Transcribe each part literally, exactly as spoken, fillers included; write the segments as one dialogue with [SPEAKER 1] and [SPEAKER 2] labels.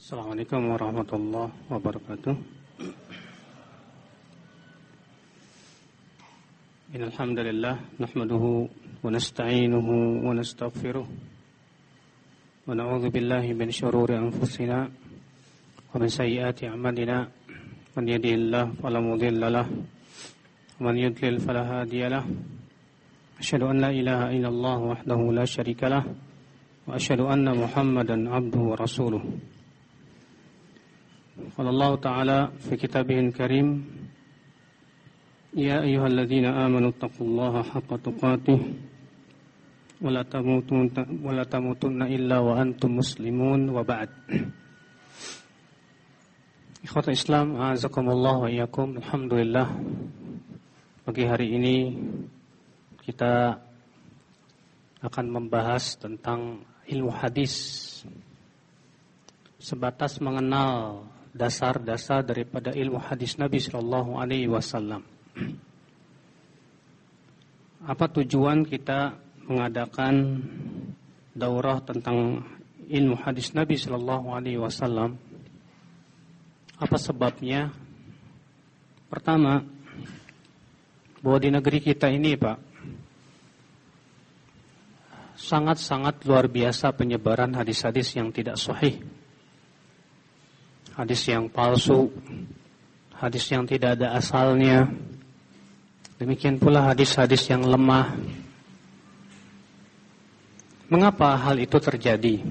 [SPEAKER 1] Assalamualaikum warahmatullahi wabarakatuh. Innal hamdalillah nahmaduhu wa nasta'inuhu wa nastaghfiruh wa na'udzu billahi min shururi anfusina wa min sayyiati a'malina. Man yahdihillahu fala mudilla lahu wa man yudlil fala hadiya lahu. Asyhadu an la ilaha illallah wahdahu la syarika lah wa asyhadu anna Muhammadan abduhu wa rasuluh. Qala Allah Ta'ala fi kitabihil karim, ya ayyuhalladzina amanu taqullaha haqqa tuqatih wa la tamutunna wa la tamutunna illa wa antum muslimun wa ba'd. Ikhwata Islam, a'azakumullah wa iyyakum. Alhamdulillah, pagi hari ini kita akan membahas tentang ilmu hadis, sebatas mengenal dasar-dasar daripada ilmu hadis Nabi Sallallahu Alaihi Wasallam. Apa tujuan kita mengadakan daurah tentang ilmu hadis Nabi Sallallahu Alaihi Wasallam? Apa sebabnya? Pertama, bahwa di negeri kita ini, Pak, sangat-sangat luar biasa penyebaran hadis-hadis yang tidak sahih. Hadis yang palsu, hadis yang tidak ada asalnya. Demikian pula hadis-hadis yang lemah. Mengapa hal itu terjadi?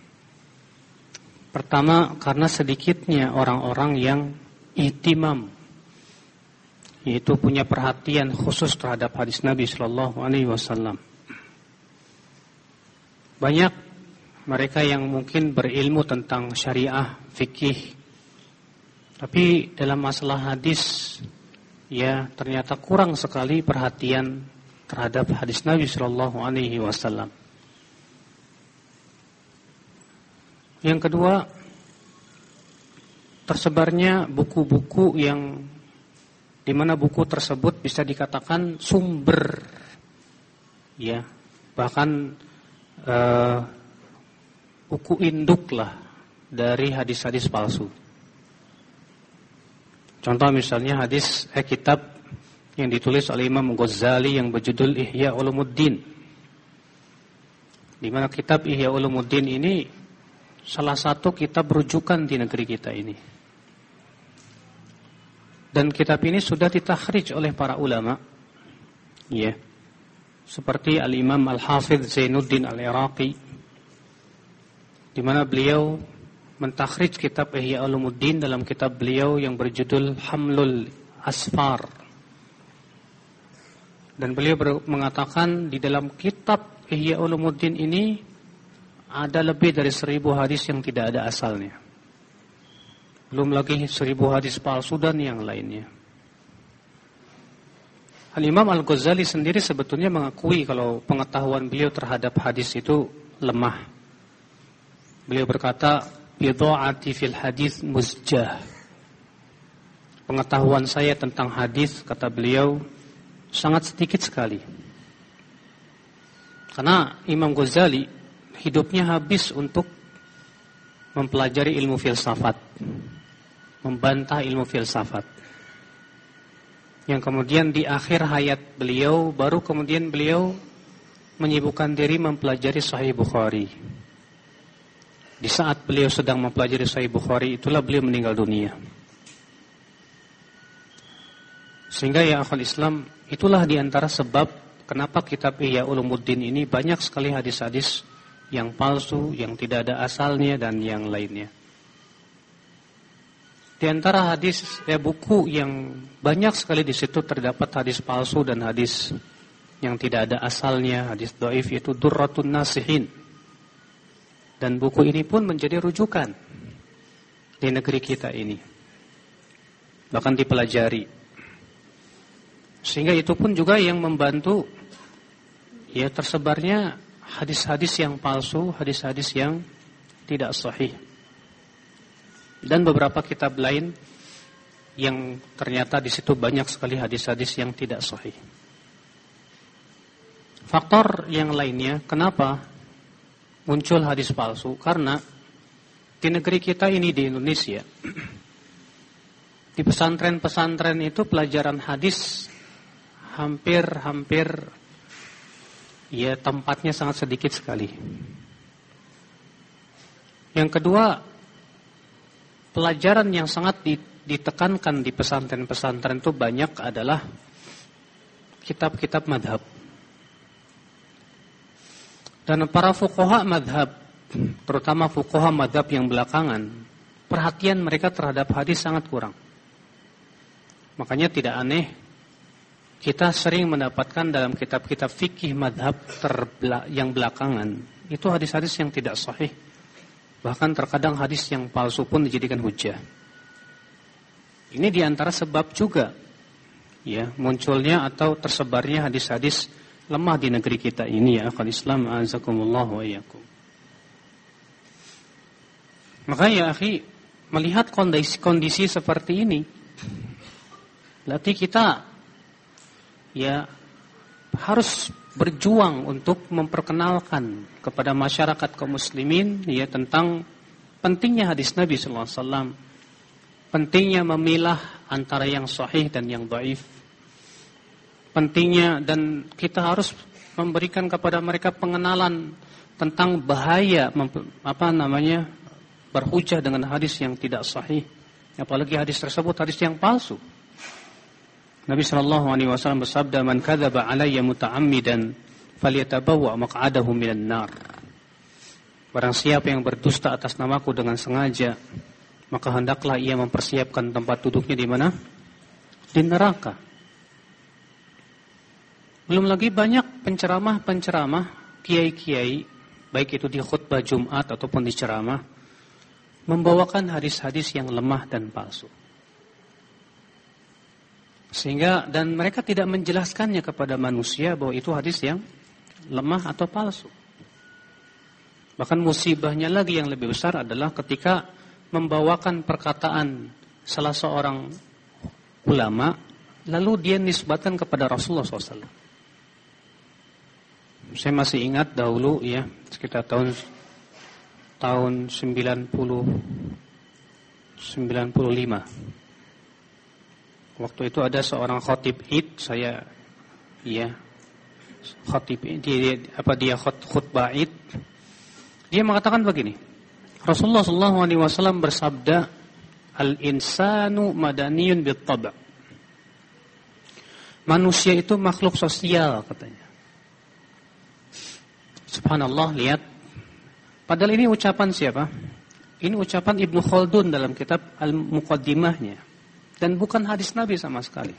[SPEAKER 1] Pertama, karena sedikitnya orang-orang yang ihtimam, yaitu punya perhatian khusus terhadap hadis Nabi Sallallahu Alaihi Wasallam. Banyak mereka yang mungkin berilmu tentang syariah, fikih, tapi dalam masalah hadis, ya ternyata kurang sekali perhatian terhadap hadis Nabi Sallallahu Alaihi Wasallam. Yang kedua, tersebarnya buku-buku yang di mana buku tersebut bisa dikatakan sumber, ya bahkan uh, buku induk lah dari hadis-hadis palsu. Contoh misalnya hadis eh, kitab yang ditulis oleh Imam Ghazali yang berjudul Ihya Ulumuddin. Di mana kitab Ihya Ulumuddin ini salah satu kitab rujukan di negeri kita ini. Dan kitab ini sudah ditakhrij oleh para ulama. Ya. Seperti Al-Imam Al-Hafidh Zainuddin Al-Iraqi, di mana beliau mentakhrij kitab Ihya Ulumuddin dalam kitab beliau yang berjudul Hamlul Asfar. Dan beliau mengatakan di dalam kitab Ihya Ulumuddin ini ada lebih dari seribu hadis yang tidak ada asalnya. Belum lagi seribu hadis palsu dan yang lainnya. Al-Imam Al-Ghazali sendiri sebetulnya mengakui kalau pengetahuan beliau terhadap hadis itu lemah. Beliau berkata, bidha'ati fil hadis muzjah. Pengetahuan saya tentang hadis, kata beliau, sangat sedikit sekali. Karena Imam Ghazali hidupnya habis untuk mempelajari ilmu filsafat, membantah ilmu filsafat. Yang kemudian di akhir hayat beliau, baru kemudian beliau menyibukkan diri mempelajari Sahih Bukhari. Di saat beliau sedang mempelajari Sahih Bukhari, itulah beliau meninggal dunia. Sehingga ya akhwal Islam, itulah diantara sebab kenapa kitab Ihya Ulumuddin ini banyak sekali hadis-hadis yang palsu, yang tidak ada asalnya dan yang lainnya. Di antara hadis, ya buku yang banyak sekali di situ terdapat hadis palsu dan hadis yang tidak ada asalnya, hadis dhaif, yaitu Durratun Nasihin. Dan buku ini pun menjadi rujukan di negeri kita ini, bahkan dipelajari. Sehingga itu pun juga yang membantu ya tersebarnya hadis-hadis yang palsu, hadis-hadis yang tidak sahih. Dan beberapa kitab lain yang ternyata di situ banyak sekali hadis-hadis yang tidak sahih. Faktor yang lainnya, kenapa muncul hadis palsu? Karena di negeri kita ini di Indonesia, di pesantren-pesantren itu pelajaran hadis hampir-hampir ya tempatnya sangat sedikit sekali. Yang kedua, pelajaran yang sangat ditekankan di pesantren-pesantren itu banyak adalah kitab-kitab madhab. Dan para fuqaha madhab, terutama fuqaha madhab yang belakangan, perhatian mereka terhadap hadis sangat kurang. Makanya tidak aneh kita sering mendapatkan dalam kitab-kitab fikih madhab terbela- yang belakangan itu hadis-hadis yang tidak sahih. Bahkan terkadang hadis yang palsu pun dijadikan hujah. Ini diantara sebab juga ya munculnya atau tersebarnya hadis-hadis lemah di negeri kita ini ya akhwal Islam azakumullah wa iyyakum. Maka ya akhi, melihat kondisi kondisi seperti ini, berarti kita ya harus berjuang untuk memperkenalkan kepada masyarakat kaum muslimin ya tentang pentingnya hadis Nabi sallallahu alaihi wasallam, pentingnya memilah antara yang sahih dan yang dhaif. Pentingnya dan kita harus memberikan kepada mereka pengenalan tentang bahaya apa namanya berhujah dengan hadis yang tidak sahih, apalagi hadis tersebut hadis yang palsu. Nabi sallallahu alaihi wasallam bersabda, "Man kadzaba alayya muta'ammidan falyatabawwa maq'adahu minan nar." Barang siapa yang berdusta atas namaku dengan sengaja, maka hendaklah ia mempersiapkan tempat duduknya di mana? Di neraka. Belum lagi banyak penceramah-penceramah, kiai-kiai, baik itu di khutbah Jumat ataupun di ceramah, membawakan hadis-hadis yang lemah dan palsu. Sehingga dan mereka tidak menjelaskannya kepada manusia bahwa itu hadis yang lemah atau palsu. Bahkan musibahnya lagi yang lebih besar adalah ketika membawakan perkataan salah seorang ulama, lalu dia nisbatkan kepada Rasulullah shallallahu alaihi wasallam. Saya masih ingat dahulu ya, sekitar tahun tahun sembilan puluh sembilan puluh lima. Waktu itu ada seorang khatib Id, saya ya khatib dia apa dia khutbah Id. Dia mengatakan begini. Rasulullah sallallahu alaihi wasallam bersabda, "Al-insanu madaniyun bit-tab'." Manusia itu makhluk sosial katanya. Subhanallah, lihat. Padahal ini ucapan siapa? Ini ucapan Ibnu Khaldun dalam kitab Al-Muqaddimahnya. Dan bukan hadis Nabi sama sekali.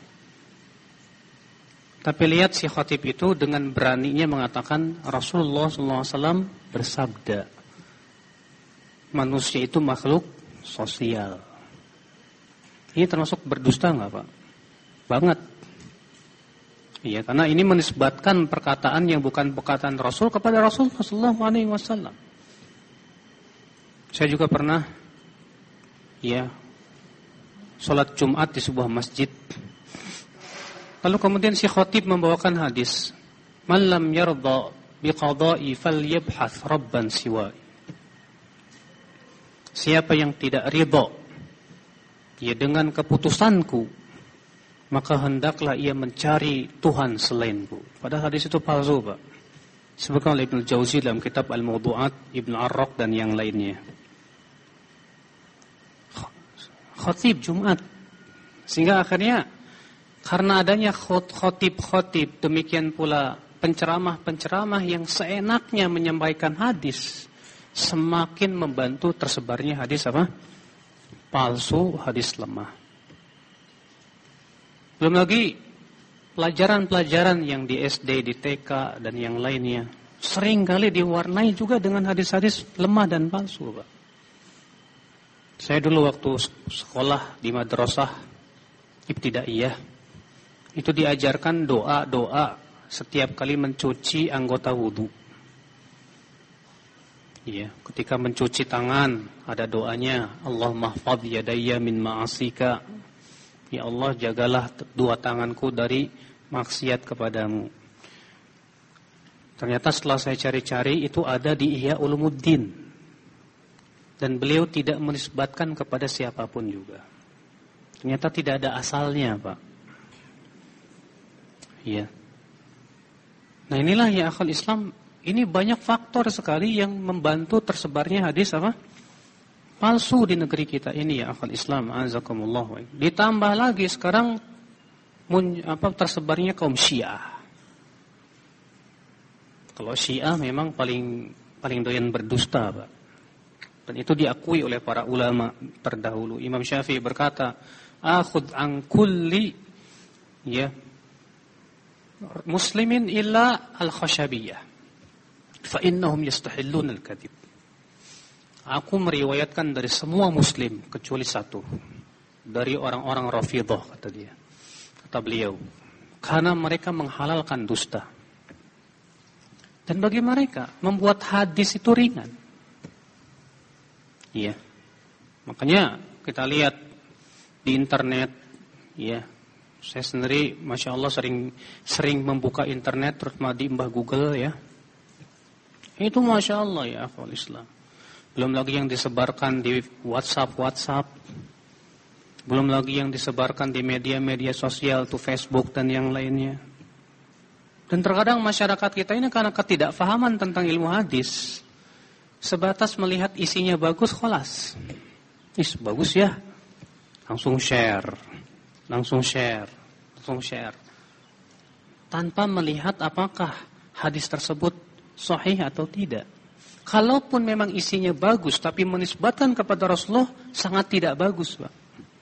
[SPEAKER 1] Tapi lihat si khatib itu dengan beraninya mengatakan Rasulullah sallallahu alaihi wasallam bersabda, manusia itu makhluk sosial. Ini termasuk berdusta enggak, Pak? Banget. Iya, karena ini menisbatkan perkataan yang bukan perkataan Rasul kepada Rasulullah sallallahu alaihi wasallam. Saya juga pernah ya salat Jumat di sebuah masjid. Lalu kemudian si khatib membawakan hadis, "Man lam yarda biqada'i falyabhath rabban siwa'i." Siapa yang tidak ridha ya dengan keputusanku, maka hendaklah ia mencari Tuhan selainku. Padahal hadis itu palsu, Pak. Sebutkan oleh Ibnu Jauzi dalam kitab Al-Mawdu'at, Ibnu Arraq dan yang lainnya. Khatib Jumat. Sehingga akhirnya karena adanya khotib-khotib, demikian pula penceramah-penceramah yang seenaknya menyampaikan hadis, semakin membantu tersebarnya hadis apa? Palsu, hadis lemah. Belum lagi pelajaran-pelajaran yang di S D, di T K dan yang lainnya sering kali diwarnai juga dengan hadis-hadis lemah dan palsu, Pak. Saya dulu waktu sekolah di madrasah ibtidaiyah itu diajarkan doa-doa setiap kali mencuci anggota wudu. Iya, ketika mencuci tangan ada doanya, Allahumma hfadz yadayya min ma'asika. Ya Allah, jagalah dua tanganku dari maksiat kepadamu. Ternyata setelah saya cari-cari itu ada di Ihya Ulumuddin. Dan beliau tidak menisbatkan kepada siapapun juga. Ternyata tidak ada asalnya, Pak. Iya. Nah inilah ya akhul Islam, ini banyak faktor sekali yang membantu tersebarnya hadis apa? Palsu di negeri kita ini ya akhul Islam, azakumullah. Ditambah lagi sekarang mun, apa tersebarnya kaum Syiah. Kalau Syiah memang paling paling doyan berdusta, Pak. Dan itu diakui oleh para ulama terdahulu. Imam Syafi'i berkata, "Akhudh an kulli ya muslimin illa al-khashabiyah fa innahum yastahillun al-kadhib." Aku meriwayatkan dari semua muslim kecuali satu, dari orang-orang Rafidhah, kata dia. Kata beliau, karena mereka menghalalkan dusta. Dan bagi mereka membuat hadis itu ringan. Iya. Makanya kita lihat di internet, ya. Saya sendiri Masya Allah sering sering membuka internet terutama di mbah Google ya. Itu Masya Allah ya akhwal Islam. Belum lagi yang disebarkan di WhatsApp-WhatsApp. Belum lagi yang disebarkan di media-media sosial, tuh Facebook dan yang lainnya. Dan terkadang masyarakat kita ini karena ketidakfahaman tentang ilmu hadis, sebatas melihat isinya bagus, kholas. Is bagus ya. Langsung share. Langsung share. Langsung share. Tanpa melihat apakah hadis tersebut sahih atau tidak. Kalaupun memang isinya bagus, tapi menisbatkan kepada Rasulullah, sangat tidak bagus, Pak.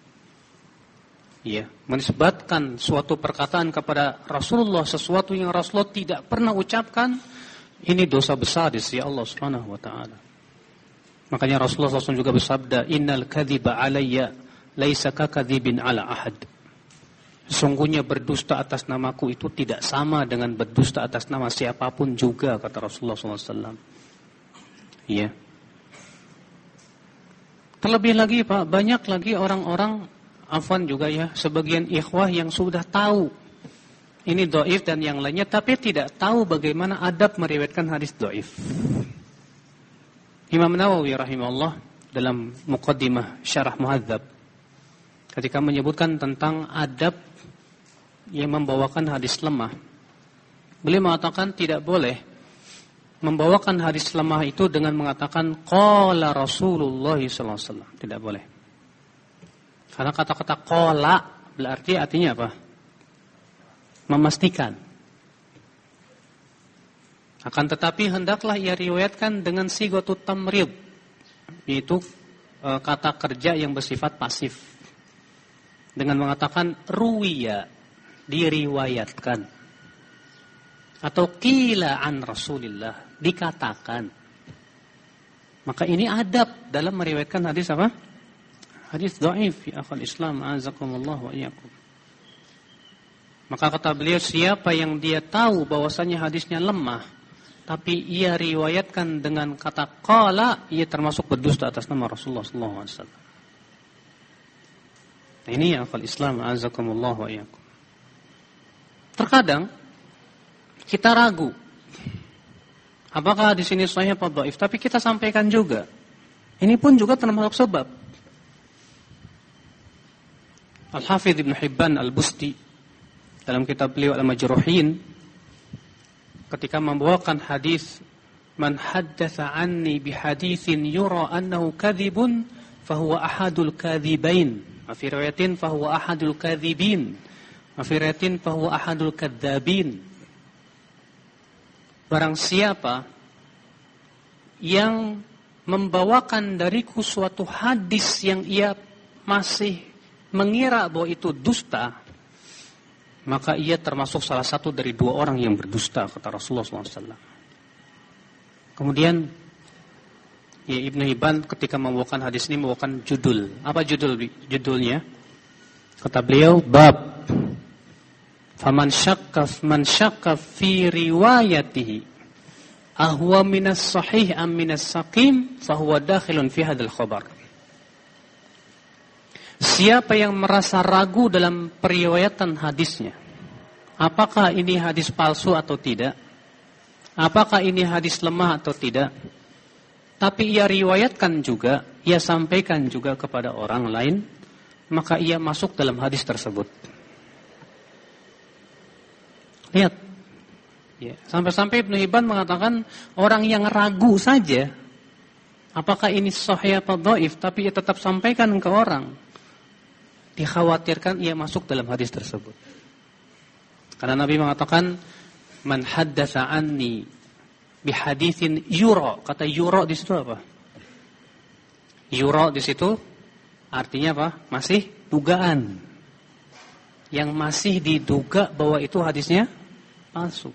[SPEAKER 1] Iya, menisbatkan suatu perkataan kepada Rasulullah, sesuatu yang Rasulullah tidak pernah ucapkan, ini dosa besar di sisi Allah Subhanahu wa taala. Makanya Rasulullah shallallahu alaihi wasallam juga bersabda, "Innal kadhiba alayya laisa kakadzibin ala ahad." Sesungguhnya berdusta atas namaku itu tidak sama dengan berdusta atas nama siapapun juga, kata Rasulullah shallallahu alaihi wasallam. Iya. Terlebih lagi Pak, banyak lagi orang-orang, afwan juga ya, sebagian ikhwah yang sudah tahu ini dhaif dan yang lainnya, tapi tidak tahu bagaimana adab meriwayatkan hadis dhaif. Imam Nawawi rahimahullah dalam muqaddimah syarah Muhadzab ketika menyebutkan tentang adab yang membawakan hadis lemah, beliau mengatakan tidak boleh membawakan hadis lemah itu dengan mengatakan qala Rasulullah sallallahu alaihi wasallam. Tidak boleh. Karena kata-kata qala berarti artinya apa? Memastikan. Akan tetapi hendaklah ia riwayatkan dengan sighatut tamrid, yaitu e, kata kerja yang bersifat pasif. Dengan mengatakan ruwiya, diriwayatkan. Atau qila an Rasulillah, dikatakan. Maka ini adab dalam meriwayatkan hadis apa? Hadis dhaif ya akhul Islam, azakumullah wa iyyakum. Maka kata beliau, siapa yang dia tahu bahwasanya hadisnya lemah, tapi ia riwayatkan dengan kata qala, ia termasuk berdusta atas nama Rasulullah sallallahu alaihi wasallam. Nah, ini ya akhul Islam, azakumullah wa iyyakum. Terkadang kita ragu apakah di sini sahih atau dhaif, tapi kita sampaikan juga. Ini pun juga termasuk sebab. Al-Hafidz Ibnu Hibban Al-Busti dalam kitab beliau Al-Majruhin ketika membawakan hadis man haddatsa anni bihaditsin yura annahu kadzibun fahuwa ahadul kadzibain, wa fi riwayatin fahuwa ahadul kadzibin, wa fi riwayatin fahuwa ahadul kadzabin. Barang siapa yang membawakan dariku suatu hadis yang ia masih mengira bahwa itu dusta, maka ia termasuk salah satu dari dua orang yang berdusta, kata Rasulullah sallallahu alaihi wasallam. Kemudian ya, Ibnu Hibban ketika membawakan hadis ini membawakan judul. Apa judul judulnya? Kata beliau, bab faman syakka man syakka fi riwayatihi ahwa minas sahih am minas saqim fahuwa dakhilun fi hadzal khabar. Siapa yang merasa ragu dalam periwayatan hadisnya, apakah ini hadis palsu atau tidak, apakah ini hadis lemah atau tidak, tapi ia riwayatkan juga, ia sampaikan juga kepada orang lain, maka ia masuk dalam hadis tersebut. Lihat, ya, sampai-sampai Ibnu Hibban mengatakan orang yang ragu saja, apakah ini sahih atau dhaif, tapi ia tetap sampaikan ke orang, dikhawatirkan ia masuk dalam hadis tersebut. Karena Nabi mengatakan, man haddatsa anni bihaditsin yura. Kata yura di situ apa? Yura di situ artinya apa? Masih dugaan. Yang masih diduga bahwa itu hadisnya palsu.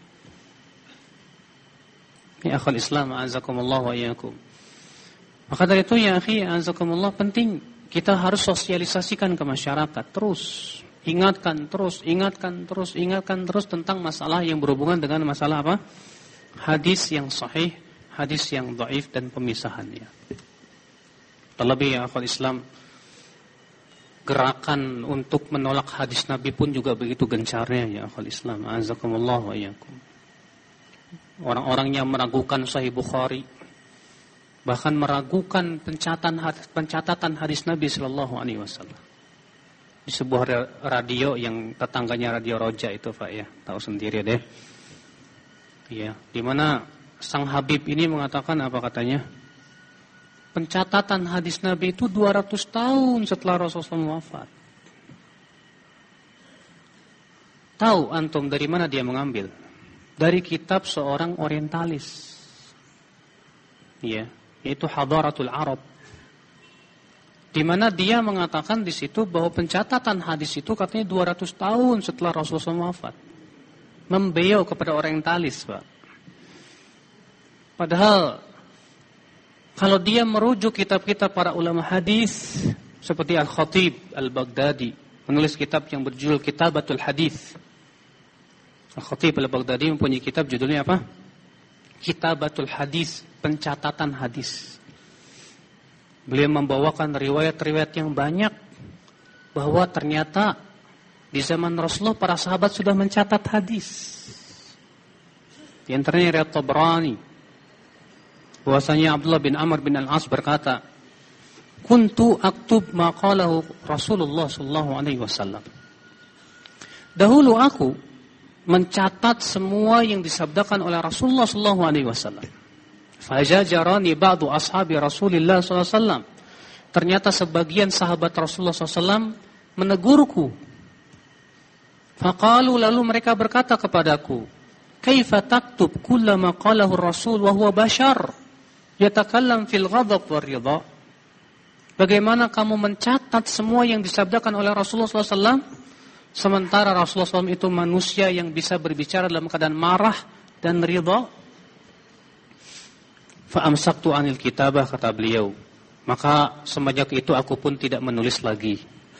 [SPEAKER 1] Ya akhul Islam, a'azakumullah wa iyyakum. Maka dari itu ya akhi, a'azakumullah, penting kita harus sosialisasikan ke masyarakat terus. Ingatkan terus, ingatkan terus, ingatkan terus tentang masalah yang berhubungan dengan masalah apa? Hadis yang sahih, hadis yang dhaif dan pemisahannya. Terlebih ya akhul Islam, gerakan untuk menolak hadis Nabi pun juga begitu gencarnya ya akhul Islam. Azakumullah wa iyyakum. Orang-orang yang meragukan Sahih Bukhari, bahkan meragukan pencatatan hadis, pencatatan hadis Nabi sallallahu alaihi wasallam. Di sebuah radio yang tetangganya Radio Roja itu Pak ya, tahu sendiri deh. Ya, di mana sang Habib ini mengatakan apa katanya? Pencatatan hadis Nabi itu dua ratus tahun setelah Rasulullah wafat. Tahu antum dari mana dia mengambil? Dari kitab seorang orientalis. Ya, yaitu Hadaratul Arab. Di mana dia mengatakan di situ bahwa pencatatan hadis itu katanya dua ratus tahun setelah Rasulullah wafat. Membeliau kepada orientalis, Pak. Padahal kalau dia merujuk kitab-kitab para ulama hadis seperti Al-Khatib Al-Baghdadi, menulis kitab yang berjudul Kitabatul Hadis. Al-Khatib Al-Baghdadi mempunyai kitab judulnya apa? Kitabatul Hadis, pencatatan hadis. Beliau membawakan riwayat-riwayat yang banyak bahwa ternyata di zaman Rasulullah para sahabat sudah mencatat hadis. Di antaranya riwayat Tabrani, bahwasanya Abdullah bin Amr bin Al-As berkata, "Kuntu aktub ma qalahu Rasulullah sallallahu alaihi wasallam." Dahulu aku mencatat semua yang disabdakan oleh Rasulullah sallallahu alaihi wasallam. Fajajarani ba'du ashabi Rasulillah sallallahu alaihi wasallam. Ternyata sebagian sahabat Rasulullah sallallahu alaihi wasallam menegurku. Faqalu, lalu mereka berkata kepadaku, "Kaifa taktub kullama qalahu Rasul wa huwa bashar yatakallam fil ghadab war ridha?" Bagaimana kamu mencatat semua yang disabdakan oleh Rasulullah sallallahu alaihi wasallam sementara Rasulullah sallallahu alaihi wasallam itu manusia yang bisa berbicara dalam keadaan marah dan ridha? Fa amsaktu anil kitabah, kata beliau. Maka semenjak itu aku pun tidak menulis lagi.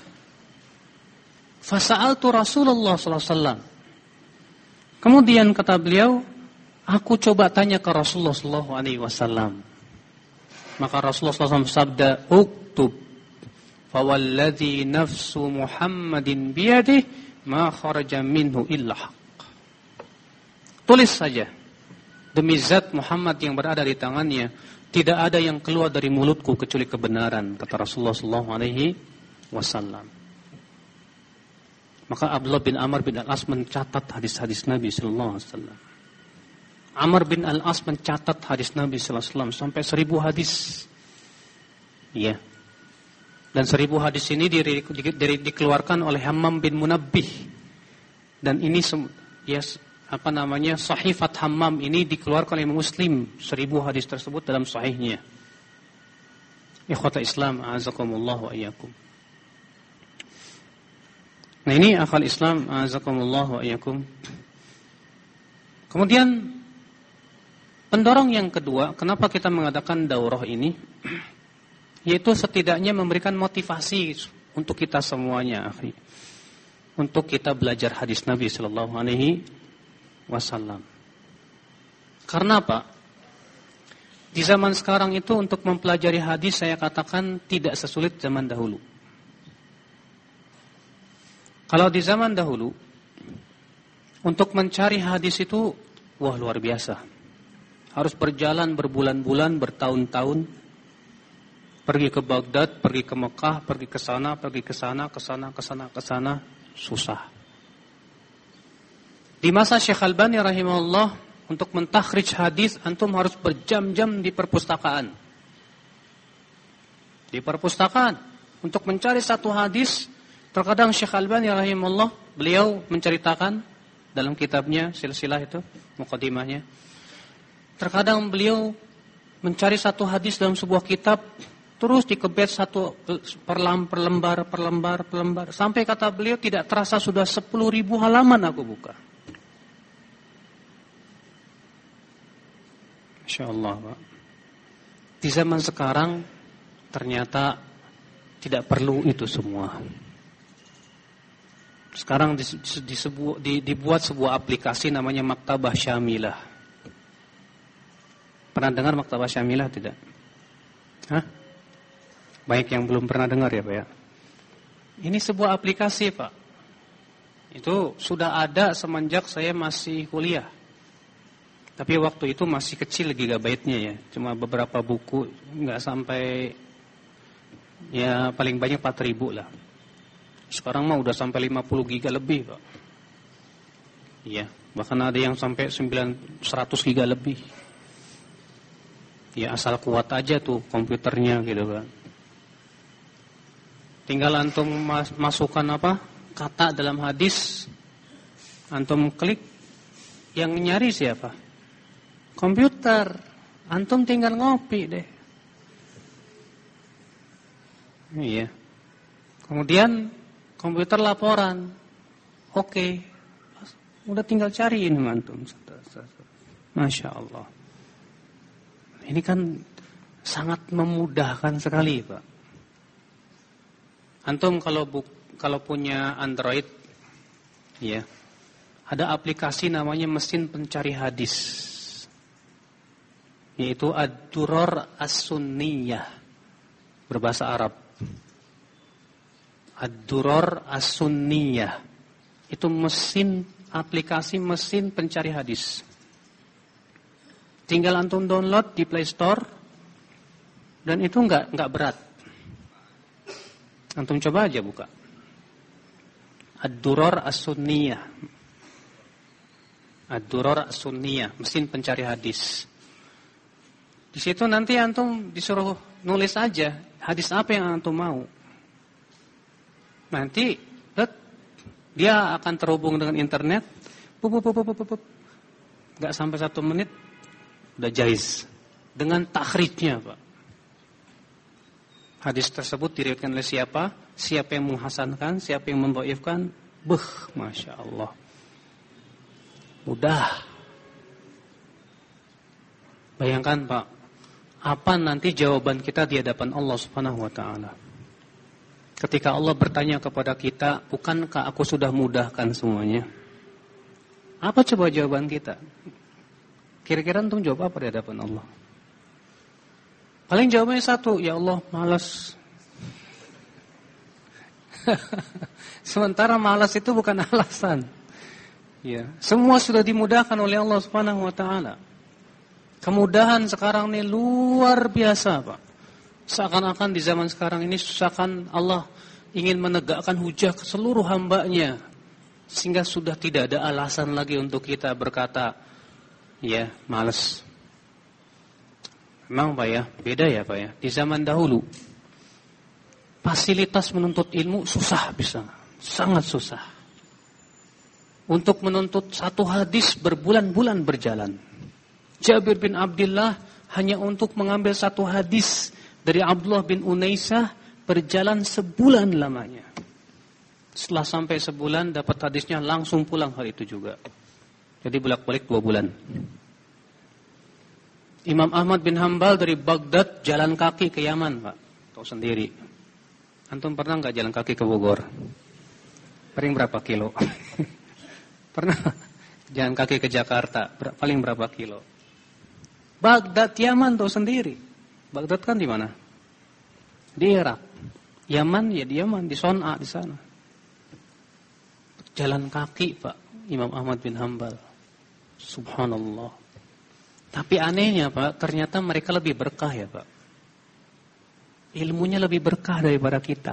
[SPEAKER 1] Fa sa'altu Rasulullah sallallahu alaihi wasallam. Kemudian kata beliau, aku coba tanya ke Rasulullah sallallahu alaihi wasallam. Maka Rasulullah sallallahu alaihi wasallam sabda, "Uktub, fa walladzi nafsu Muhammadin biyadihi ma kharaja minhu illa haqq." Tulis saja. Demi zat Muhammad yang berada di tangannya, tidak ada yang keluar dari mulutku kecuali kebenaran, kata Rasulullah sallallahu alaihi wasallam. Maka Abdullah bin Amr bin Al-As mencatat hadis-hadis Nabi sallallahu alaihi wasallam. Amr bin Al-As mencatat hadis Nabi sallallahu alaihi wasallam sampai seribu hadis. Iya. Dan seribu hadis ini di, di, di, dikeluarkan oleh Hammam bin Munabbih. Dan ini ya apa namanya, Sahifat Hammam ini dikeluarkan oleh Muslim, seribu hadis tersebut dalam sahihnya. Ikhwata Islam, a'azakumullah wa iyyakum. Nah ini akhal Islam, a'azakumullah wa iyyakum. Kemudian pendorong yang kedua, kenapa kita mengadakan daurah ini, yaitu setidaknya memberikan motivasi untuk kita semuanya, akhi, untuk kita belajar hadis Nabi sallallahu alaihi wasallam. Karena apa? Di zaman sekarang itu untuk mempelajari hadis saya katakan tidak sesulit zaman dahulu. Kalau di zaman dahulu untuk mencari hadis itu wah luar biasa. Harus berjalan berbulan-bulan, bertahun-tahun. Pergi ke Baghdad, pergi ke Mekah, pergi ke sana, pergi ke sana, ke sana, ke sana, ke sana, susah. Di masa Syekh Albani rahimahullah, untuk mentakhrij hadis antum harus berjam-jam di perpustakaan. Di perpustakaan untuk mencari satu hadis, terkadang Syekh Albani rahimahullah beliau menceritakan dalam kitabnya silsilah itu, muqaddimahnya. Terkadang beliau mencari satu hadis dalam sebuah kitab, terus dikebet satu perlam, perlembar, perlembar, perlembar, sampai kata beliau tidak terasa sudah sepuluh ribu halaman aku buka. Masya Allah, Pak. Di zaman sekarang ternyata tidak perlu itu semua. Sekarang di, di sebuah, di, dibuat sebuah aplikasi namanya Maktabah Syamilah. Pernah dengar Maktabah Syamilah tidak? Hah? Baik yang belum pernah dengar ya Pak ya. Ini sebuah aplikasi Pak. Itu sudah ada semenjak saya masih kuliah. Tapi waktu itu masih kecil gigabyte-nya ya. Cuma beberapa buku, nggak sampai, ya paling banyak empat ribu lah. Sekarang mah udah sampai lima puluh giga lebih Pak. Iya, bahkan ada yang sampai sembilan ratus giga lebih. Ya asal kuat aja tuh komputernya gitu kan. Tinggal antum mas- masukkan apa? Kata dalam hadis. Antum klik, yang nyari siapa? Komputer. Antum tinggal ngopi deh. Iya. Kemudian komputer laporan. Oke. Udah tinggal cariin antum. Masya Allah. Ini kan sangat memudahkan sekali, Pak. Antum kalau bu, kalau punya Android, ya, ada aplikasi namanya mesin pencari hadis, yaitu Ad-Duror As-Sunniyah, berbahasa Arab. Ad-Duror As-Sunniyah itu mesin aplikasi mesin pencari hadis. Tinggal antum download di Play Store, dan itu enggak enggak berat. Antum coba aja buka. Ad-Duror As-Sunniyah. Ad-Duror As-Sunniyah, mesin pencari hadis. Di situ nanti antum disuruh nulis aja hadis apa yang antum mau. Nanti let, dia akan terhubung dengan internet. Pup, pup, pup, pup, pup. Gak sampai satu menit udah jaiz dengan takhrijnya Pak. Hadis tersebut diriwayatkan oleh siapa? Siapa yang menghasankan? Siapa yang mendhaifkan? Beuh, Masya Allah. Mudah. Bayangkan Pak, apa nanti jawaban kita di hadapan Allah Subhanahu wa taala. Ketika Allah bertanya kepada kita, bukankah aku sudah mudahkan semuanya? Apa coba jawaban kita? Kira-kira antum jawab apa di hadapan Allah? Paling jawabannya satu, ya Allah malas. Sementara malas itu bukan alasan. Ya, semua sudah dimudahkan oleh Allah Subhanahu wa taala. Kemudahan sekarang ini luar biasa, Pak. Seakan-akan di zaman sekarang ini seakan Allah ingin menegakkan hujah ke seluruh hambanya, sehingga sudah tidak ada alasan lagi untuk kita berkata, ya, malas. Memang Pak ya, beda ya Pak ya. Di zaman dahulu, fasilitas menuntut ilmu susah bisa, sangat susah. Untuk menuntut satu hadis berbulan-bulan berjalan. Jabir bin Abdullah hanya untuk mengambil satu hadis dari Abdullah bin Unaisah berjalan sebulan lamanya. Setelah sampai sebulan dapat hadisnya langsung pulang hari itu juga. Jadi bolak-balik dua bulan. Imam Ahmad bin Hanbal dari Baghdad jalan kaki ke Yaman, Pak. Tahu sendiri. Antum pernah enggak jalan kaki ke Bogor? Paling berapa kilo? Pernah jalan kaki ke Jakarta? Paling berapa kilo? Baghdad, Yaman tahu sendiri. Baghdad kan di mana? Di Irak. Yaman ya di Yaman, di Son'a di sana. Jalan kaki, Pak, Imam Ahmad bin Hanbal. Subhanallah. Tapi anehnya Pak, ternyata mereka lebih berkah ya Pak. Ilmunya lebih berkah daripada kita.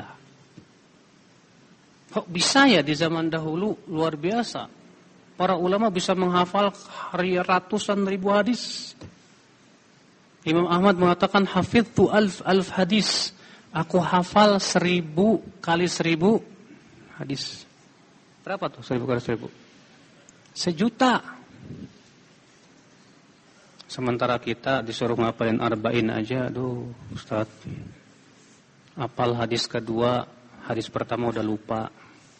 [SPEAKER 1] Kok bisa ya di zaman dahulu, luar biasa. Para ulama bisa menghafal ratusan ribu hadis. Imam Ahmad mengatakan hafidtu alf alf hadis. Aku hafal seribu kali seribu hadis. Berapa tuh seribu kali seribu? Sejuta. Sementara kita disuruh ngapalin arba'in aja, aduh Ustaz. Apal hadis kedua, hadis pertama udah lupa.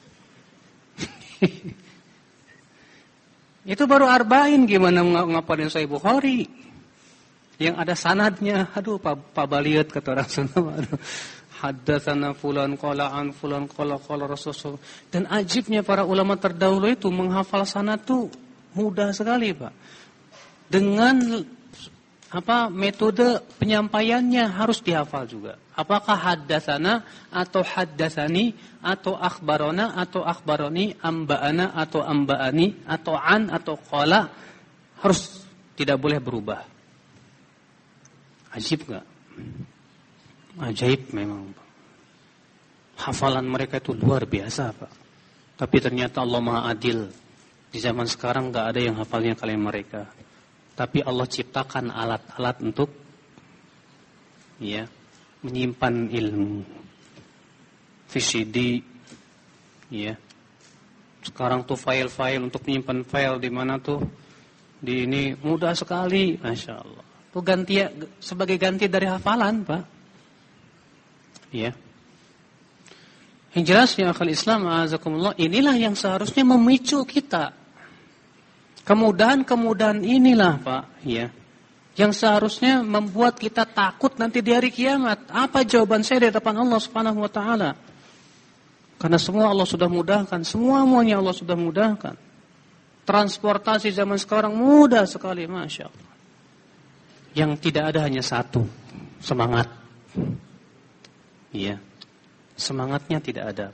[SPEAKER 1] Itu baru arba'in, gimana ngapalin Sahih Bukhari? Yang ada sanadnya, aduh Pak Baliut kata orang Sunda, aduh. Haddatsana fulan qala an fulan qala qala Rasulullah. Dan ajibnya para ulama terdahulu itu menghafal sanad tuh mudah sekali, Pak. Dengan apa metode penyampaiannya harus dihafal juga. Apakah haddatsana atau haddatsani atau akhbarona atau akhbaroni, amba'ana atau amba'ani atau an atau qala, harus tidak boleh berubah. Ajib enggak? Ajaib memang, Pak. Hafalan mereka itu luar biasa, Pak. Tapi ternyata Allah Maha Adil. Di zaman sekarang enggak ada yang hafalnya kalian mereka. Tapi Allah ciptakan alat-alat untuk ya, menyimpan ilmu. V C D ya. Sekarang tuh file-file untuk menyimpan file di mana tuh? Di ini mudah sekali, Masya Allah. Itu ganti sebagai ganti dari hafalan, Pak. Ya. Yang jelas ya akal Islam, azakumullah, inilah yang seharusnya memicu kita. Kemudahan-kemudahan inilah, Pak, ya, yang seharusnya membuat kita takut nanti di hari kiamat. Apa jawaban saya di hadapan Allah Subhanahu wa taala? Karena semua Allah sudah mudahkan, semua-muanya Allah sudah mudahkan. Transportasi zaman sekarang mudah sekali, Masya Allah. Yang tidak ada hanya satu, semangat. Iya. Semangatnya tidak ada.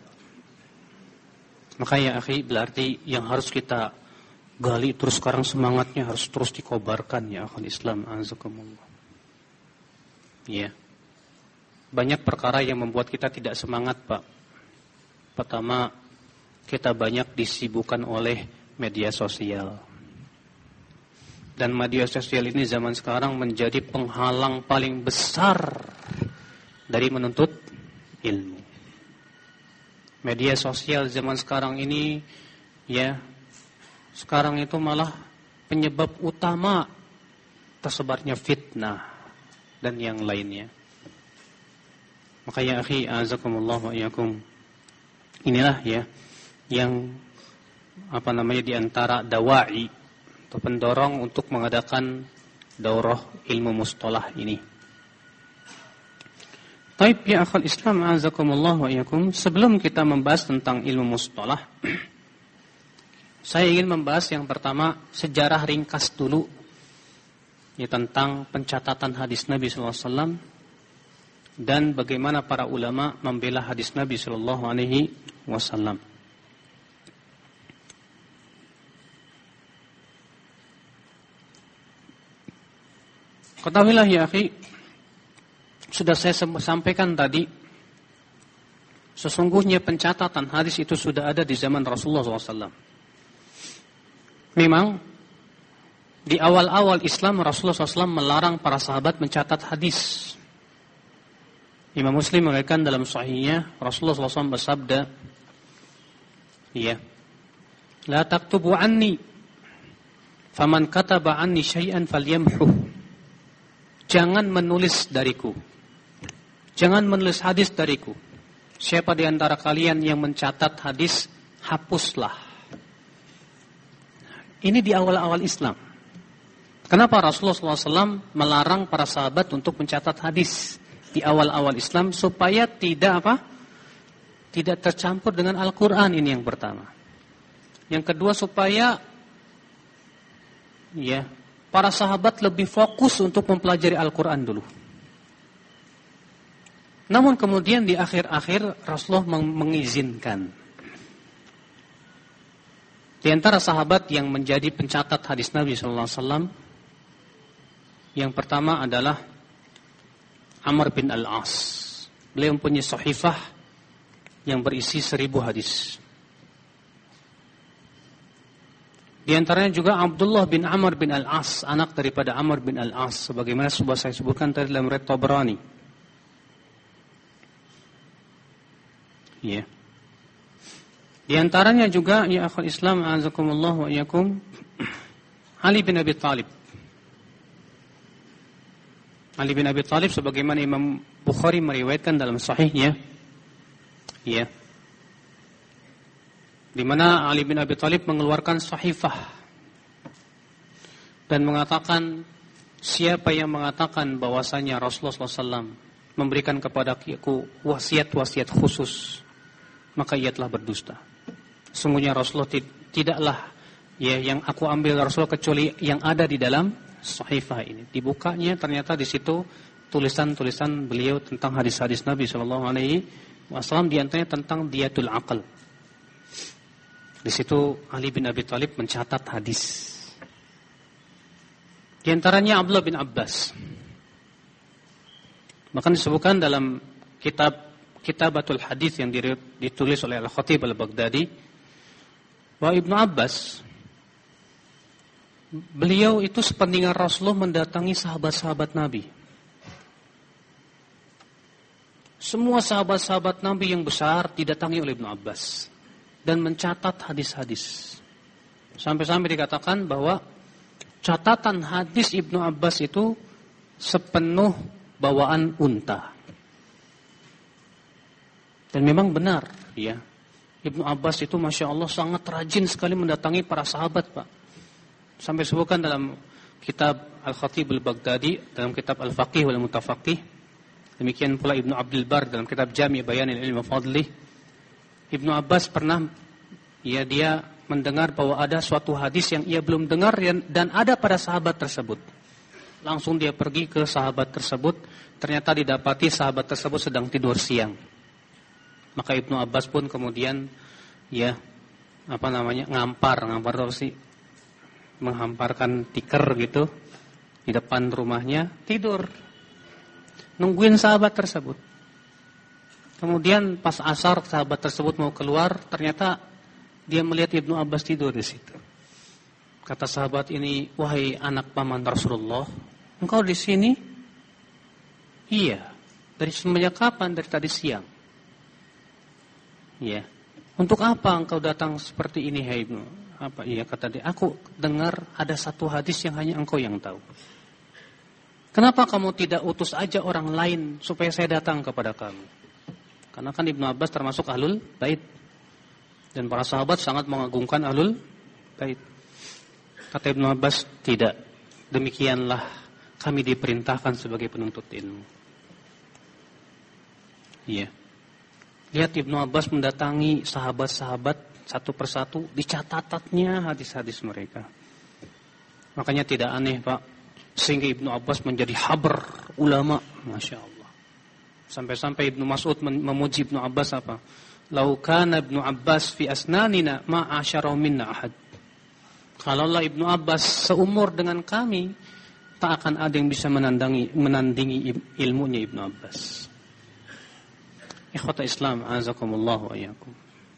[SPEAKER 1] Maka ya akhi, berarti yang harus kita gali terus sekarang semangatnya harus terus dikobarkan ya akal Islam, azakumullah. Iya. Banyak perkara yang membuat kita tidak semangat, Pak. Pertama, kita banyak disibukkan oleh media sosial. Dan media sosial ini zaman sekarang menjadi penghalang paling besar dari menuntut ilmu. Media sosial zaman sekarang ini ya, sekarang itu malah penyebab utama tersebarnya fitnah dan yang lainnya. Maka ya akhi, azakumullah wa iyyakum, inilah ya yang apa namanya di antara dawai atau pendorong untuk mengadakan daurah ilmu mustalah ini. Taib ya akhal Islam, azakumullah wa iyyakum, sebelum kita membahas tentang ilmu mustalah, saya ingin membahas yang pertama sejarah ringkas dulu ya, tentang pencatatan hadis Nabi sallallahu alaihi wasallam dan bagaimana para ulama membela hadis Nabi sallallahu alaihi wasallam. Ketahuilah ya akhi, sudah saya sampaikan tadi, sesungguhnya pencatatan hadis itu sudah ada di zaman Rasulullah sallallahu alaihi wasallam. Memang di awal-awal Islam Rasulullah sallallahu alaihi wasallam melarang para sahabat mencatat hadis. Imam Muslim meriwayatkan dalam sahihnya Rasulullah sallallahu alaihi wasallam bersabda, ya, la taktubu anni, faman kataba anni syai'an falyamhu. Jangan menulis dariku, jangan menulis hadis dariku. Siapa di antara kalian yang mencatat hadis, hapuslah. Ini di awal-awal Islam. Kenapa Rasulullah sallallahu alaihi wasallam melarang para sahabat untuk mencatat hadis di awal-awal Islam? Supaya tidak apa? Tidak tercampur dengan Al-Quran, ini yang pertama. Yang kedua, supaya ya, para sahabat lebih fokus untuk mempelajari Al-Quran dulu. Namun kemudian di akhir-akhir Rasulullah mengizinkan. Di antara sahabat yang menjadi pencatat hadis Nabi sallallahu alaihi wasallam Yang pertama adalah Amr bin Al-As. Beliau mempunyai sahifah yang berisi seribu hadis. Di antaranya juga Abdullah bin Amr bin Al-As, anak daripada Amr bin Al-As, sebagaimana sudah saya sebutkan tadi dalam riwayat Tabrani. Ya. Di antaranya juga ya akhul Islam azakumullah wa iyyakum Ali bin Abi Thalib. Ali bin Abi Thalib sebagaimana Imam Bukhari meriwayatkan dalam sahihnya, ya, di mana Ali bin Abi Thalib mengeluarkan sahifah dan mengatakan, siapa yang mengatakan bahwasanya Rasulullah shallallahu alaihi wasallam memberikan kepadaku wasiat-wasiat khusus, maka ia telah berdusta. Sungguhnya Rasulullah tidaklah ya yang aku ambil Rasulullah kecuali yang ada di dalam sahifah ini. Dibukanya ternyata di situ tulisan-tulisan beliau tentang hadis-hadis Nabi sallallahu alaihi wasallam, di antaranya tentang diyatul aql. Di situ Ali bin Abi Thalib mencatat hadis. Di antaranya Abdullah bin Abbas. Bahkan disebutkan dalam kitab Kitabatul Hadis yang ditulis oleh Al-Khatib Al-Baghdadi bahwa Ibnu Abbas, beliau itu sepeninggal Rasulullah mendatangi sahabat-sahabat Nabi. Semua sahabat-sahabat Nabi yang besar didatangi oleh Ibnu Abbas dan mencatat hadis-hadis. Sampai-sampai dikatakan bahwa catatan hadis Ibnu Abbas itu sepenuh bawaan unta. Dan memang benar, ya. Ibnu Abbas itu Masya Allah sangat rajin sekali mendatangi para sahabat, Pak. Sampai sebutkan dalam kitab Al-Khatib Al-Baghdadi, dalam kitab Al-Faqih wal Mutafaqih. Demikian pula Ibnu Abdul Bar dalam kitab Jami' Bayanil Ilmi wa Fadlih. Ibnu Abbas pernah, ya, dia mendengar bahwa ada suatu hadis yang ia belum dengar dan ada pada sahabat tersebut. Langsung dia pergi ke sahabat tersebut, ternyata didapati sahabat tersebut sedang tidur siang. Maka Ibnu Abbas pun kemudian, ya, apa namanya, ngampar, ngampar terus sih, menghamparkan tikar gitu di depan rumahnya, tidur, nungguin sahabat tersebut. Kemudian pas asar sahabat tersebut mau keluar, ternyata dia melihat Ibnu Abbas tidur di situ. Kata sahabat ini, wahai anak paman Rasulullah, engkau di sini? Iya. Dari semenjak kapan? Dari tadi siang. Ya. Untuk apa engkau datang seperti ini, hai Ibnu? Apa? Iya, kata dia, aku dengar ada satu hadis yang hanya engkau yang tahu. Kenapa kamu tidak utus aja orang lain supaya saya datang kepada kamu? Karena kan Ibnu Abbas termasuk ahlul bait. Dan para sahabat sangat mengagungkan ahlul bait. Kata Ibnu Abbas, tidak. Demikianlah kami diperintahkan sebagai penuntut ilmu. Iya. Lihat Ibnu Abbas mendatangi sahabat-sahabat satu persatu, dicatatnya hadis-hadis mereka. Makanya tidak aneh, Pak, sehingga Ibnu Abbas menjadi habr ulama, Masya Allah. Sampai-sampai Ibnu Mas'ud memuji Ibnu Abbas apa? Lau kana Ibnu Abbas fi asnanina ma asyara minna ahad. Kalaulah Ibnu Abbas seumur dengan kami, tak akan ada yang bisa menandingi menandingi ilmunya Ibnu Abbas. Ikhwata Islam, azakumullah wa iyyakum.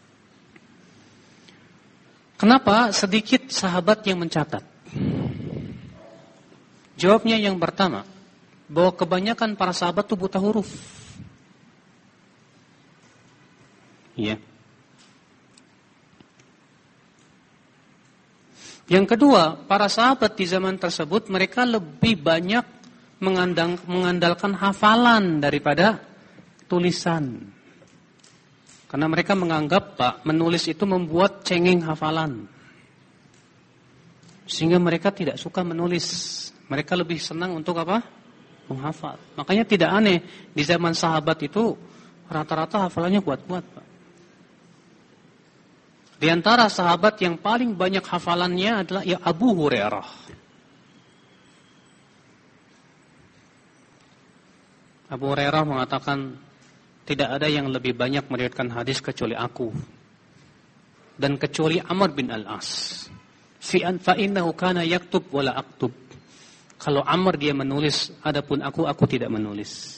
[SPEAKER 1] Kenapa sedikit sahabat yang mencatat? Jawabnya yang pertama, bahwa kebanyakan para sahabat itu buta huruf. Ya. Yang kedua, para sahabat di zaman tersebut mereka lebih banyak mengandang, mengandalkan hafalan daripada tulisan. Karena mereka menganggap, Pak, menulis itu membuat cengeng hafalan. Sehingga mereka tidak suka menulis. Mereka lebih senang untuk apa? Menghafal. Makanya tidak aneh di zaman sahabat itu rata-rata hafalannya kuat-kuat, Pak. Di antara sahabat yang paling banyak hafalannya adalah ya Abu Hurairah. Abu Hurairah mengatakan, tidak ada yang lebih banyak meriwayatkan hadis kecuali aku dan kecuali Amr bin Al-As. Fi an fa innahu kana yaktub wala aktub. Kalau Amr dia menulis, adapun aku, aku tidak menulis.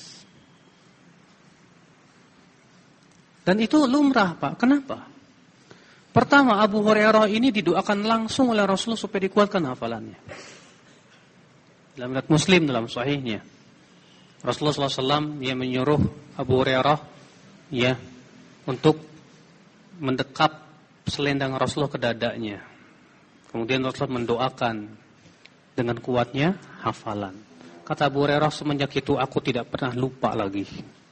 [SPEAKER 1] Dan itu lumrah, Pak. Kenapa? Pertama, Abu Hurairah ini didoakan langsung oleh Rasulullah supaya dikuatkan hafalannya. Dalam riwayat Muslim dalam sahihnya, Rasulullah shallallahu alaihi wasallam dia menyuruh Abu Hurairah ya untuk mendekap selendang Rasulullah ke dadanya. Kemudian Rasulullah mendoakan dengan kuatnya hafalan. Kata Abu Hurairah, semenjak itu aku tidak pernah lupa lagi.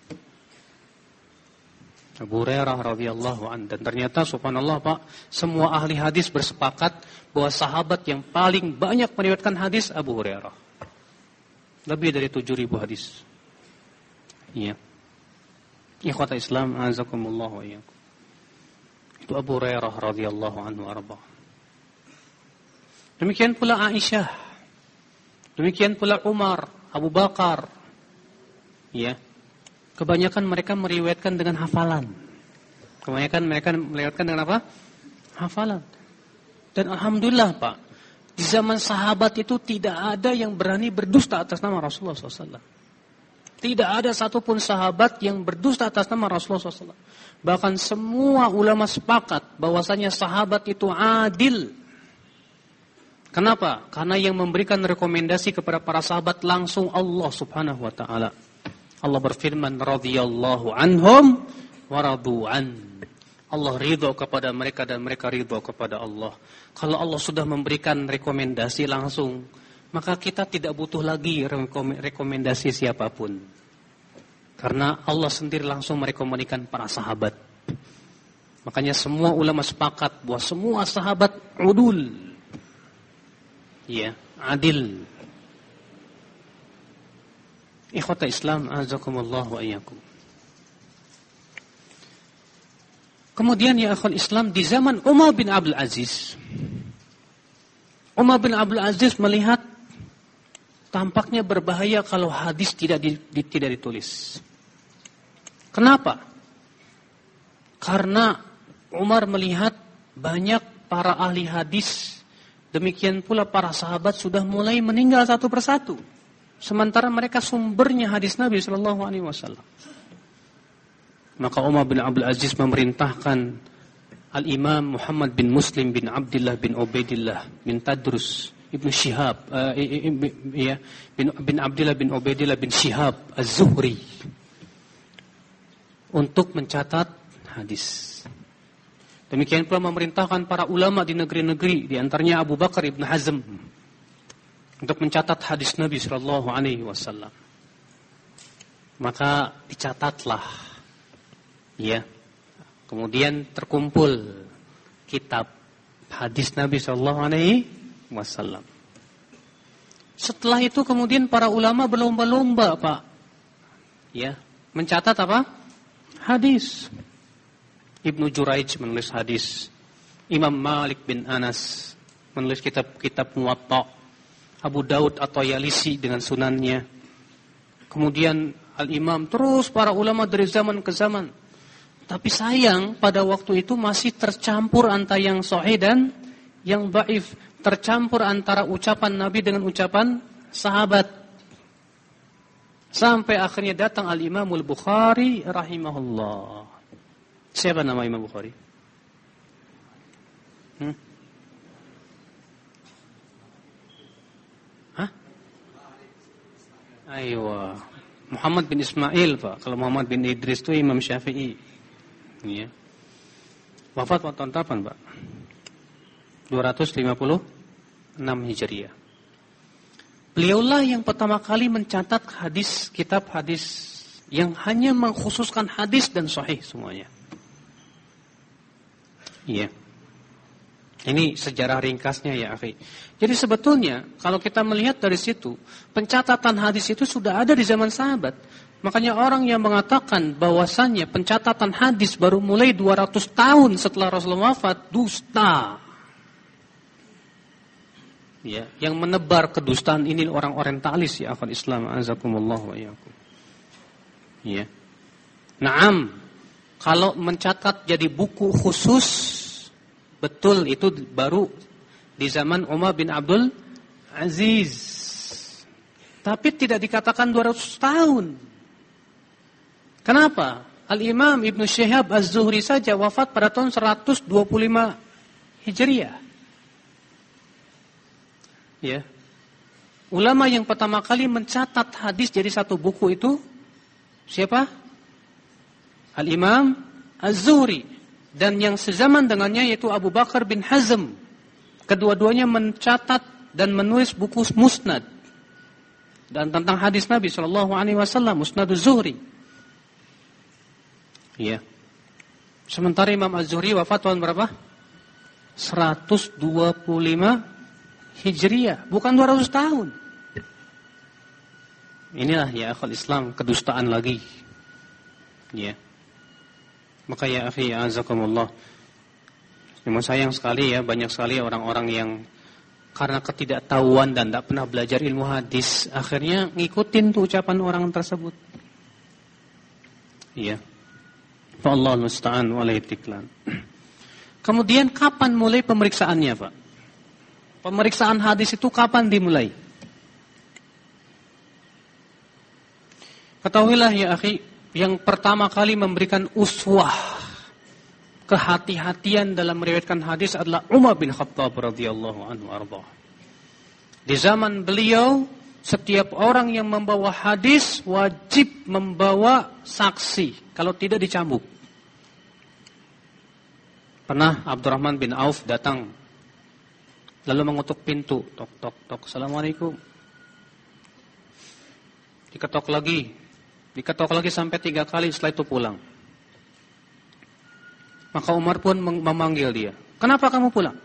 [SPEAKER 1] Abu Hurairah radhiyallahu anhu. Dan ternyata subhanallah Pak, semua ahli hadis bersepakat bahwa sahabat yang paling banyak meriwayatkan hadis Abu Hurairah. Lebih dari tujuh ribu hadis. Iya. Ikhwata Islam, azakumullah wa iyyakum. Itu Abu Hurairah radhiyallahu anhu arba. Demikian pula Aisyah. Demikian pula Umar, Abu Bakar. Ya. Kebanyakan mereka meriwayatkan dengan hafalan. Kebanyakan mereka meriwayatkan dengan apa? Hafalan. Dan alhamdulillah Pak, di zaman sahabat itu tidak ada yang berani berdusta atas nama Rasulullah shallallahu alaihi wasallam. Tidak ada satupun sahabat yang berdusta atas nama Rasulullah shallallahu alaihi wasallam. Bahkan semua ulama sepakat bahwasanya sahabat itu adil. Kenapa? Karena yang memberikan rekomendasi kepada para sahabat langsung Allah subhanahu wa ta'ala. Allah berfirman, radhiyallahu anhum wa radu'an. Allah ridho kepada mereka dan mereka ridho kepada Allah. Kalau Allah sudah memberikan rekomendasi langsung, maka kita tidak butuh lagi rekomendasi siapapun. Karena Allah sendiri langsung merekomendasikan para sahabat. Makanya semua ulama sepakat bahwa semua sahabat udul. Ya, adil. Ikhwata Islam, azakumullah wa iyyakum. Kemudian ya akhwal Islam, di zaman Umar bin Abdul Aziz, Umar bin Abdul Aziz melihat tampaknya berbahaya kalau hadis tidak di, di, tidak ditulis. Kenapa? Karena Umar melihat banyak para ahli hadis, demikian pula para sahabat sudah mulai meninggal satu persatu. Sementara mereka sumbernya hadis Nabi shallallahu alaihi wasallam. Maka Umar bin Abdul Aziz memerintahkan Al-Imam Muhammad bin Muslim bin Abdullah bin Ubaidillah bin Tadrus Ibn Shihab uh, ya, bin, bin Abdullah bin Ubaidillah bin Shihab Az-Zuhri untuk mencatat hadis. Demikian pula memerintahkan para ulama di negeri-negeri, di antaranya Abu Bakar Ibn Hazm, untuk mencatat hadis Nabi sallallahu alaihi wasallam. Maka dicatatlah. Ya. Kemudian terkumpul kitab hadis Nabi sallallahu alaihi wasallam. Setelah itu kemudian para ulama berlomba-lomba, Pak. Ya, mencatat apa? Hadis. Ibnu Juraij menulis hadis. Imam Malik bin Anas menulis kitab-kitab Muwatta. Abu Daud atau Yalisi dengan sunannya. Kemudian Al-Imam, terus para ulama dari zaman ke zaman. Tapi sayang pada waktu itu masih tercampur antara yang sahih dan yang dhaif, tercampur antara ucapan Nabi dengan ucapan sahabat. Sampai akhirnya datang Al-Imam Al-Bukhari rahimahullah. Siapa nama Imam Bukhari? Hmm? Hah? Aywa. Muhammad bin Ismail, Pak. Kalau Muhammad bin Idris itu Imam Syafi'i. Ya. Wafat tahun kapan, Pak? dua ratus lima puluh enam Hijriah. Beliaulah yang pertama kali mencatat hadis, kitab hadis yang hanya mengkhususkan hadis dan sahih semuanya. Iya. Ini sejarah ringkasnya ya, akhi. Jadi sebetulnya kalau kita melihat dari situ, pencatatan hadis itu sudah ada di zaman sahabat. Makanya orang yang mengatakan bahwasannya pencatatan hadis baru mulai dua ratus tahun setelah Rasulullah wafat, dusta. Ya, yang menebar kedustaan ini orang orientalis ya akhwat Islam, azakumullah wa iyyakum. Ya. Naam, kalau mencatat jadi buku khusus, betul itu baru di zaman Umar bin Abdul Aziz. Tapi tidak dikatakan dua ratus tahun. Kenapa? Al-Imam Ibn Syihab Az-Zuhri saja wafat pada tahun seratus dua puluh lima Hijriah. Ya. Ulama yang pertama kali mencatat hadis jadi satu buku itu siapa? Al-Imam Az-Zuhri. Dan yang sezaman dengannya yaitu Abu Bakar bin Hazm. Kedua-duanya mencatat dan menulis buku musnad. Dan tentang hadis Nabi shallallahu alaihi wasallam, Musnad Az-Zuhri. Ya. Sementara Imam Az-Zuhri wafat tahun berapa? seratus dua puluh lima Hijriah, bukan dua ratus tahun. Inilah ya akhul Islam, kedustaan lagi. Ya. Maka ya akhi azakumullah. Memang sayang sekali ya, banyak sekali orang-orang yang karena ketidaktahuan dan tidak pernah belajar ilmu hadis, akhirnya ngikutin tuh ucapan orang tersebut. Iya. Allah musta'an wa la itiklan. Kemudian kapan mulai pemeriksaannya, Pak? Pemeriksaan hadis itu kapan dimulai? Ketahuilah ya akhi, yang pertama kali memberikan uswah, kehati-hatian dalam meriwayatkan hadis adalah Umar bin Khattab radhiyallahu anhu arda. Di zaman beliau, setiap orang yang membawa hadis wajib membawa saksi, kalau tidak dicambuk. Pernah Abdurrahman bin Auf datang, lalu mengutuk pintu, tok tok tok, assalamualaikum. Diketok lagi, diketok lagi sampai tiga kali, setelah itu pulang. Maka Umar pun memanggil dia, kenapa kamu pulang?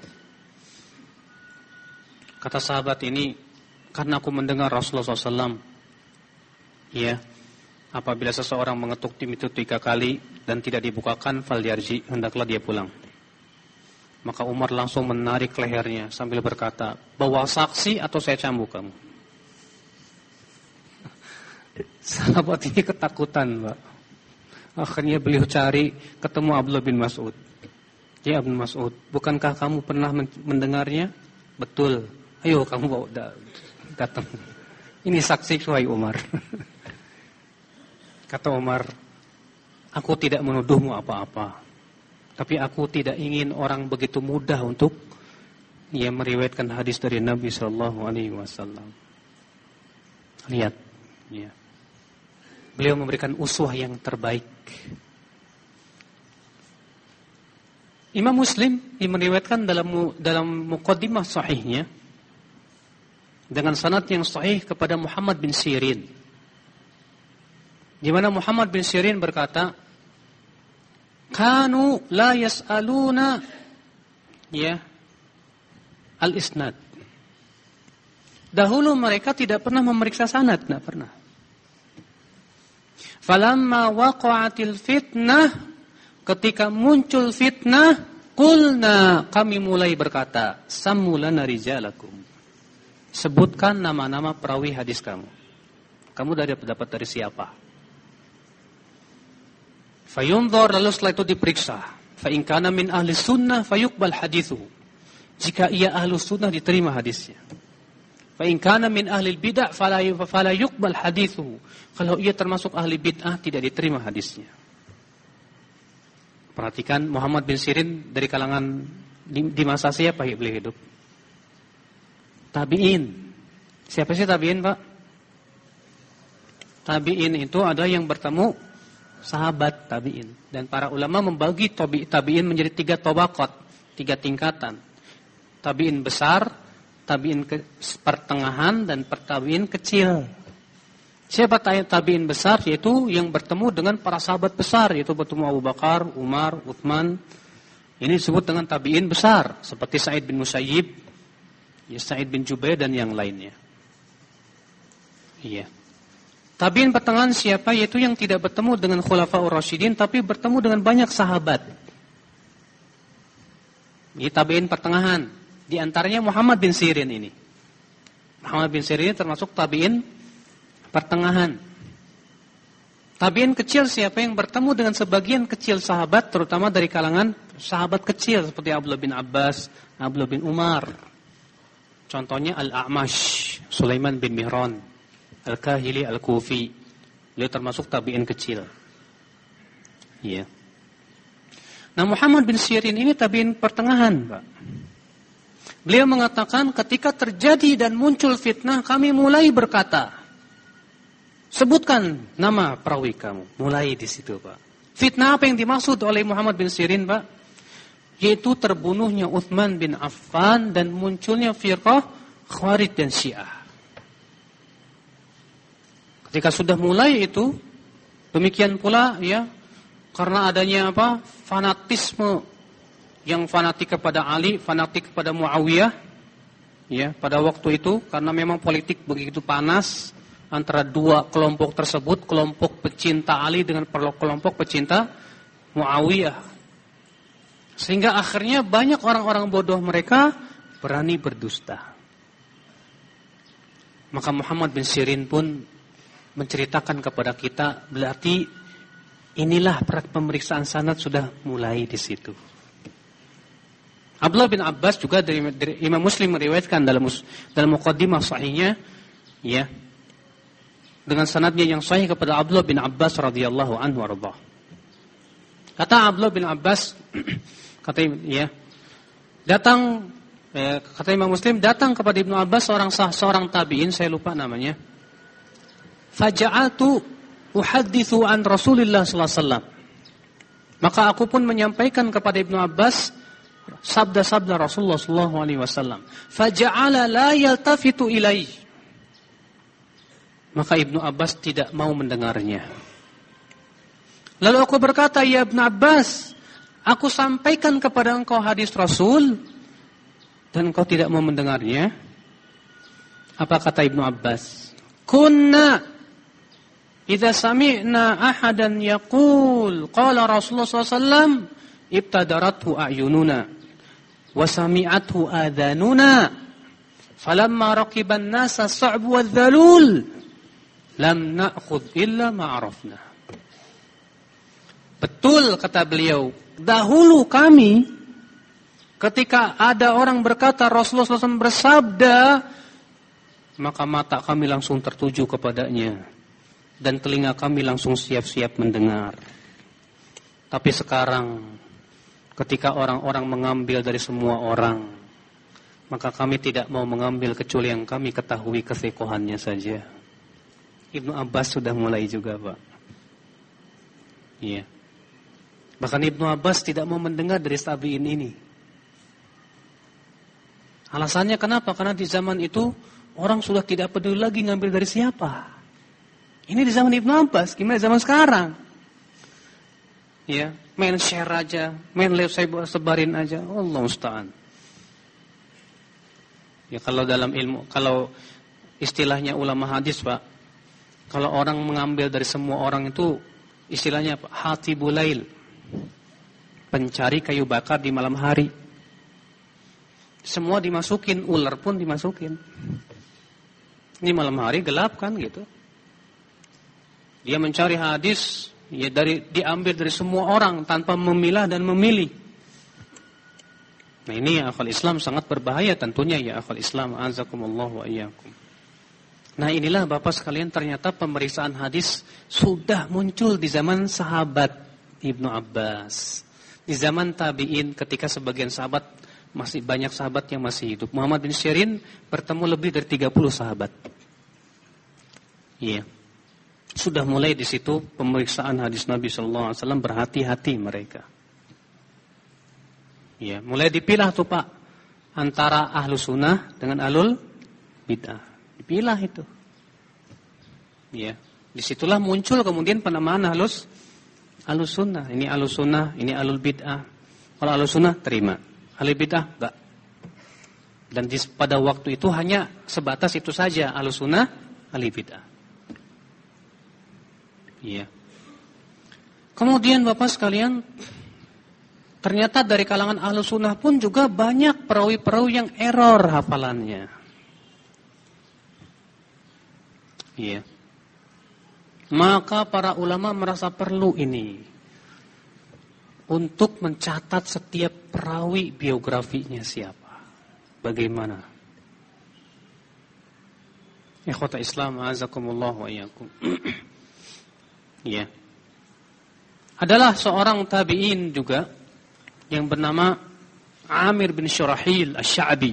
[SPEAKER 1] Kata sahabat ini, karena aku mendengar Rasulullah shallallahu alaihi wasallam, ya, apabila seseorang mengetuk pintu tiga kali dan tidak dibukakan, fal yarji, hendaklah dia pulang. Maka Umar langsung menarik lehernya sambil berkata, bawa saksi atau saya cambuk kamu. Sahabat ini ketakutan, Pak. Akhirnya beliau cari, ketemu Abdullah bin Mas'ud. Ya Ibnu Mas'ud, bukankah kamu pernah mendengarnya? Betul. Ayo kamu bawa datang. Ini saksi wahai Umar. Kata Umar, aku tidak menuduhmu apa-apa. Tapi aku tidak ingin orang begitu mudah untuk ia meriwayatkan hadis dari Nabi sallallahu alaihi wasallam. Lihat, ya. Beliau memberikan uswah yang terbaik. Imam Muslim yang meriwayatkan dalam dalam muqaddimah sahihnya dengan sanad yang sahih kepada Muhammad bin Sirin, di mana Muhammad bin Sirin berkata, kanu la yas'aluna ya al-isnad. Dahulu mereka tidak pernah memeriksa sanad, tidak pernah. Falamma waqa'atil fitnah, ketika muncul fitnah, qulna, kami mulai berkata, sammulana rijalakum. Sebutkan nama-nama perawi hadis kamu. Kamu dari dapat dari siapa? Fayunzur, lalu setelah itu diperiksa. Fa in kana min ahli sunnah fayuqbal hadithu. Jika ia ahli sunnah diterima hadisnya. Fa in kana min ahli bid'ah fala fala yuqbal hadithu. Kalau ia termasuk ahli bid'ah tidak diterima hadisnya. Perhatikan, Muhammad bin Sirin dari kalangan di, di masa siapa beliau hidup? Tabi'in. Siapa sih tabi'in, Pak? Tabi'in itu ada yang bertemu sahabat tabi'in, dan para ulama membagi tabi, tabi'in menjadi tiga tabaqat, tiga tingkatan. Tabi'in besar, tabi'in ke, pertengahan, dan tabi'in kecil. Siapa tabi'in besar? Yaitu yang bertemu dengan para sahabat besar, yaitu bertemu Abu Bakar, Umar, Uthman. Ini disebut dengan tabi'in besar, seperti Sa'id bin Musayyib, ya, Sa'id bin Jubair, dan yang lainnya. Iya. Tabi'in pertengahan siapa? Yaitu yang tidak bertemu dengan Khulafaur Rasyidin, tapi bertemu dengan banyak sahabat. Ini tabi'in pertengahan. Di antaranya Muhammad bin Sirin ini. Muhammad bin Sirin ini termasuk tabi'in pertengahan. Tabi'in kecil siapa? Yang bertemu dengan sebagian kecil sahabat, terutama dari kalangan sahabat kecil seperti Abdullah bin Abbas, Abdullah bin Umar. Contohnya Al-A'mash, Sulaiman bin Mihran. Al-Kahili Al-Kufi. Beliau termasuk tabi'in kecil. Iya. Nah, Muhammad bin Sirin ini tabi'in pertengahan, Pak. Beliau mengatakan ketika terjadi dan muncul fitnah, kami mulai berkata, sebutkan nama perawi kamu. Mulai di situ, Pak. Fitnah apa yang dimaksud oleh Muhammad bin Sirin, Pak? Yaitu terbunuhnya Uthman bin Affan dan munculnya firqah Khawarij dan Syiah. Ketika sudah mulai itu, demikian pula ya, karena adanya apa? Fanatisme yang fanatik kepada Ali, fanatik kepada Muawiyah, ya, pada waktu itu karena memang politik begitu panas antara dua kelompok tersebut, kelompok pecinta Ali dengan kelompok pecinta Muawiyah. Sehingga akhirnya banyak orang-orang bodoh mereka berani berdusta. Maka Muhammad bin Sirin pun menceritakan kepada kita, berarti inilah pemeriksaan sanad sudah mulai di situ. Abdullah bin Abbas juga dari, dari Imam Muslim meriwayatkan dalam dalam muqaddimah sahihnya, ya, dengan sanadnya yang sahih kepada Abdullah bin Abbas radhiyallahu anhu warḍah. Kata Abdullah bin Abbas, kata ya, datang eh, kata Imam Muslim, datang kepada Ibnu Abbas seorang seorang tabi'in, saya lupa namanya. Faja'atu uhadditsu an Rasulillah sallallahu alaihi wasallam. Maka aku pun menyampaikan kepada Ibnu Abbas sabda-sabda Rasulullah sallallahu alaihi wasallam. Faja'ala la yaltafitu ilaihi. Maka Ibnu Abbas tidak mau mendengarnya. Lalu aku berkata, ya Ibnu Abbas, aku sampaikan kepada engkau hadis Rasul dan engkau tidak mau mendengarnya. Apa kata Ibnu Abbas? Kunna idza sami'na ahadan yaqul qala Rasulullah sallallahu alaihi wasallam ibtadarathu a'yununa wa sami'athu adhanuna falamma raqiban nasa as-sa'bu wadh-dhalul lam na'khudh illa ma 'arafna. Betul kata beliau, dahulu kami ketika ada orang berkata Rasulullah sallallahu alaihi wasallam bersabda, maka mata kami langsung tertuju kepadanya dan telinga kami langsung siap-siap mendengar. Tapi sekarang ketika orang-orang mengambil dari semua orang, maka kami tidak mau mengambil kecuali yang kami ketahui kesikohannya saja. Ibnu Abbas sudah mulai juga, Pak. Iya. Bahkan Ibnu Abbas tidak mau mendengar dari tabi'in ini. Alasannya kenapa? Karena di zaman itu orang sudah tidak peduli lagi ngambil dari siapa. Ini di zaman Ibnu Abbas, gimana zaman sekarang? Ya, main share aja, main live saya sebarin aja. Allah musta'an. Ya, kalau dalam ilmu, kalau istilahnya ulama hadis, Pak, kalau orang mengambil dari semua orang itu istilahnya apa? Hatibul lail. Pencari kayu bakar di malam hari. Semua dimasukin, ular pun dimasukin. Ini malam hari gelap kan gitu. Dia mencari hadis, ya dari diambil dari semua orang tanpa memilah dan memilih. Nah ini ya akal Islam sangat berbahaya tentunya ya akal Islam. Azakumullah wa iyyakum. Nah inilah Bapak sekalian, ternyata pemeriksaan hadis sudah muncul di zaman sahabat Ibnu Abbas, di zaman tabi'in ketika sebagian sahabat, masih banyak sahabat yang masih hidup. Muhammad bin Sirin bertemu lebih dari tiga puluh sahabat. Iya. Sudah mulai di situ pemeriksaan hadis Nabi sallallahu alaihi wasallam, berhati-hati mereka. Iya, mulai dipilah tuh Pak antara ahlu sunnah dengan ahlul bid'ah. Dipilah itu. Iya. Disitulah muncul kemudian penamaan ahlus ahlus sunnah. Ini ahlus sunnah, ini ahlul bid'ah. Kalau ahlus sunnah terima, ahlul bid'ah enggak. Dan di, pada waktu itu hanya sebatas itu saja, ahlus sunnah, ahlul bid'ah. Iya. Kemudian Bapak sekalian, ternyata dari kalangan ahlus sunnah pun juga banyak perawi-perawi yang error hafalannya. Iya. Maka para ulama merasa perlu ini untuk mencatat setiap perawi biografinya siapa, bagaimana. Ikhwata Islam, azakumullah wa iyyakum. Ya. Adalah seorang tabi'in juga yang bernama Amir bin Syurahil Asy-Sya'bi.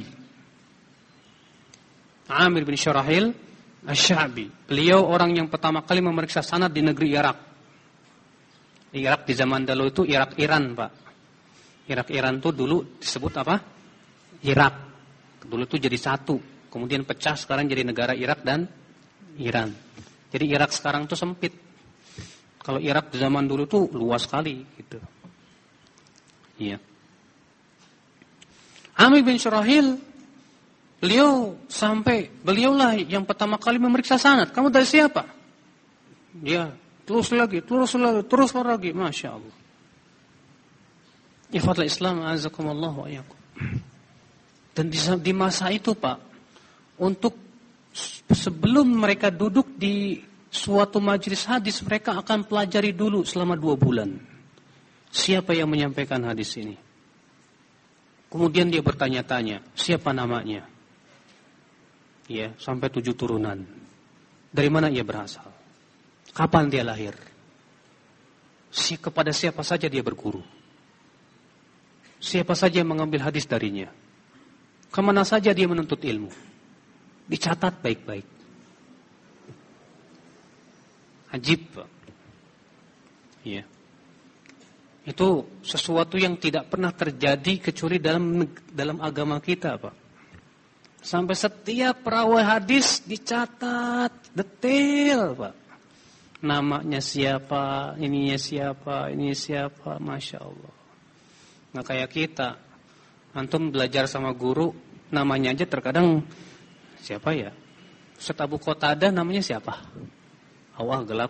[SPEAKER 1] Amir bin Syurahil Asy-Sya'bi. Beliau orang yang pertama kali memeriksa sanad di negeri Irak. Irak di zaman dahulu itu Irak Iran, Pak. Irak Iran itu dulu disebut apa? Irak. Dulu itu jadi satu, kemudian pecah sekarang jadi negara Irak dan Iran. Jadi Irak sekarang itu sempit. Kalau Irak di zaman dulu itu luas sekali gitu. Iya. Amir bin Syurahil, beliau sampai beliaulah yang pertama kali memeriksa sanad. Kamu dari siapa? Dia terus lagi, terus lagi, terus lagi, Masya Allah. Ikhwatul Islam, azakumullah wa iyyakum. Dan di, di masa itu, Pak, untuk sebelum mereka duduk di suatu majelis hadis, mereka akan pelajari dulu selama dua bulan. Siapa yang menyampaikan hadis ini? Kemudian dia bertanya-tanya, siapa namanya? Ya, sampai tujuh turunan. Dari mana ia berasal? Kapan dia lahir? Si, kepada siapa saja dia berguru? Siapa saja yang mengambil hadis darinya? Kemana saja dia menuntut ilmu? Dicatat baik-baik. Ajib, Pak. Ya. Itu sesuatu yang tidak pernah terjadi kecuali dalam dalam agama kita, Pak. Sampai setiap perawi hadis dicatat detail, Pak. Namanya siapa, ininya siapa, ini siapa, Masya Allah. Nggak kayak kita. Antum belajar sama guru, namanya aja terkadang siapa ya? Ustaz Abu Qatadah namanya siapa? Awal gelap.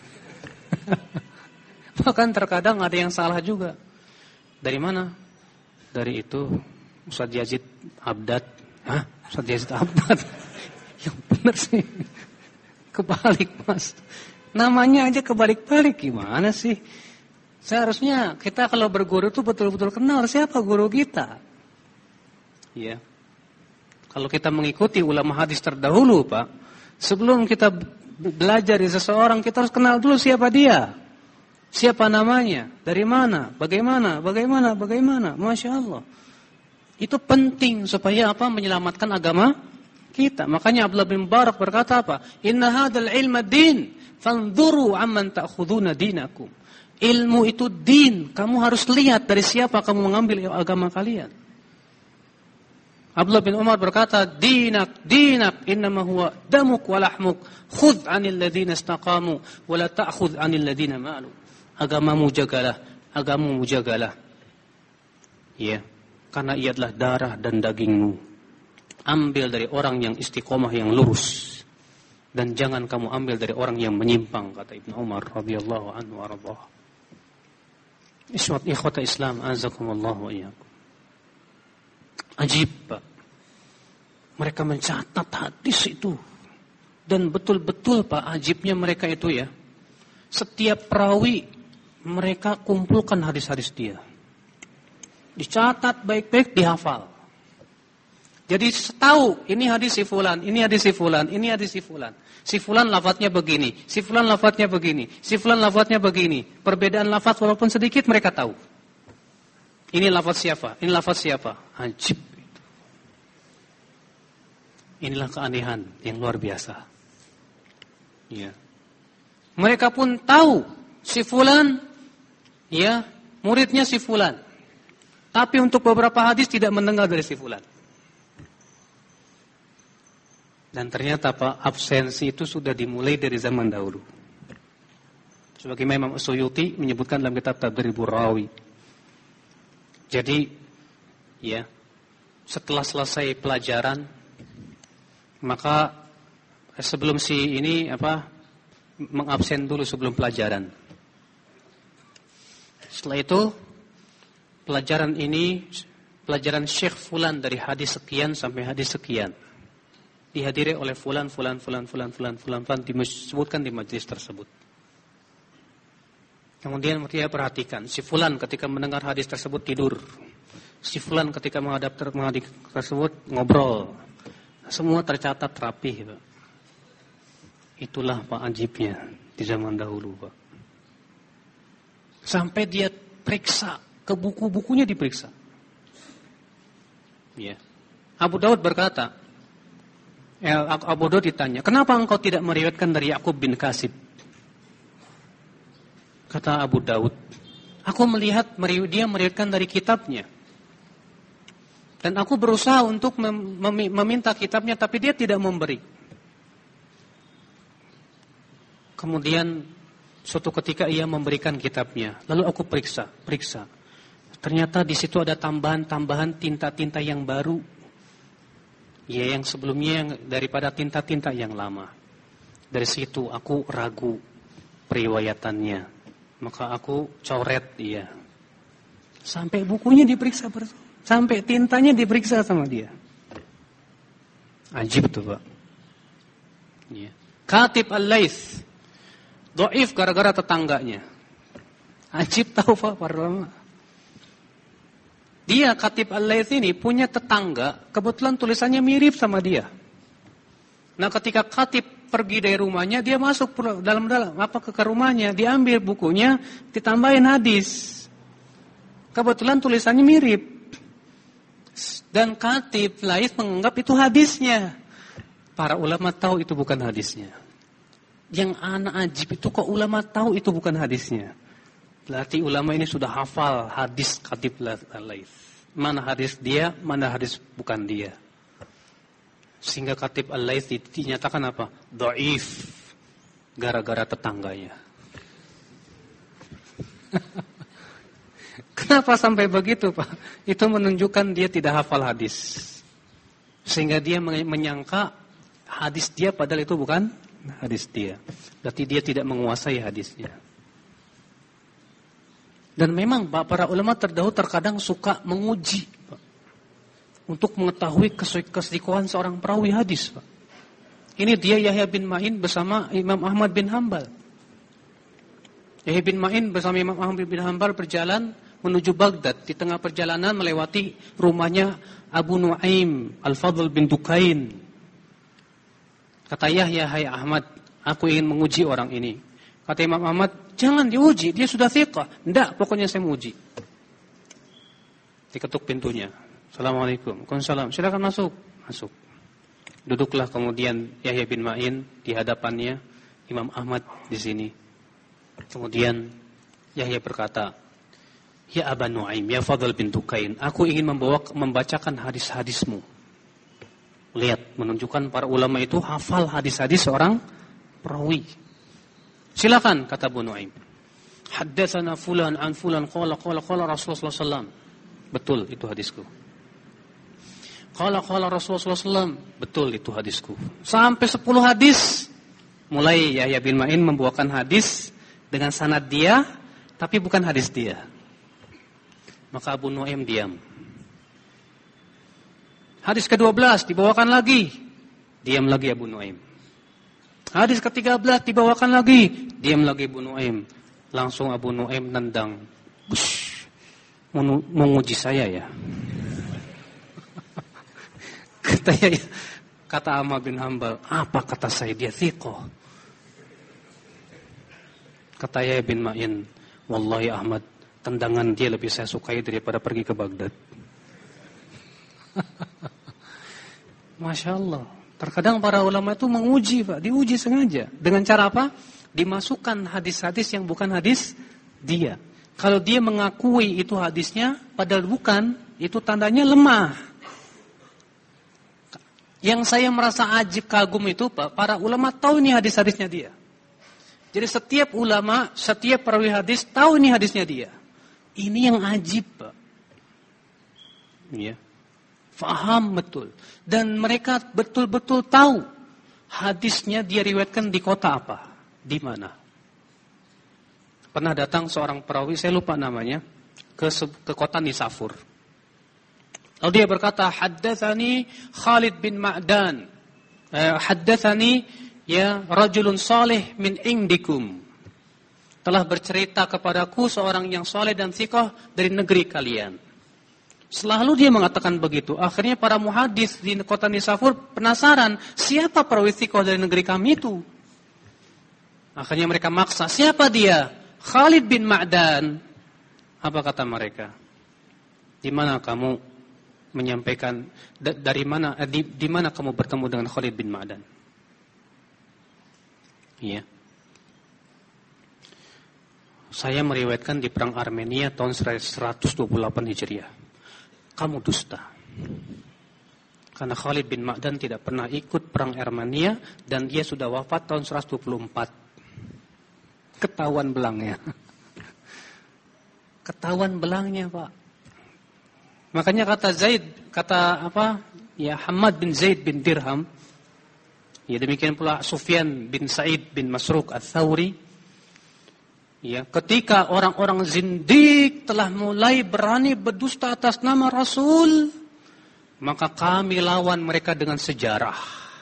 [SPEAKER 1] Bahkan terkadang ada yang salah juga. Dari mana? Dari itu Ustaz Yazid Abdad. Hah? Ustaz Yazid Abdad. Yang benar sih. Kebalik, Mas. Namanya aja kebalik-balik, gimana sih? Seharusnya kita kalau berguru tuh betul-betul kenal siapa guru kita. Ya. Kalau kita mengikuti ulama hadis terdahulu, Pak, sebelum kita belajar dari seseorang, kita harus kenal dulu siapa dia. Siapa namanya, dari mana, bagaimana, bagaimana, bagaimana. Masya Allah. Itu penting supaya apa? Menyelamatkan agama kita. Makanya Abdullah bin Mubarak berkata apa? Inna hadzal ilma din, fanzuru amman ta'khuduna dinakum. Ilmu itu din, kamu harus lihat dari siapa kamu mengambil agama kalian. Abdullah bin Umar berkata, dinak, dinak, innama huwa damuk wa lahmuk, khudh anil ladhina istaqamu, wa la ta'khudh anil ladhina ma'lu. Agamamu jagalah, agamamu jagalah. Ya, karena ia adalah darah dan dagingmu. Ambil dari orang yang istiqomah, yang lurus. Dan jangan kamu ambil dari orang yang menyimpang, kata Ibnu Umar radhiyallahu anhu warḍah. Iswat ikhwata Islam, azakumullah wa iyyakum. Ajib, Pak. Mereka mencatat hadis itu. Dan betul-betul, Pak, ajibnya mereka itu ya. Setiap perawi mereka kumpulkan hadis-hadis dia. Dicatat baik-baik, dihafal. Jadi tahu ini hadis si fulan, ini hadis si fulan, ini hadis si fulan. Si fulan lafadznya begini, si fulan lafadznya begini, si fulan lafadznya begini. Perbedaan lafadz walaupun sedikit mereka tahu. Ini lafadz siapa? Ini lafadz siapa? Ajib. Inilah keanehan yang luar biasa. Ya. Mereka pun tahu si fulan, ya, muridnya si fulan. Tapi untuk beberapa hadis tidak mendengar dari si fulan. Dan ternyata Pak, absensi itu sudah dimulai dari zaman dahulu. Sebagaimana Imam As-Suyuti menyebutkan dalam kitab Tadribur Rawi. Jadi, ya, setelah selesai pelajaran, maka sebelum si ini apa mengabsen dulu sebelum pelajaran. Setelah itu, pelajaran ini pelajaran Syekh Fulan dari hadis sekian sampai hadis sekian. Dihadiri oleh fulan, fulan, fulan, fulan, fulan, fulan, fulan, disebutkan di majelis tersebut. Kemudian dia perhatikan, si fulan ketika mendengar hadis tersebut tidur. Si fulan ketika menghadap hadis tersebut ngobrol. Semua tercatat rapi. Gitu. Itulah Pak ajibnya di zaman dahulu Pak. Sampai dia periksa, ke buku-bukunya diperiksa. Ya. Abu Daud berkata, Abu Daud ditanya, kenapa engkau tidak meriwayatkan dari Yakub bin Kasib? Kata Abu Daud, aku melihat dia meriwayatkan dari kitabnya. Dan aku berusaha untuk mem- mem- meminta kitabnya, tapi dia tidak memberi. Kemudian suatu ketika ia memberikan kitabnya, lalu aku periksa, periksa. Ternyata di situ ada tambahan-tambahan tinta-tinta yang baru. Ya, yang sebelumnya yang daripada tinta-tinta yang lama. Dari situ aku ragu periwayatannya. Maka aku coret dia. Sampai bukunya diperiksa, sampai tintanya diperiksa sama dia. Ajib tuh Pak. Ya. Khatib Al-Laits dhaif gara-gara tetangganya. Ajib tahu Pak para ulama. Dia Khatib Al-Laits ini punya tetangga, kebetulan tulisannya mirip sama dia. Nah, ketika Khatib pergi dari rumahnya, dia masuk dalam-dalam apa ke rumahnya, diambil bukunya, ditambahin hadis. Kebetulan tulisannya mirip. Dan Khatib Al-Laits menganggap itu hadisnya. Para ulama tahu itu bukan hadisnya. Yang anak ajib itu kok ulama tahu itu bukan hadisnya. Berarti ulama ini sudah hafal hadis Khatib Al-Laits. Mana hadis dia, mana hadis bukan dia. Sehingga Khatib Al-Laits dinyatakan apa? Dhaif. Gara-gara tetangganya. Kenapa sampai begitu Pak? Itu menunjukkan dia tidak hafal hadis. Sehingga dia menyangka hadis dia padahal itu bukan hadis dia. Berarti dia tidak menguasai hadisnya. Dan memang Pak, para ulama terdahulu terkadang suka menguji Pak, untuk mengetahui kesikohan seorang perawi hadis Pak. Ini dia Yahya bin Ma'in bersama Imam Ahmad bin Hanbal. Yahya bin Ma'in bersama Imam Ahmad bin Hanbal berjalan menuju Baghdad. Di tengah perjalanan melewati rumahnya Abu Nuaim Al-Fadl bin Dukain. Kata Yahya, hai Ahmad, aku ingin menguji orang ini. Kata Imam Ahmad, jangan diuji, dia sudah thiqah. Tidak, pokoknya saya menguji. Diketuk pintunya. Assalamualaikum. Waalaikumsalam. Silakan masuk. Masuk. Duduklah kemudian Yahya bin Ma'in di hadapannya, Imam Ahmad di sini. Kemudian Yahya berkata, ya Aba Nuaim, ya Fadl bin Dukain, aku ingin membawa membacakan hadis-hadismu. Lihat, menunjukkan para ulama itu hafal hadis-hadis seorang perawi. Silakan, kata Abu Nuaim. Haddatsana fulan an fulan qala qala qala Rasulullah sallallahu alaihi wasallam. Betul itu hadisku. Qala qala Rasulullah sallallahu alaihi wasallam. Betul itu hadisku. Sampai sepuluh hadis. Mulai Yahya bin Ma'in membawakan hadis dengan sanad dia, tapi bukan hadis dia. Maka Abu Nuaim diam. Hadis kedua belas dibawakan lagi. Diam lagi Abu Nuaim. Hadis ketiga belas dibawakan lagi. Diam lagi Abu Nuaim. Langsung Abu Nuaim nendang. Bush, menguji saya ya. Kata ya, kata Ahmad bin Hanbal, apa kata saya dia thiqah? Kata Yahya bin Ma'in, wallahi Ahmad, tendangan dia lebih saya sukai daripada pergi ke Baghdad. Masya Allah. Terkadang para ulama itu menguji Pak, diuji sengaja. Dengan cara apa? Dimasukkan hadis-hadis yang bukan hadis dia. Kalau dia mengakui itu hadisnya, padahal bukan, itu tandanya lemah. Yang saya merasa ajib kagum itu Pak, para ulama tahu ini hadis-hadisnya dia. Jadi setiap ulama, setiap perawi hadis tahu ini hadisnya dia. Ini yang ajib Pak. Ya. Faham betul. Dan mereka betul-betul tahu hadisnya dia riwayatkan di kota apa, di mana. Pernah datang seorang perawi, saya lupa namanya, ke, ke kota Nisapur. Lalu dia berkata, haddatsani Khalid bin Ma'dan, eh, haddatsani ya rajulun salih min indikum. Telah bercerita kepadaku seorang yang saleh dan thiqah dari negeri kalian. Selalu dia mengatakan begitu. Akhirnya para muhadis di kota Nisapur penasaran, siapa perawi thiqah dari negeri kami itu?
[SPEAKER 2] Akhirnya mereka maksa, siapa dia? Khalid bin Ma'dan. Apa kata mereka? Di mana kamu menyampaikan, da- dari mana, eh, di, di mana kamu bertemu dengan Khalid bin Ma'dan? Iya. Saya meriwayatkan di perang Armenia tahun seratus dua puluh delapan Hijriah. Kamu dusta. Karena Khalid bin Ma'dan tidak pernah ikut perang Armenia dan dia sudah wafat tahun seratus dua puluh empat. Ketahuan belangnya. Ketahuan belangnya, Pak. Makanya kata Zaid, kata apa? Ya, Hamad bin Zaid bin Dirham. Ya, demikian pula Sufyan bin Sa'id bin Masruq Ats-Tsauri. Ya, ketika orang-orang zindik telah mulai berani berdusta atas nama Rasul, maka kami lawan mereka dengan sejarah.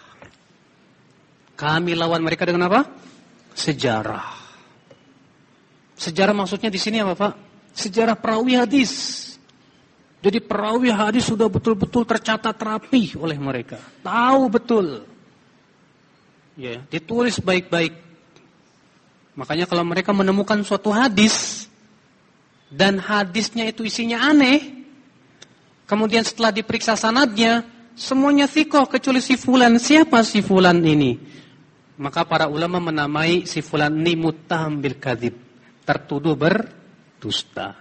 [SPEAKER 2] Kami lawan mereka dengan apa? Sejarah. Sejarah maksudnya di sini apa, Pak? Sejarah perawi hadis. Jadi perawi hadis sudah betul-betul tercatat rapi oleh mereka. Tahu betul. Ya, ditulis baik-baik. Makanya kalau mereka menemukan suatu hadis dan hadisnya itu isinya aneh, kemudian setelah diperiksa sanadnya, semuanya thiqah kecuali si fulan. Siapa si fulan ini? Maka para ulama menamai si fulan ini muttaham bil kadzib, tertuduh berdusta.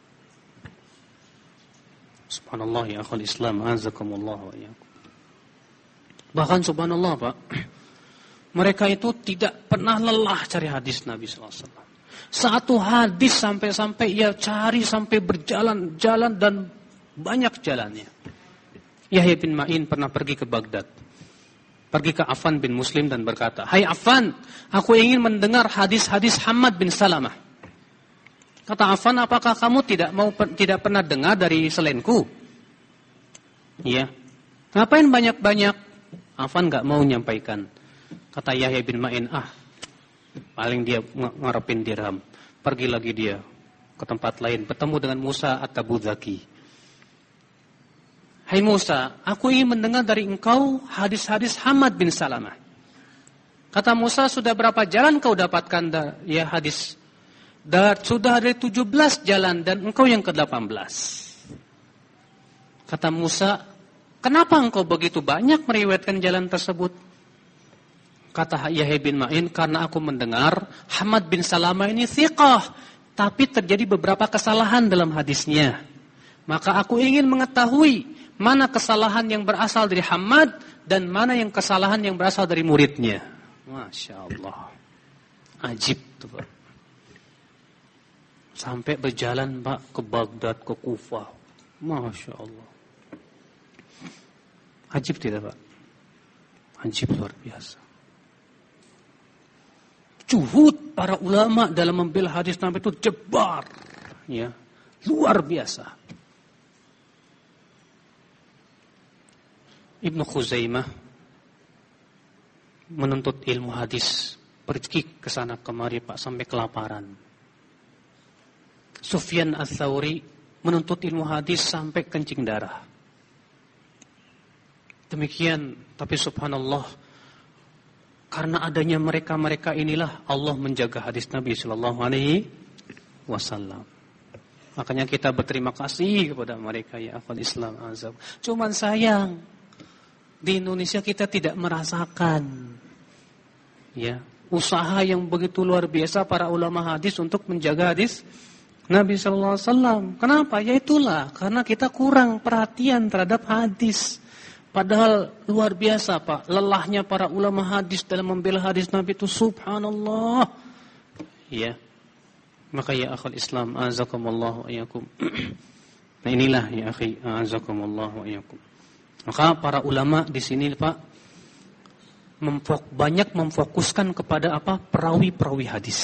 [SPEAKER 2] Subhanallah ya akhul Islam, azakumullah wa iyyakum. Bahkan subhanallah, Pak, mereka itu tidak pernah lelah cari hadis Nabi sallallahu alaihi wasallam. Satu hadis sampai-sampai ia cari sampai berjalan-jalan dan banyak jalannya. Yahya bin Ma'in pernah pergi ke Baghdad. Pergi ke Affan bin Muslim dan berkata, "Hai Affan, aku ingin mendengar hadis-hadis Hammad bin Salamah." Kata Affan, "Apakah kamu tidak mau tidak pernah dengar dari selainku?" Iya. "Ngapain banyak-banyak?" Affan enggak mau menyampaikan. Kata Yahya bin Ma'in, "Ah, paling dia ngarepin dirham." Pergi lagi dia ke tempat lain, bertemu dengan Musa At-Tabuzaki. "Hai Musa, aku ingin mendengar dari engkau hadis-hadis Hammad bin Salamah." Kata Musa, "Sudah berapa jalan kau dapatkan da, ya hadis?" Dan sudah ada tujuh belas jalan dan engkau yang ke delapan belas. Kata Musa, "Kenapa engkau begitu banyak meriwayatkan jalan tersebut?" Kata Yahya bin Ma'in, "Karena aku mendengar Hammad bin Salamah ini thiqah, tapi terjadi beberapa kesalahan dalam hadisnya. Maka aku ingin mengetahui mana kesalahan yang berasal dari Hammad dan mana yang kesalahan yang berasal dari muridnya." Masya Allah. Ajib tuh, Pak. Sampai berjalan, Pak, ke Baghdad, ke Kufah. Masya Allah. Ajib tidak, Pak? Ajib luar biasa. Juhud para ulama dalam membela hadis Nabi itu jebar, ya, luar biasa. Ibnu Khuzaimah menuntut ilmu hadis, pergi ke sana kemari, Pak, sampai kelaparan. Sufyan Ats-Tsauri menuntut ilmu hadis sampai kencing darah. Demikian, tapi subhanallah, karena adanya mereka-mereka inilah Allah menjaga hadis Nabi sallallahu alaihi wasallam. Makanya kita berterima kasih kepada mereka, ya akhwal Islam azab. Cuman sayang di Indonesia kita tidak merasakan, ya, usaha yang begitu luar biasa para ulama hadis untuk menjaga hadis Nabi sallallahu alaihi wasallam. Kenapa? Ya itulah, karena kita kurang perhatian terhadap hadis. Padahal luar biasa, Pak, lelahnya para ulama hadis dalam membela hadis Nabi itu subhanallah. Ya. Maka ya akhul Islam, azakumullah wa iyyakum. Nah inilah ya akhi, azakumullah wa iyyakum. Maka para ulama di sini, Pak, memfok, banyak memfokuskan kepada apa? Perawi-perawi hadis.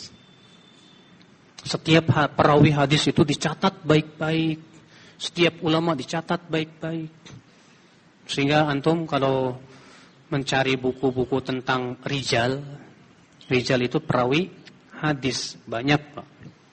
[SPEAKER 2] Setiap perawi hadis itu dicatat baik-baik. Setiap ulama dicatat baik-baik. Sehingga antum kalau mencari buku-buku tentang rijal, rijal itu perawi hadis banyak, Pak.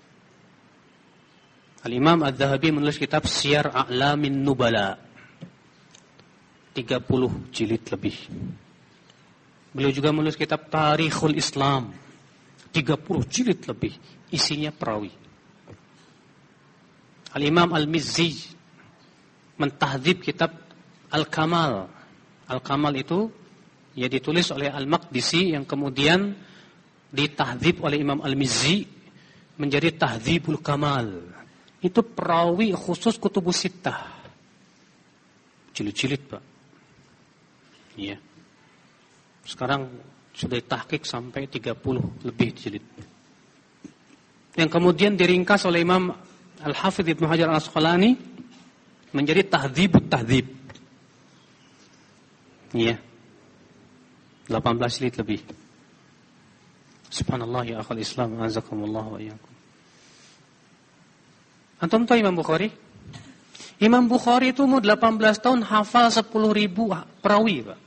[SPEAKER 2] Al-Imam Adz-Dzahabi menulis kitab Syiar A'lamin Nubala, tiga puluh jilid lebih. Beliau juga menulis kitab Tarikhul Islam, tiga puluh jilid lebih, isinya perawi. Al-Imam Al-Mizzi mentahdzib kitab Al-Kamal. Al-Kamal itu ya ditulis oleh Al-Maqdisi yang kemudian ditahdzib oleh Imam Al-Mizzi menjadi Tahdzibul Kamal. Itu perawi khusus Kutubus Sittah. Jilid-jilid, Pak. Iya. Sekarang sudah ditahqiq sampai tiga puluh lebih jilid. Yang kemudian diringkas oleh Imam Al-Hafidz Ibnu Hajar Al-Asqalani menjadi Tahdzibut Tahdzib. Iya. delapan belas jilid lebih. Subhanallah ya akhal Islam, azakumullah wa iyyakum. Antum tahu Imam Bukhari? Imam Bukhari itu umur delapan belas tahun hafal sepuluh ribu perawi, Pak.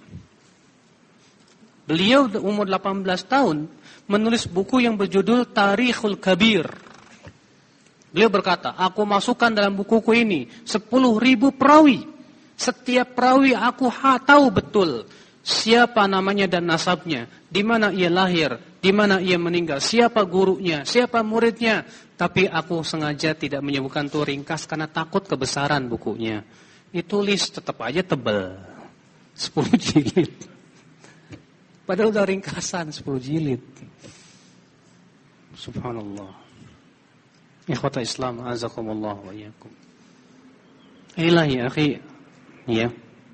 [SPEAKER 2] Beliau umur delapan belas tahun menulis buku yang berjudul Tarikhul Kabir. Beliau berkata, aku masukkan dalam bukuku ini sepuluh ribu perawi. Setiap perawi aku ha, tahu betul siapa namanya dan nasabnya, di mana ia lahir, di mana ia meninggal, siapa gurunya, siapa muridnya. Tapi aku sengaja tidak menyebutkan itu ringkas karena takut kebesaran bukunya. Ditulis tetap aja tebal, sepuluh jilid. Padahal udah ringkasan sepuluh jilid. Subhanallah. Ikhwata Islam, azakumullah wa iyyakum. Inilah ya akhi, ya.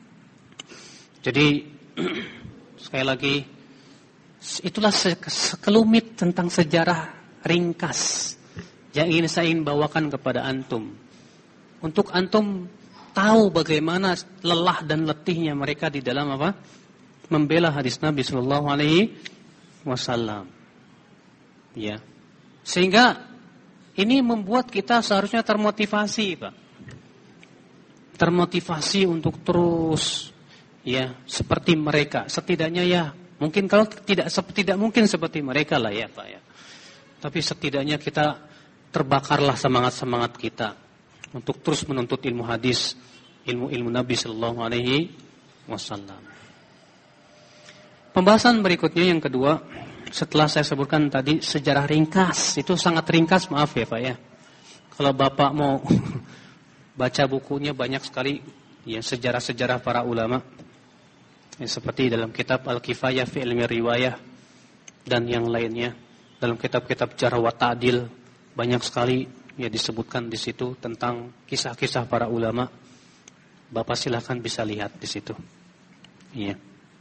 [SPEAKER 2] Jadi sekali lagi, itulah sekelumit tentang sejarah ringkas yang ingin saya ingin bawakan kepada antum. Untuk antum tahu bagaimana lelah dan letihnya mereka di dalam apa? Membela hadis Nabi sallallahu alaihi wasallam. Ya. Sehingga ini membuat kita seharusnya termotivasi, Pak. Termotivasi untuk terus ya seperti mereka. Setidaknya ya, mungkin kalau tidak tidak mungkin seperti mereka lah ya, Pak ya. Tapi setidaknya kita terbakarlah semangat-semangat kita untuk terus menuntut ilmu hadis, ilmu-ilmu Nabi sallallahu alaihi wasallam. Pembahasan berikutnya yang kedua, setelah saya sebutkan tadi sejarah ringkas, itu sangat ringkas, maaf ya Pak ya. Kalau Bapak mau baca bukunya banyak sekali ya sejarah-sejarah para ulama. Ya, seperti dalam kitab Al-Kifayah fi Ilmi Riwayah dan yang lainnya. Dalam kitab-kitab Jarh wa Ta'dil banyak sekali ya disebutkan di situ tentang kisah-kisah para ulama. Bapak silahkan bisa lihat di situ. Iya.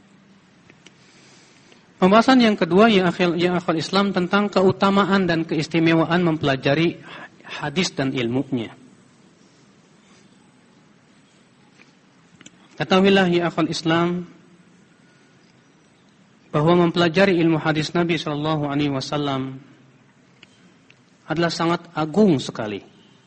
[SPEAKER 2] Pembahasan yang kedua yang akhir yang akhir Islam tentang keutamaan dan keistimewaan mempelajari hadis dan ilmunya. Ketahuilah ya akhir Islam bahwa mempelajari ilmu hadis Nabi sallallahu alaihi wasallam adalah sangat agung sekali.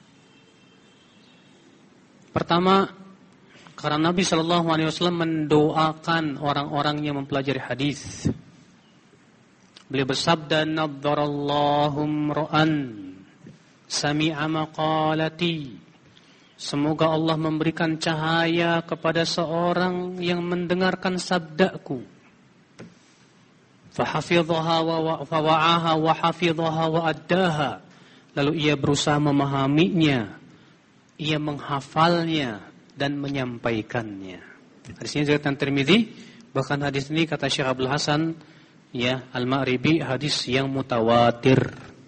[SPEAKER 2] Pertama, karena Nabi sallallahu alaihi wasallam mendoakan orang-orang yang mempelajari hadis. Beliau bersabda, "Naddarallahu imra'an sami'a maqalati." Semoga Allah memberikan cahaya kepada seorang yang mendengarkan sabdaku. Fahafidhaha wa fawa'aha wa hafidhaha wa addaha. Lalu ia berusaha memahaminya, ia menghafalnya dan menyampaikannya. Hadis ini diriwayatkan Tirmidzi, bahkan hadis ini kata Syekh Abdul Hasan ya Al-Ma'ribi hadis yang mutawatir.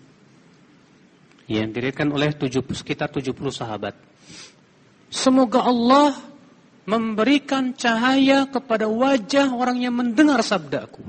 [SPEAKER 2] Yang diriwayatkan oleh tujuh, sekitar tujuh puluh sahabat. Semoga Allah memberikan cahaya kepada wajah orang yang mendengar sabdaku.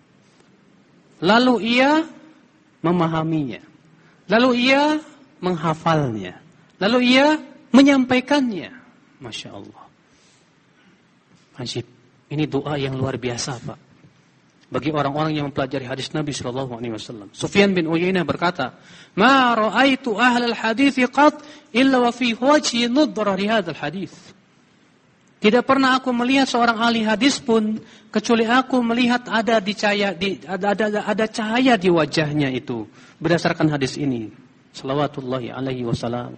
[SPEAKER 2] Lalu ia memahaminya. Lalu ia menghafalnya. Lalu ia menyampaikannya. Masya Allah. Ajib. Ini doa yang luar biasa, Pak. Bagi orang-orang yang mempelajari hadis Nabi sallallahu alaihi wasallam. Sufyan bin Uyainah berkata, "Ma ra'aitu ahlal hadits qat illa wa fi wajhi nudrah li hadzal hadits." Tidak pernah aku melihat seorang ahli hadis pun kecuali aku melihat ada di cahaya di ada ada ada cahaya di wajahnya itu berdasarkan hadis ini. Shalawatullahi alaihi wasallam.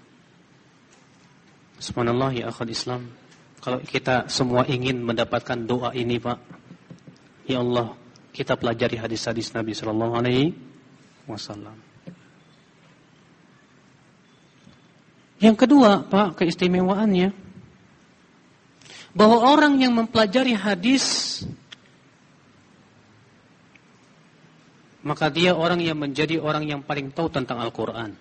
[SPEAKER 2] Subhanallah ya akhul Islam. Kalau kita semua ingin mendapatkan doa ini, Pak. Ya Allah, kita pelajari hadis-hadis Nabi sallallahu alaihi wasallam. Yang kedua, Pak, keistimewaannya bahwa orang yang mempelajari hadis maka dia orang yang menjadi orang yang paling tahu tentang Al-Quran.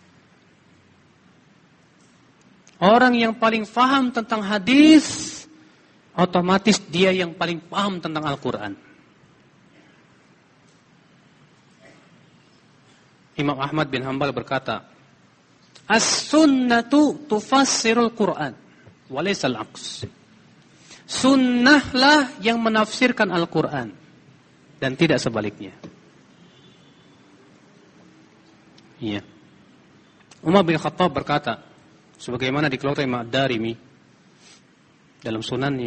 [SPEAKER 2] Orang yang paling faham tentang hadis, otomatis dia yang paling paham tentang Al-Quran. Imam Ahmad bin Hanbal berkata, As-sunnatu tufassirul Quran, walaysal aqs. Sunnahlah yang menafsirkan Al-Quran, dan tidak sebaliknya. Iya. Umar bin Khattab berkata, sebagaimana dikeluarkan Imam Ad-Darimi dalam sunannya,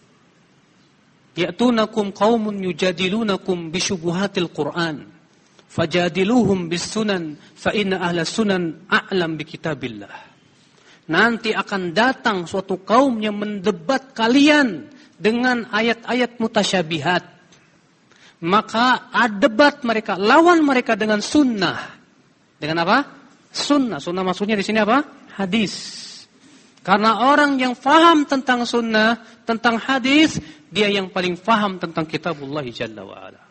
[SPEAKER 2] Ya'tunakum qaumun yujadilunakum bisyubuhatil Qur'an, fajadiluhum bis sunan, fa inna ahla sunan a'lam bi kitabillah. Nanti akan datang suatu kaum yang mendebat kalian dengan ayat-ayat mutasyabihat. Maka debat mereka, lawan mereka dengan sunnah. Dengan apa? Sunnah. Sunnah maksudnya di sini apa? Hadis. Karena orang yang faham tentang sunnah, tentang hadis, dia yang paling faham tentang kitabullah jalla wa ala.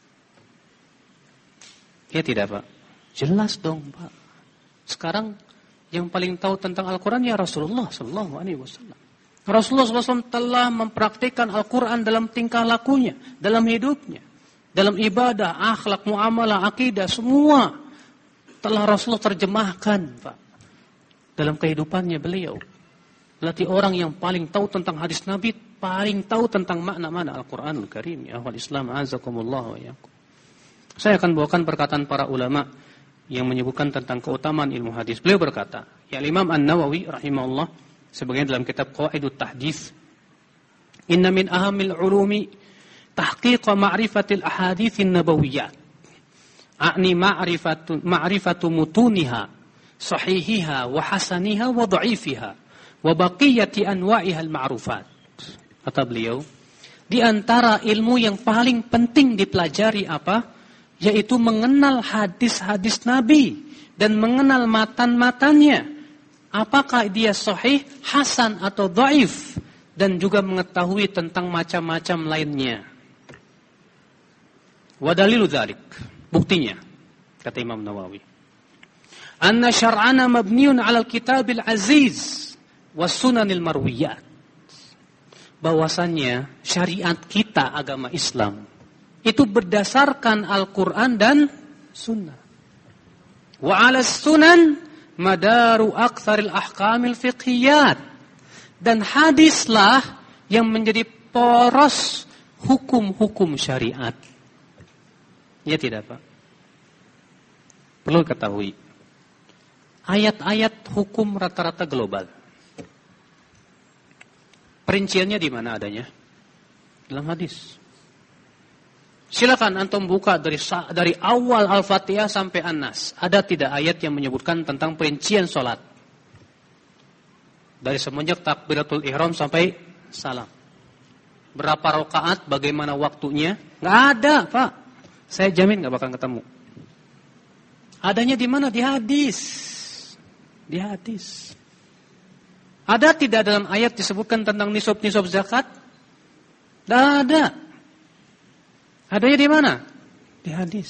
[SPEAKER 2] Ya tidak, Pak? Jelas dong, Pak. Sekarang yang paling tahu tentang Al-Quran ya Rasulullah sallallahu alaihi wasallam. Rasulullah sallallahu alaihi wasallam telah mempraktikkan Al-Quran dalam tingkah lakunya, dalam hidupnya, dalam ibadah, akhlak, muamalah, akidah, semua telah Rasulullah terjemahkan, Pak, dalam kehidupannya beliau. Berarti orang yang paling tahu tentang hadis Nabi, paling tahu tentang makna-makna Al-Quranul Karim. Ya ahwal Islam, azakumullah wa yakum. Saya akan bawakan perkataan para ulama yang menyebutkan tentang keutamaan ilmu hadis. Beliau berkata, ya Imam An-Nawawi rahimahullah, sebagian dalam kitab Qawaidut Tahdits, inna min ahamil ulumi tahqiq ma'rifatil ahaditsin nabawiyyat. A'ni ma'rifatu ma'rifatu mutuniha, sahihiha wa hasaniha wa dha'ifiha wa baqiyati anwa'iha al-ma'rufat. Kata beliau, di antara ilmu yang paling penting dipelajari apa? Yaitu mengenal hadis-hadis Nabi dan mengenal matan-matannya. Apakah dia sahih, hasan atau dhaif, dan juga mengetahui tentang macam-macam lainnya. Wa dalilu dzalik. Buktinya, kata Imam Nawawi, anna syar'ana mabniun 'alal kitabil aziz was sunanil marwiyat. Bahwasannya syariat kita agama Islam itu berdasarkan Al-Qur'an dan sunnah. Wa 'alas sunan madaru aktsaril ahkamil fiqhiyat. Dan hadislah yang menjadi poros hukum-hukum syariat. Ya tidak, Pak? Perlu ketahui, ayat-ayat hukum rata-rata global. Perinciannya di mana adanya? Dalam hadis. Silakan antum buka dari dari awal Al-Fatihah sampai An-Nas. Ada tidak ayat yang menyebutkan tentang perincian sholat? Dari semenjak takbiratul ihram sampai salam. Berapa rakaat, bagaimana waktunya? Nggak ada, Pak. Saya jamin gak bakal ketemu. Adanya di mana? Di hadis. Di hadis. Ada tidak dalam ayat disebutkan tentang nisab-nisab zakat? Tidak ada. Adanya di mana? Di hadis.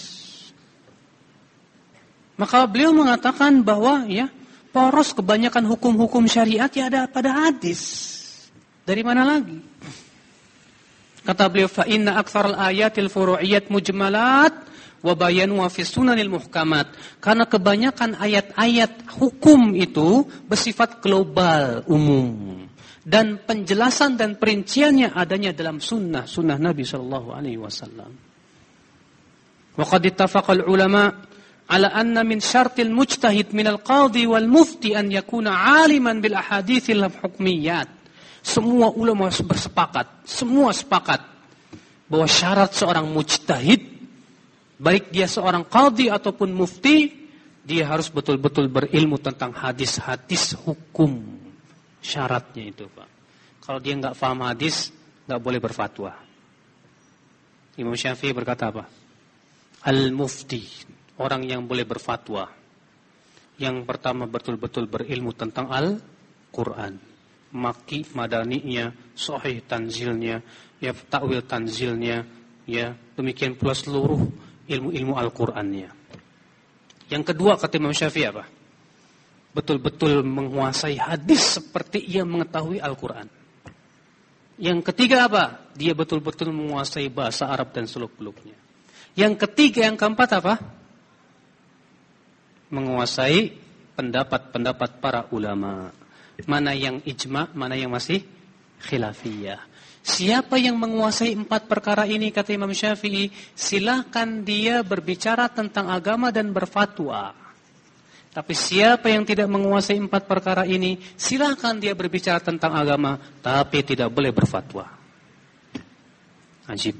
[SPEAKER 2] Maka beliau mengatakan bahwa ya poros kebanyakan hukum-hukum syariat ya ada pada hadis. Dari mana lagi? Kata beliau, fa inna aktsaral ayatil furu'iyyat mujmalat wa bayanu fi sunanil muhkamat. Karena kebanyakan ayat-ayat hukum itu bersifat global, umum, dan penjelasan dan perinciannya adanya dalam sunnah sunnah Nabi sallallahu alaihi wasallam. Wa qad ittafaqal ulama ala anna min syartil mujtahid min al-qadhi wal mufti an yakuna 'aliman bil ahaditsil hukmiyat. Semua ulama bersepakat, semua sepakat bahwa syarat seorang mujtahid, baik dia seorang qadhi ataupun mufti, dia harus betul-betul berilmu tentang hadis-hadis hukum. Syaratnya itu, Pak. Kalau dia nggak paham hadis, nggak boleh berfatwa. Imam Syafi'i berkata apa? Al-mufti orang yang boleh berfatwa. Yang pertama betul-betul berilmu tentang Al-Quran. Maki madaninya, sahih tanzilnya, ya takwil tanzilnya, ya demikian pula seluruh ilmu-ilmu Al-Qurannya. Yang kedua kata Imam Syafi'i apa? Betul-betul menguasai hadis seperti ia mengetahui Al-Quran. Yang ketiga apa? Dia betul-betul menguasai bahasa Arab dan seluk-beluknya. Yang ketiga, yang keempat apa? Menguasai pendapat-pendapat para ulama. Mana yang ijma, mana yang masih khilafiyah. Siapa yang menguasai empat perkara ini kata Imam Syafi'i, silakan dia berbicara tentang agama dan berfatwa. Tapi siapa yang tidak menguasai empat perkara ini, silakan dia berbicara tentang agama, tapi tidak boleh berfatwa. Ajib.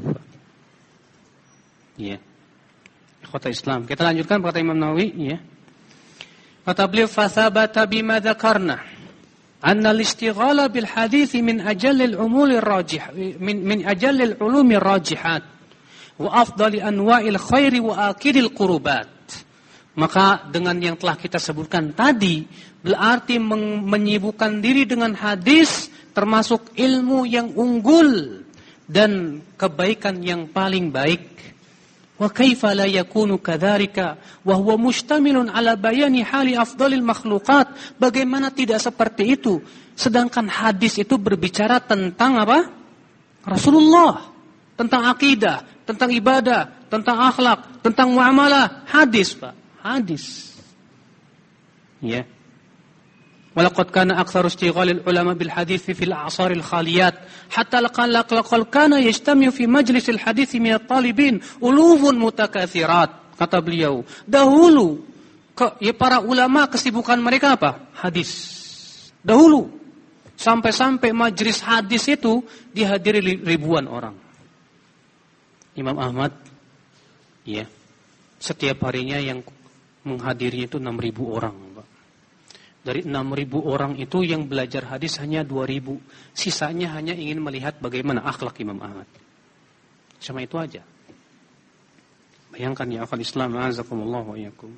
[SPEAKER 2] Ya. Kota Islam. Kita lanjutkan kata Imam Nawawi, ya. Kata beliau, "Fathabata bima dzakarna anna al-istighala bil hadits min ajallil umul rajih min min ajallil ulum rajihat wa afdali anwa'il khairi wa akidil qurubat." Maka dengan yang telah kita sebutkan tadi, berarti menyibukkan diri dengan hadis termasuk ilmu yang unggul dan kebaikan yang paling baik. Wa kaifa la yakunu kadzalika wa huwa mustamilun ala bayani hali afdalil makhluqat. Bagaimana tidak seperti itu? Sedangkan hadis itu berbicara tentang apa? Rasulullah, tentang akidah, tentang ibadah, tentang akhlak, tentang muamalah. Hadis, Pak. Hadis. Ya. Walaqad kana aktsaru istighalil ulama bil hadits fil a'saril khaliyat hatta laqad laqad kana yajtami'u fi majlisil hadits min at-talibin ulufun mutakatsirat. Kata beliau, dahulu ke, ya para ulama kesibukan mereka apa? Hadis. Dahulu sampai-sampai majelis hadis itu dihadiri ribuan orang. Imam Ahmad, ya, setiap harinya yang menghadiri itu enam ribu orang, Pak. Dari enam ribu orang itu yang belajar hadis hanya dua ribu. Sisanya hanya ingin melihat bagaimana akhlak Imam Ahmad. Cuma itu aja. Bayangkan ya akal Islam, azakumullah wa iyyakum.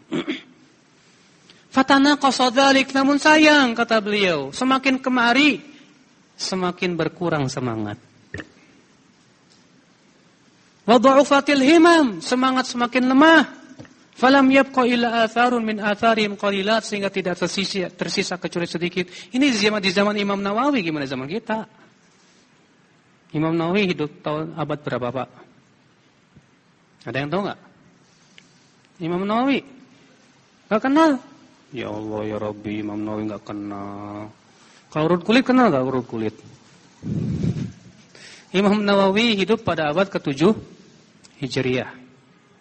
[SPEAKER 2] Fatanaqasa dzalik, namun sayang kata beliau, semakin kemari semakin berkurang semangat. Wa dha'ufatil himam, semangat semakin lemah. Falam yabqa illa atharun min atharihim qalilat, sehingga tidak tersisa, tersisa kecuali sedikit. Ini di zaman di zaman Imam Nawawi, gimana zaman kita? Imam Nawawi hidup tahun abad berapa, Pak? Ada yang tahu enggak? Imam Nawawi enggak kenal. Ya Allah ya Rabbi, Imam Nawawi enggak kenal. Kalau urut kulit kenal enggak urut kulit? Imam Nawawi hidup pada abad ketujuh Hijriah.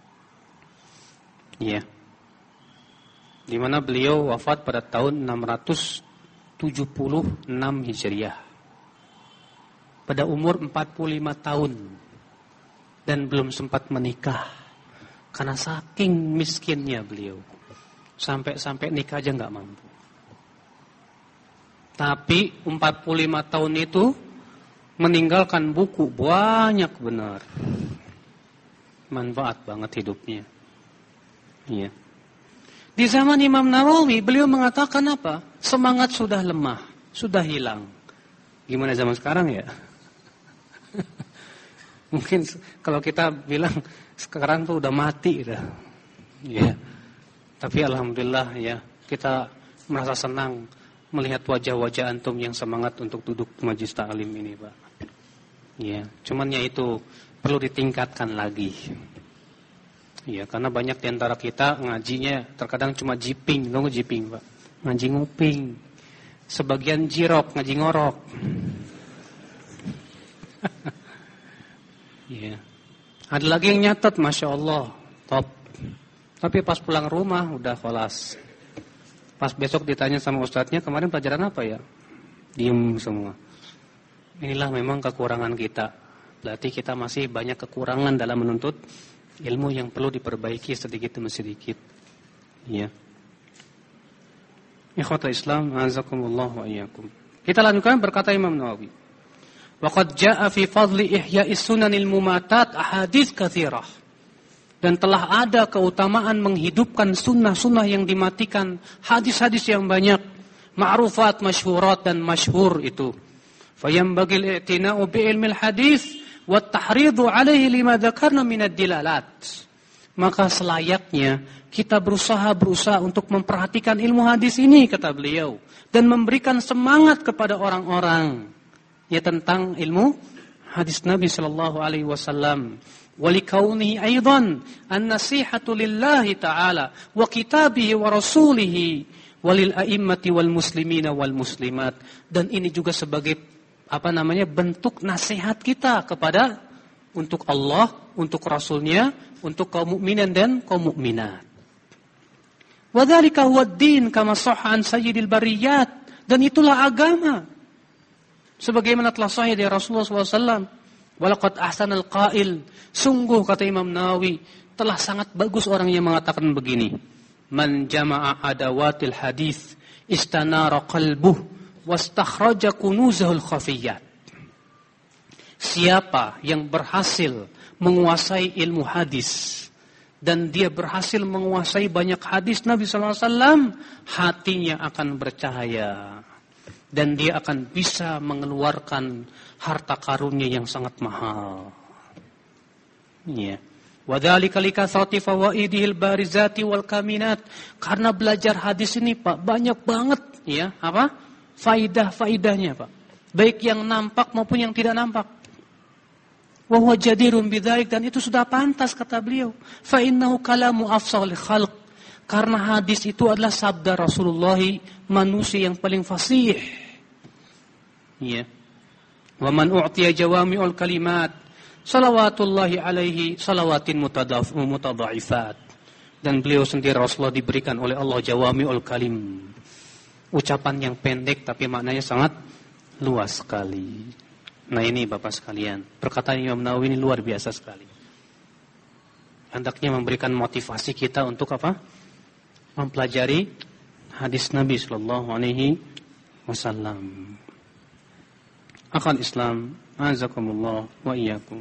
[SPEAKER 2] Ya. Di mana beliau wafat pada tahun enam ratus tujuh puluh enam Hijriah. Pada umur empat puluh lima tahun dan belum sempat menikah. Karena saking miskinnya beliau. Sampai-sampai nikah aja enggak mampu. Tapi empat puluh lima tahun itu meninggalkan buku banyak benar. Manfaat banget hidupnya. Iya. Di zaman Imam Nawawi beliau mengatakan apa? Semangat sudah lemah, sudah hilang. Gimana zaman sekarang ya? Mungkin kalau kita bilang sekarang tuh udah mati dah. Ya. Tapi alhamdulillah ya, kita merasa senang melihat wajah-wajah antum yang semangat untuk duduk di majelis ta'lim ini, Pak. Ya, cuman ya itu perlu ditingkatkan lagi. Ya, karena banyak di antara kita ngajinya terkadang cuma jiping, nggak jiping, Pak. Ngaji nguping. Sebagian jirok, ngaji ngorok. Ya. Ada lagi yang nyatet, Masya Allah, top. Tapi pas pulang rumah udah kholas. Pas besok ditanya sama ustadznya, kemarin pelajaran apa ya? Diem semua. Inilah memang kekurangan kita. Berarti kita masih banyak kekurangan dalam menuntut ilmu yang perlu diperbaiki sedikit demi sedikit. Ya. Ikhwatul Islam, azakumullah wa iyyakum. Kita lanjutkan berkata Imam Nawawi. Wa qad jaa'a fi fadli ihya'is sunanil mumatat ahadits katsirah. Dan telah ada keutamaan menghidupkan sunnah-sunnah yang dimatikan, hadis-hadis yang banyak, ma'rufat, masyhurat dan masyhur itu. Fayambagil i'tina'u bi'ilmil hadis wa tahridu 'alaihi lima dzakarna minad dilalat. Maka selayaknya kita berusaha berusaha untuk memperhatikan ilmu hadis ini, kata beliau, dan memberikan semangat kepada orang-orang ya tentang ilmu hadis Nabi sallallahu alaihi wasallam. Walikaunihi aidan an-nasihatu lillahi ta'ala wa kitabihi wa rasulihi walil a'immati wal muslimina wal muslimat. Dan ini juga sebagai apa namanya bentuk nasihat kita kepada untuk Allah, untuk Rasulnya, untuk kaum mukminin dan kaum mukminat. Wa dzalika huwa ad-din kama sahha an sayyidil bariyat. Dan itulah agama sebagaimana telah sahih dari Rasulullah sallallahu alaihi wasallam. Walaqad ahsanal qail, sungguh kata Imam Nawawi telah sangat bagus orang yang mengatakan begini, man jama'a adawatil hadis istanara qalbuh wastakhraja kunuzahul khafiyat. Siapa yang berhasil menguasai ilmu hadis dan dia berhasil menguasai banyak hadis Nabi sallallahu alaihi wasallam, hatinya akan bercahaya dan dia akan bisa mengeluarkan harta karunnya yang sangat mahal. Ya. Wadzalika likathrati fawaidihil barizati wal kaminat. Karena belajar hadis ini, Pak, banyak banget ya, apa? Faidah-faidahnya, Pak. Baik yang nampak maupun yang tidak nampak. Wa huwa jadirun bidzalik, dan itu sudah pantas kata beliau. Fa innahu kalamu afsahul khalq. Karena hadis itu adalah sabda Rasulullah, manusia yang paling fasih. Ya. Wa man u'tiya jawami'ul kalimat salawatullahi alaihi salawatin mutadha'ifat. Dan beliau sendiri Rasulullah diberikan oleh Allah jawami'ul kalim. Ucapan yang pendek tapi maknanya sangat luas sekali. Nah ini Bapak sekalian, perkataan Imam Nawawi ini luar biasa sekali. Hendaknya memberikan motivasi kita untuk apa? Mempelajari hadis Nabi sallallahu alaihi wasallam. Akhal Islam, azakumullah wa iyyakum.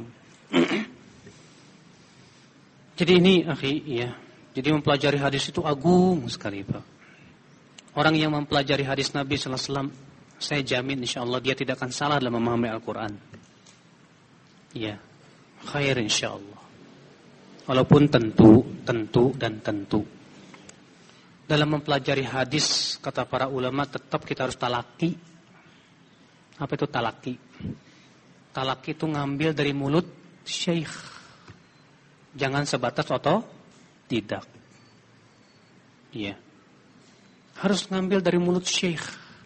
[SPEAKER 2] Jadi ini akhi ya. Jadi mempelajari hadis itu agung sekali, Pak. Orang yang mempelajari hadis Nabi sallallahu alaihi wasallam, saya jamin insyaallah dia tidak akan salah dalam memahami Al-Qur'an. Ya. Khair insyaallah. Walaupun tentu, tentu dan tentu. Dalam mempelajari hadis, kata para ulama, tetap kita harus talaki. Apa itu talaki? Talaki itu ngambil dari mulut syekh. Jangan sebatas atau tidak. Iya. Harus ngambil dari mulut syekh.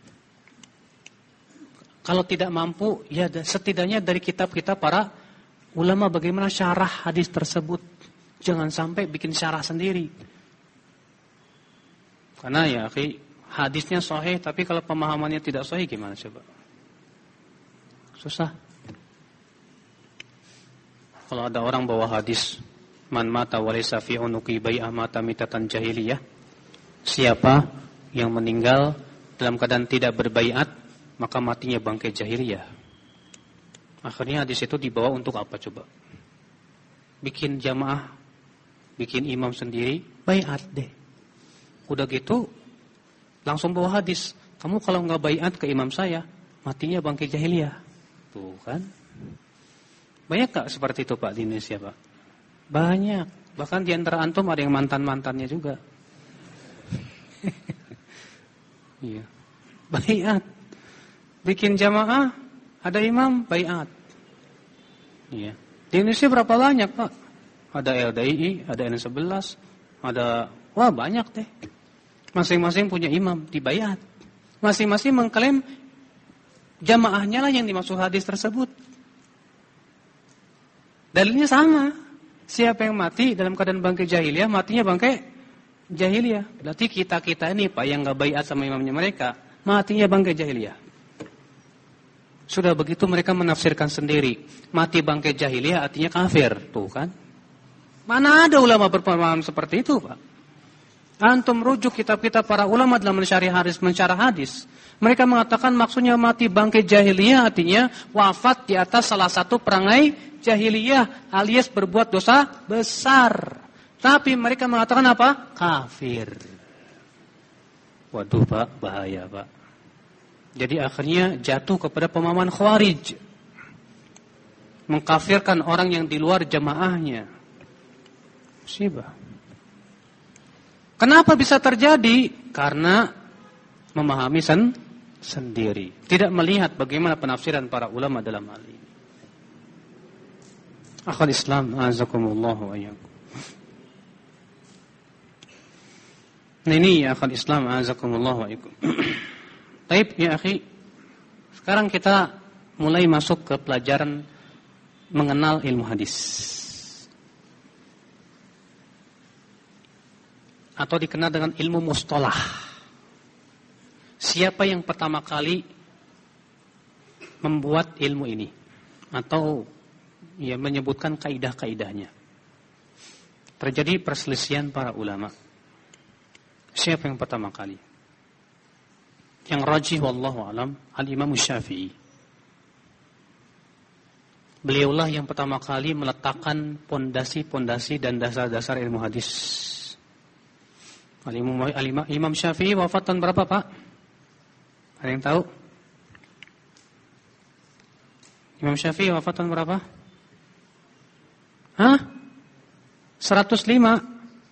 [SPEAKER 2] Kalau tidak mampu, ya setidaknya dari kitab-kitab para ulama bagaimana syarah hadis tersebut. Jangan sampai bikin syarah sendiri. Karena ya, akhi, hadisnya sahih tapi kalau pemahamannya tidak sahih gimana coba? Susah. Kalau ada orang bawa hadis, man mata walaysa fi unuqi bai'a mata mitatan jahiliyah. Siapa yang meninggal dalam keadaan tidak berbaiat, maka matinya bangkai jahiliyah. Akhirnya hadis itu dibawa untuk apa coba? Bikin jamaah, bikin imam sendiri, baiat deh. Udah gitu langsung bawa hadis. Kamu kalau enggak baiat ke imam saya, matinya bangkai jahiliyah. Tuh kan. Banyak gak seperti itu Pak di Indonesia Pak? Banyak. Bahkan di antara antum ada yang mantan-mantannya juga. Iya. Baiat. Bikin jamaah, ada imam, baiat. Iya. Di Indonesia berapa banyak Pak? Ada L D I I, ada N sebelas, ada, wah banyak deh. Masing-masing punya imam, dibaiat. Masing-masing mengklaim jamaahnya lah yang dimaksud hadis tersebut. Dalilnya sama. Siapa yang mati dalam keadaan bangkai jahiliyah, matinya bangkai jahiliyah. Berarti kita-kita ini Pak yang enggak baiat sama imamnya mereka, matinya bangkai jahiliyah. Sudah begitu mereka menafsirkan sendiri. Mati bangkai jahiliyah artinya kafir, tuh kan? Mana ada ulama berpemahaman seperti itu, Pak? Antum rujuk kitab-kitab para ulama dalam mensyarah hadis, mensyarah hadis. Mereka mengatakan maksudnya mati bangkit jahiliyah artinya wafat di atas salah satu perangai jahiliyah alias berbuat dosa besar. Tapi mereka mengatakan apa? Kafir. Waduh Pak, bahaya Pak. Jadi akhirnya jatuh kepada pemahaman Khawarij. Mengkafirkan orang yang di luar jamaahnya. Musibah. Kenapa bisa terjadi? Karena memahami sen sendiri. Tidak melihat bagaimana penafsiran para ulama dalam hal ini. Akhul Islam, azakumullah wa iyyakum. Nah ini ya akhul Islam, azakumullah wa iyyakum. Baik ya akhi. Sekarang kita mulai masuk ke pelajaran mengenal ilmu hadis. Atau dikenal dengan ilmu mustalah. Siapa yang pertama kali membuat ilmu ini? Atau ya menyebutkan kaidah-kaidahnya. Terjadi perselisihan para ulama. Siapa yang pertama kali? Yang rajih wallahu alam al-Imam Syafi'i. Beliaulah yang pertama kali meletakkan pondasi-pondasi dan dasar-dasar ilmu hadis. Al-Imam, Al-Imam Imam Syafi'i wafat tahun berapa Pak? Ada yang tahu? Imam Syafi'i wafat tahun berapa? Hah? seratus lima.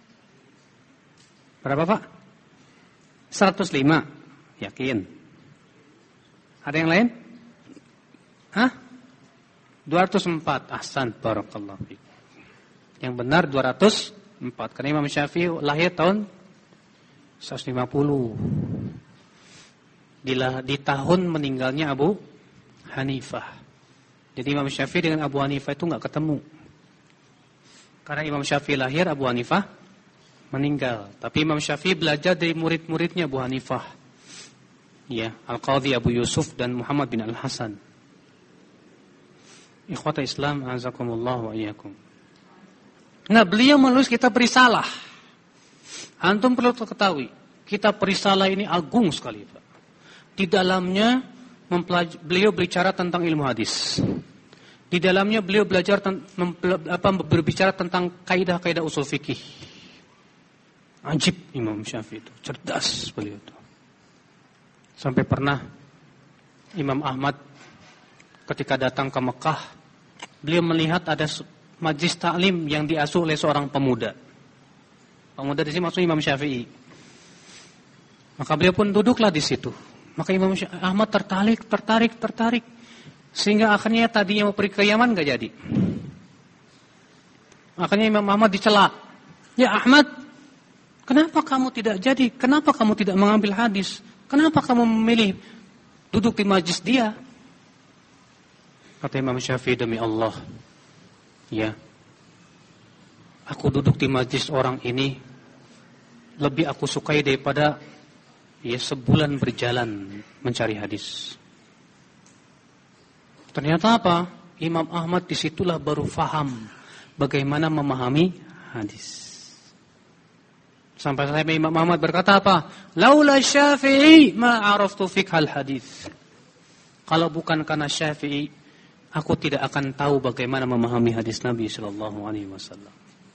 [SPEAKER 2] Berapa Pak? seratus lima. Yakin? Ada yang lain? Hah? dua ratus empat. Ahsan, barakallahu fiik. Yang benar dua ratus empat. Karena Imam Syafi'i lahir tahun seratus lima puluh. Di, di tahun meninggalnya Abu Hanifah. Jadi Imam Syafi'i dengan Abu Hanifah itu enggak ketemu. Karena Imam Syafi'i lahir, Abu Hanifah meninggal. Tapi Imam Syafi'i belajar dari murid-muridnya Abu Hanifah. Ya, Al-Qadhi Abu Yusuf dan Muhammad bin Al-Hasan. Ikhwata Islam, azakumullah wa iyyakum. Nah, beliau menulis kitab Risalah. Antum perlu ketahui, kitab Risalah ini agung sekali, Pak. Di dalamnya beliau berbicara tentang ilmu hadis. Di dalamnya beliau belajar apa berbicara tentang kaidah-kaidah usul fikih. Ajib Imam Syafi'i itu, cerdas beliau itu. Sampai pernah Imam Ahmad ketika datang ke Mekah, beliau melihat ada majlis taklim yang diasuh oleh seorang pemuda. Pemuda di sini maksudnya Imam Syafi'i. Maka beliau pun duduklah di situ. Maka Imam Ahmad tertarik, tertarik, tertarik. Sehingga akhirnya tadinya mau pergi ke Yaman gak jadi. Akhirnya Imam Ahmad dicela. Ya Ahmad, kenapa kamu tidak jadi? Kenapa kamu tidak mengambil hadis? Kenapa kamu memilih duduk di majlis dia? Kata Imam Syafi'i, demi Allah, ya, aku duduk di majlis orang ini lebih aku sukai daripada ya sebulan berjalan mencari hadis. Ternyata apa? Imam Ahmad disitulah baru faham bagaimana memahami hadis. Sampai-sampai Imam Ahmad berkata apa? Laula Syafi'i ma araftu fiqhal hadis. Kalau bukan karena Syafi'i, aku tidak akan tahu bagaimana memahami hadis Nabi sallallahu alaihi wasallam.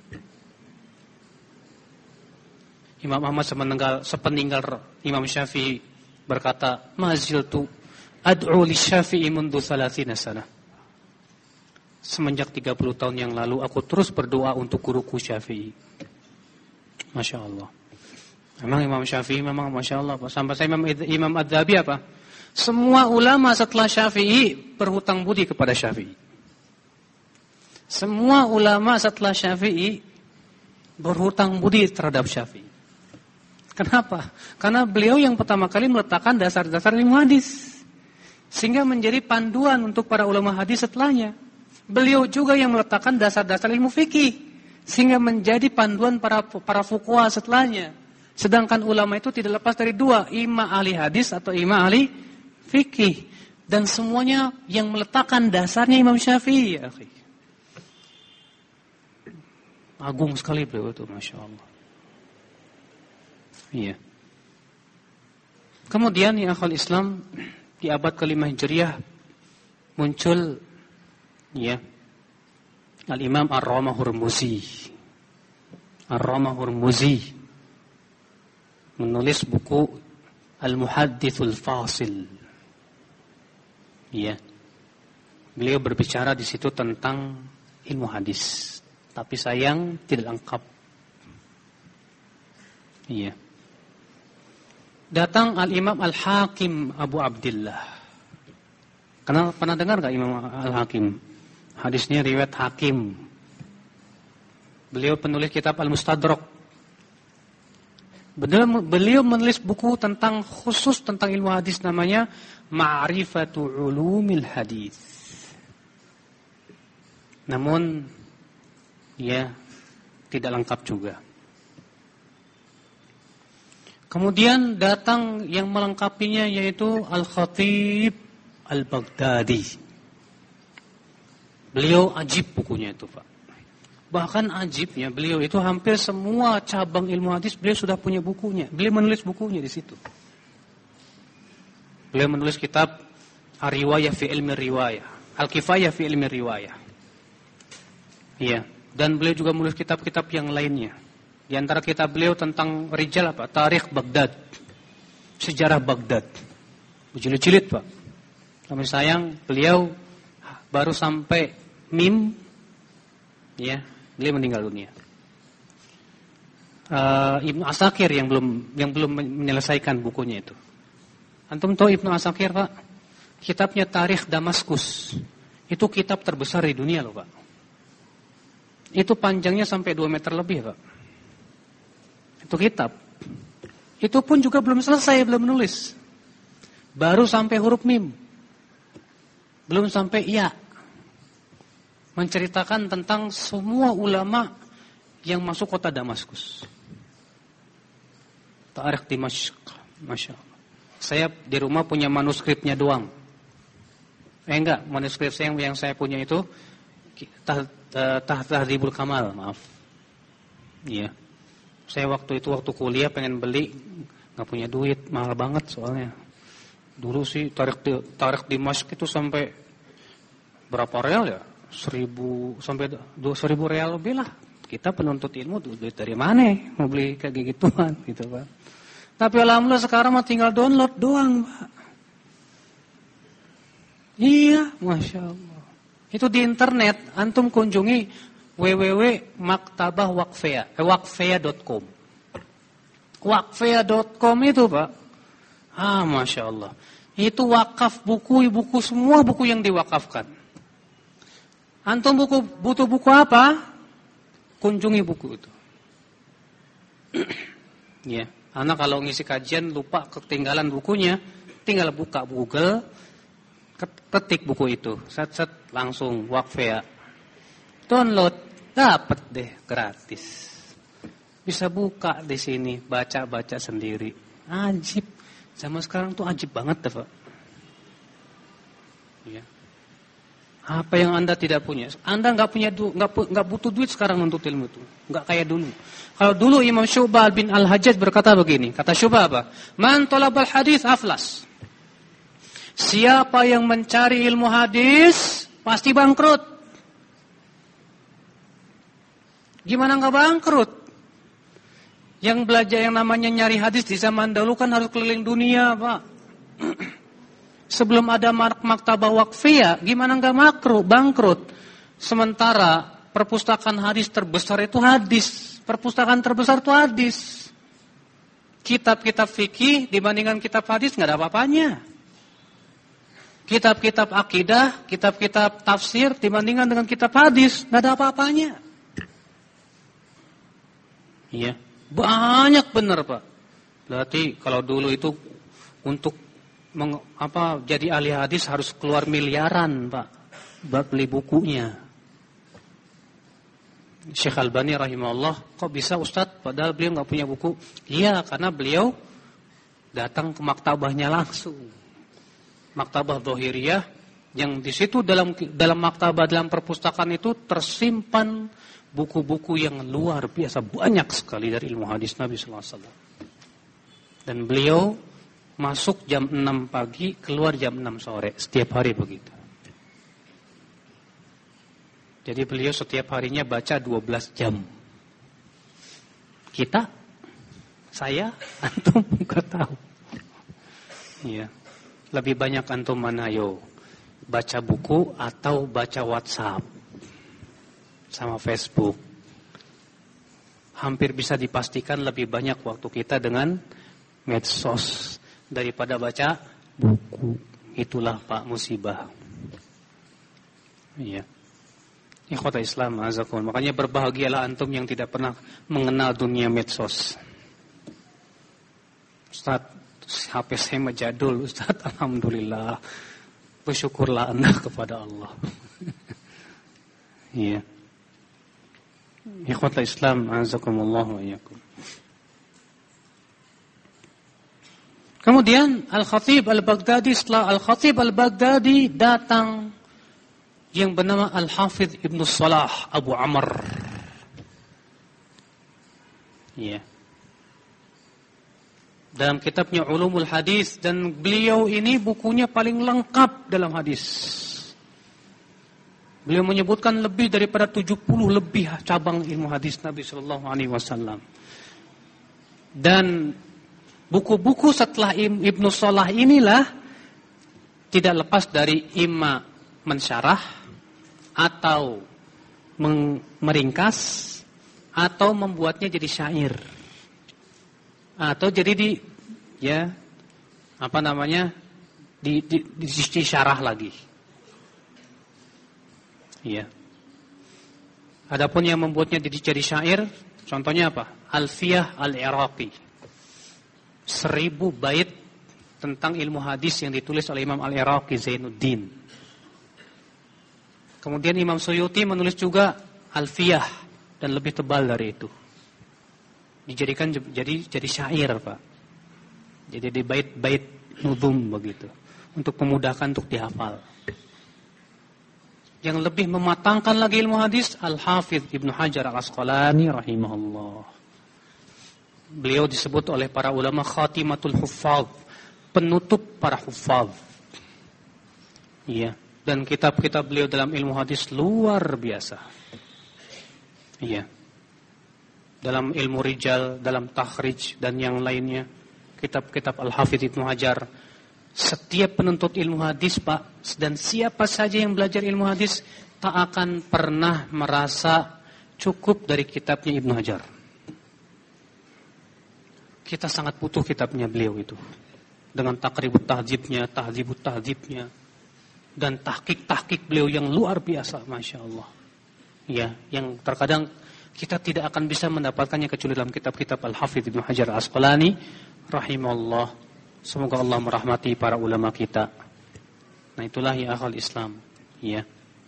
[SPEAKER 2] Imam Ahmad sepeninggal, sepeninggal Imam Syafi'i berkata, "Maziltu ad'u li Syafi'i mundu thalathina sanah." Semenjak tiga puluh tahun yang lalu aku terus berdoa untuk guruku Syafi'i. Masya Allah. Memang Imam Syafi'i memang Masya Allah. Sampai saya Imam, Imam Adz-Dzahabi apa? Semua ulama setelah Syafi'i berhutang budi kepada Syafi'i. Semua ulama setelah Syafi'i berhutang budi terhadap Syafi'i. Kenapa? Karena beliau yang pertama kali meletakkan dasar-dasar ilmu hadis. Sehingga menjadi panduan untuk para ulama hadis setelahnya. Beliau juga yang meletakkan dasar-dasar ilmu fikih. Sehingga menjadi panduan para para fuqaha setelahnya. Sedangkan ulama itu tidak lepas dari dua, imam ahli hadis atau imam ahli fikih. Dan semuanya yang meletakkan dasarnya Imam Syafi'i. Ya, agung sekali beliau itu, Masya Allah. Iya. Kemudian ya akhwal Islam, di abad kelima Hijriah muncul ya Al-Imam Ar-Rama Hurmuzi. Ar-Rama Hurmuzi menulis buku Al-Muhaddithul Fasil. Ya. Beliau berbicara di situ tentang ilmu hadis, tapi sayang tidak lengkap. Iya. Datang Al-Imam Al-Hakim Abu Abdillah. Kenal, pernah dengar gak Imam Al-Hakim? Hadisnya riwayat Hakim. Beliau penulis kitab Al-Mustadrak. Beliau, beliau menulis buku tentang khusus tentang ilmu hadis, namanya Ma'rifatu Ulumil Hadis. Namun ya tidak lengkap juga. Kemudian datang yang melengkapinya, yaitu Al-Khatib Al-Baghdadi. Beliau ajib bukunya itu, Pak. Bahkan ajibnya, beliau itu hampir semua cabang ilmu hadis beliau sudah punya bukunya. Beliau menulis bukunya di situ. Beliau menulis kitab Ar-Riwayah fi Ilmi Riwayah, Al-Kifayah fi Ilmi Riwayah. Iya, dan beliau juga menulis kitab-kitab yang lainnya. Di antara kitab beliau tentang rijal apa? Tarikh Baghdad. Sejarah Baghdad. Berjilid-jilid, Pak. Tapi sayang beliau baru sampai mim, ya, beliau meninggal dunia. Uh, Ibnu Asakir yang belum yang belum menyelesaikan bukunya itu. Antum tahu Ibnu Asakir, Pak? Kitabnya Tarikh Damaskus. Itu kitab terbesar di dunia loh, Pak. Itu panjangnya sampai dua meter lebih, Pak. Itu kitab. Itu pun juga belum selesai, belum menulis. Baru sampai huruf mim. Belum sampai ya. Menceritakan tentang semua ulama yang masuk kota Damaskus. Tarikh Dimashq. Masya Allah. Saya di rumah punya manuskripnya doang. Eh enggak, manuskrip saya yang, yang saya punya itu Tahdhibul Kamal, maaf. Iya. Saya waktu itu waktu kuliah pengen beli, nggak punya duit, mahal banget soalnya. Dulu sih tarikh di, tarikh Dimashq itu sampai berapa real ya? Seribu sampai dua seribu real lebih lah. Kita penuntut ilmu duit dari mana mau beli kayak gituan gitu, Pak. Tapi alhamdulillah sekarang mah tinggal download doang, Pak. Iya, masya Allah. Itu di internet, antum kunjungi w w w titik maktabah waqfiyah, eh, waqfiyah dot com. waqfiyah dot com itu, Pak. Ah, masya Allah. Itu wakaf buku-buku, semua buku yang diwakafkan. Antum buku butuh buku apa? Kunjungi buku itu. Ya, anak kalau ngisi kajian lupa ketinggalan bukunya, tinggal buka Google, ketik buku itu, set-set langsung waqfiyah. Download, dapat deh gratis. Bisa buka di sini, baca-baca sendiri. Ajib. Zaman sekarang tuh ajib banget deh, Pak. Ya. Apa yang Anda tidak punya? Anda nggak punya nggak nggak butuh duit sekarang untuk ilmu itu. Nggak kayak dulu. Kalau dulu Imam Syu'bah bin Al-Hajjaj berkata begini, kata Syu'bah apa? Man talabal hadis aflas. Siapa yang mencari ilmu hadis pasti bangkrut. Gimana nggak bangkrut? Yang belajar yang namanya nyari hadis di zaman dahulu kan harus keliling dunia, Pak. Sebelum ada maktabah waqfiyah, gimana nggak makro bangkrut? Sementara perpustakaan hadis terbesar itu hadis, perpustakaan terbesar itu hadis. Kitab-kitab fikih dibandingkan kitab hadis nggak ada apa-apanya. Kitab-kitab akidah, kitab-kitab tafsir dibandingkan dengan kitab hadis nggak ada apa-apanya. Iya, banyak benar, Pak. Berarti kalau dulu itu untuk meng, apa jadi ahli hadis harus keluar miliaran, Pak, buat beli bukunya. Syekh Albani rahimahullah, kok bisa Ustadz padahal beliau nggak punya buku? Iya, karena beliau datang ke maktabahnya langsung. Maktabah Dhahiriyah yang di situ dalam dalam maktabah dalam perpustakaan itu tersimpan buku-buku yang luar biasa banyak sekali dari ilmu hadis Nabi sallallahu alaihi wasallam. Dan beliau masuk jam enam pagi, keluar jam enam sore, setiap hari begitu. Jadi beliau setiap harinya baca dua belas jam. Kita, saya, antum enggak tahu. Iya. Lebih banyak antum mana yo? Baca buku atau baca WhatsApp sama Facebook? Hampir bisa dipastikan lebih banyak waktu kita dengan medsos daripada baca buku. Itulah Pak musibah. Iya. Ikhwata Islam azakum. Makanya berbahagialah antum yang tidak pernah mengenal dunia medsos. Ustaz, H P saya mah jadul, Ustaz. Alhamdulillah. Bersyukurlah Anda kepada Allah. Iya. Ikhwata Islam azakumullah wa iyyakum. Kemudian Al-Khatib Al-Baghdadi, setelah Al-Khatib Al-Baghdadi datang yang bernama Al-Hafidh Ibnu Salah Abu Amr. Ya. Dalam kitabnya Ulumul Hadis, dan beliau ini bukunya paling lengkap dalam hadis. Beliau menyebutkan lebih daripada tujuh puluh lebih cabang ilmu hadis Nabi sallallahu alaihi wasallam. Dan buku-buku setelah Ibnu Salah inilah tidak lepas dari imma mensyarah atau meringkas atau membuatnya jadi syair atau jadi di ya apa namanya di di, di, di syarah lagi. Iya. Adapun yang membuatnya jadi syair, contohnya apa? Alfiyah Al-Iraqi. Seribu bait tentang ilmu hadis yang ditulis oleh Imam Al-Iraqi Zainuddin. Kemudian Imam Suyuti menulis juga Alfiyah dan lebih tebal dari itu. Dijadikan jadi jadi syair, Pak. Jadi di bait-bait nuzum begitu, untuk memudahkan untuk dihafal. Yang lebih mematangkan lagi ilmu hadis, Al-Hafidh Ibnu Hajar Al-Asqalani rahimahullah. Beliau disebut oleh para ulama khatimatul huffaz, penutup para huffaz. Iya, dan kitab-kitab beliau dalam ilmu hadis luar biasa. Iya. Dalam ilmu rijal, dalam takhrij dan yang lainnya, kitab-kitab Al-Hafidh Ibnu Hajar. Setiap penuntut ilmu hadis, Pak, dan siapa saja yang belajar ilmu hadis tak akan pernah merasa cukup dari kitabnya Ibnu Hajar. Kita sangat butuh kitabnya beliau itu. Dengan takribut tahdzibnya, tahdzibut tahdzibnya, dan tahqiq-tahqiq beliau yang luar biasa, Masya Allah. Ya, yang terkadang kita tidak akan bisa mendapatkannya kecuali dalam kitab-kitab Al-Hafidh Ibnu Hajar Al-Asqalani rahimahullah. Semoga Allah merahmati para ulama kita. Nah, itulah ya akhal Islam. Ya.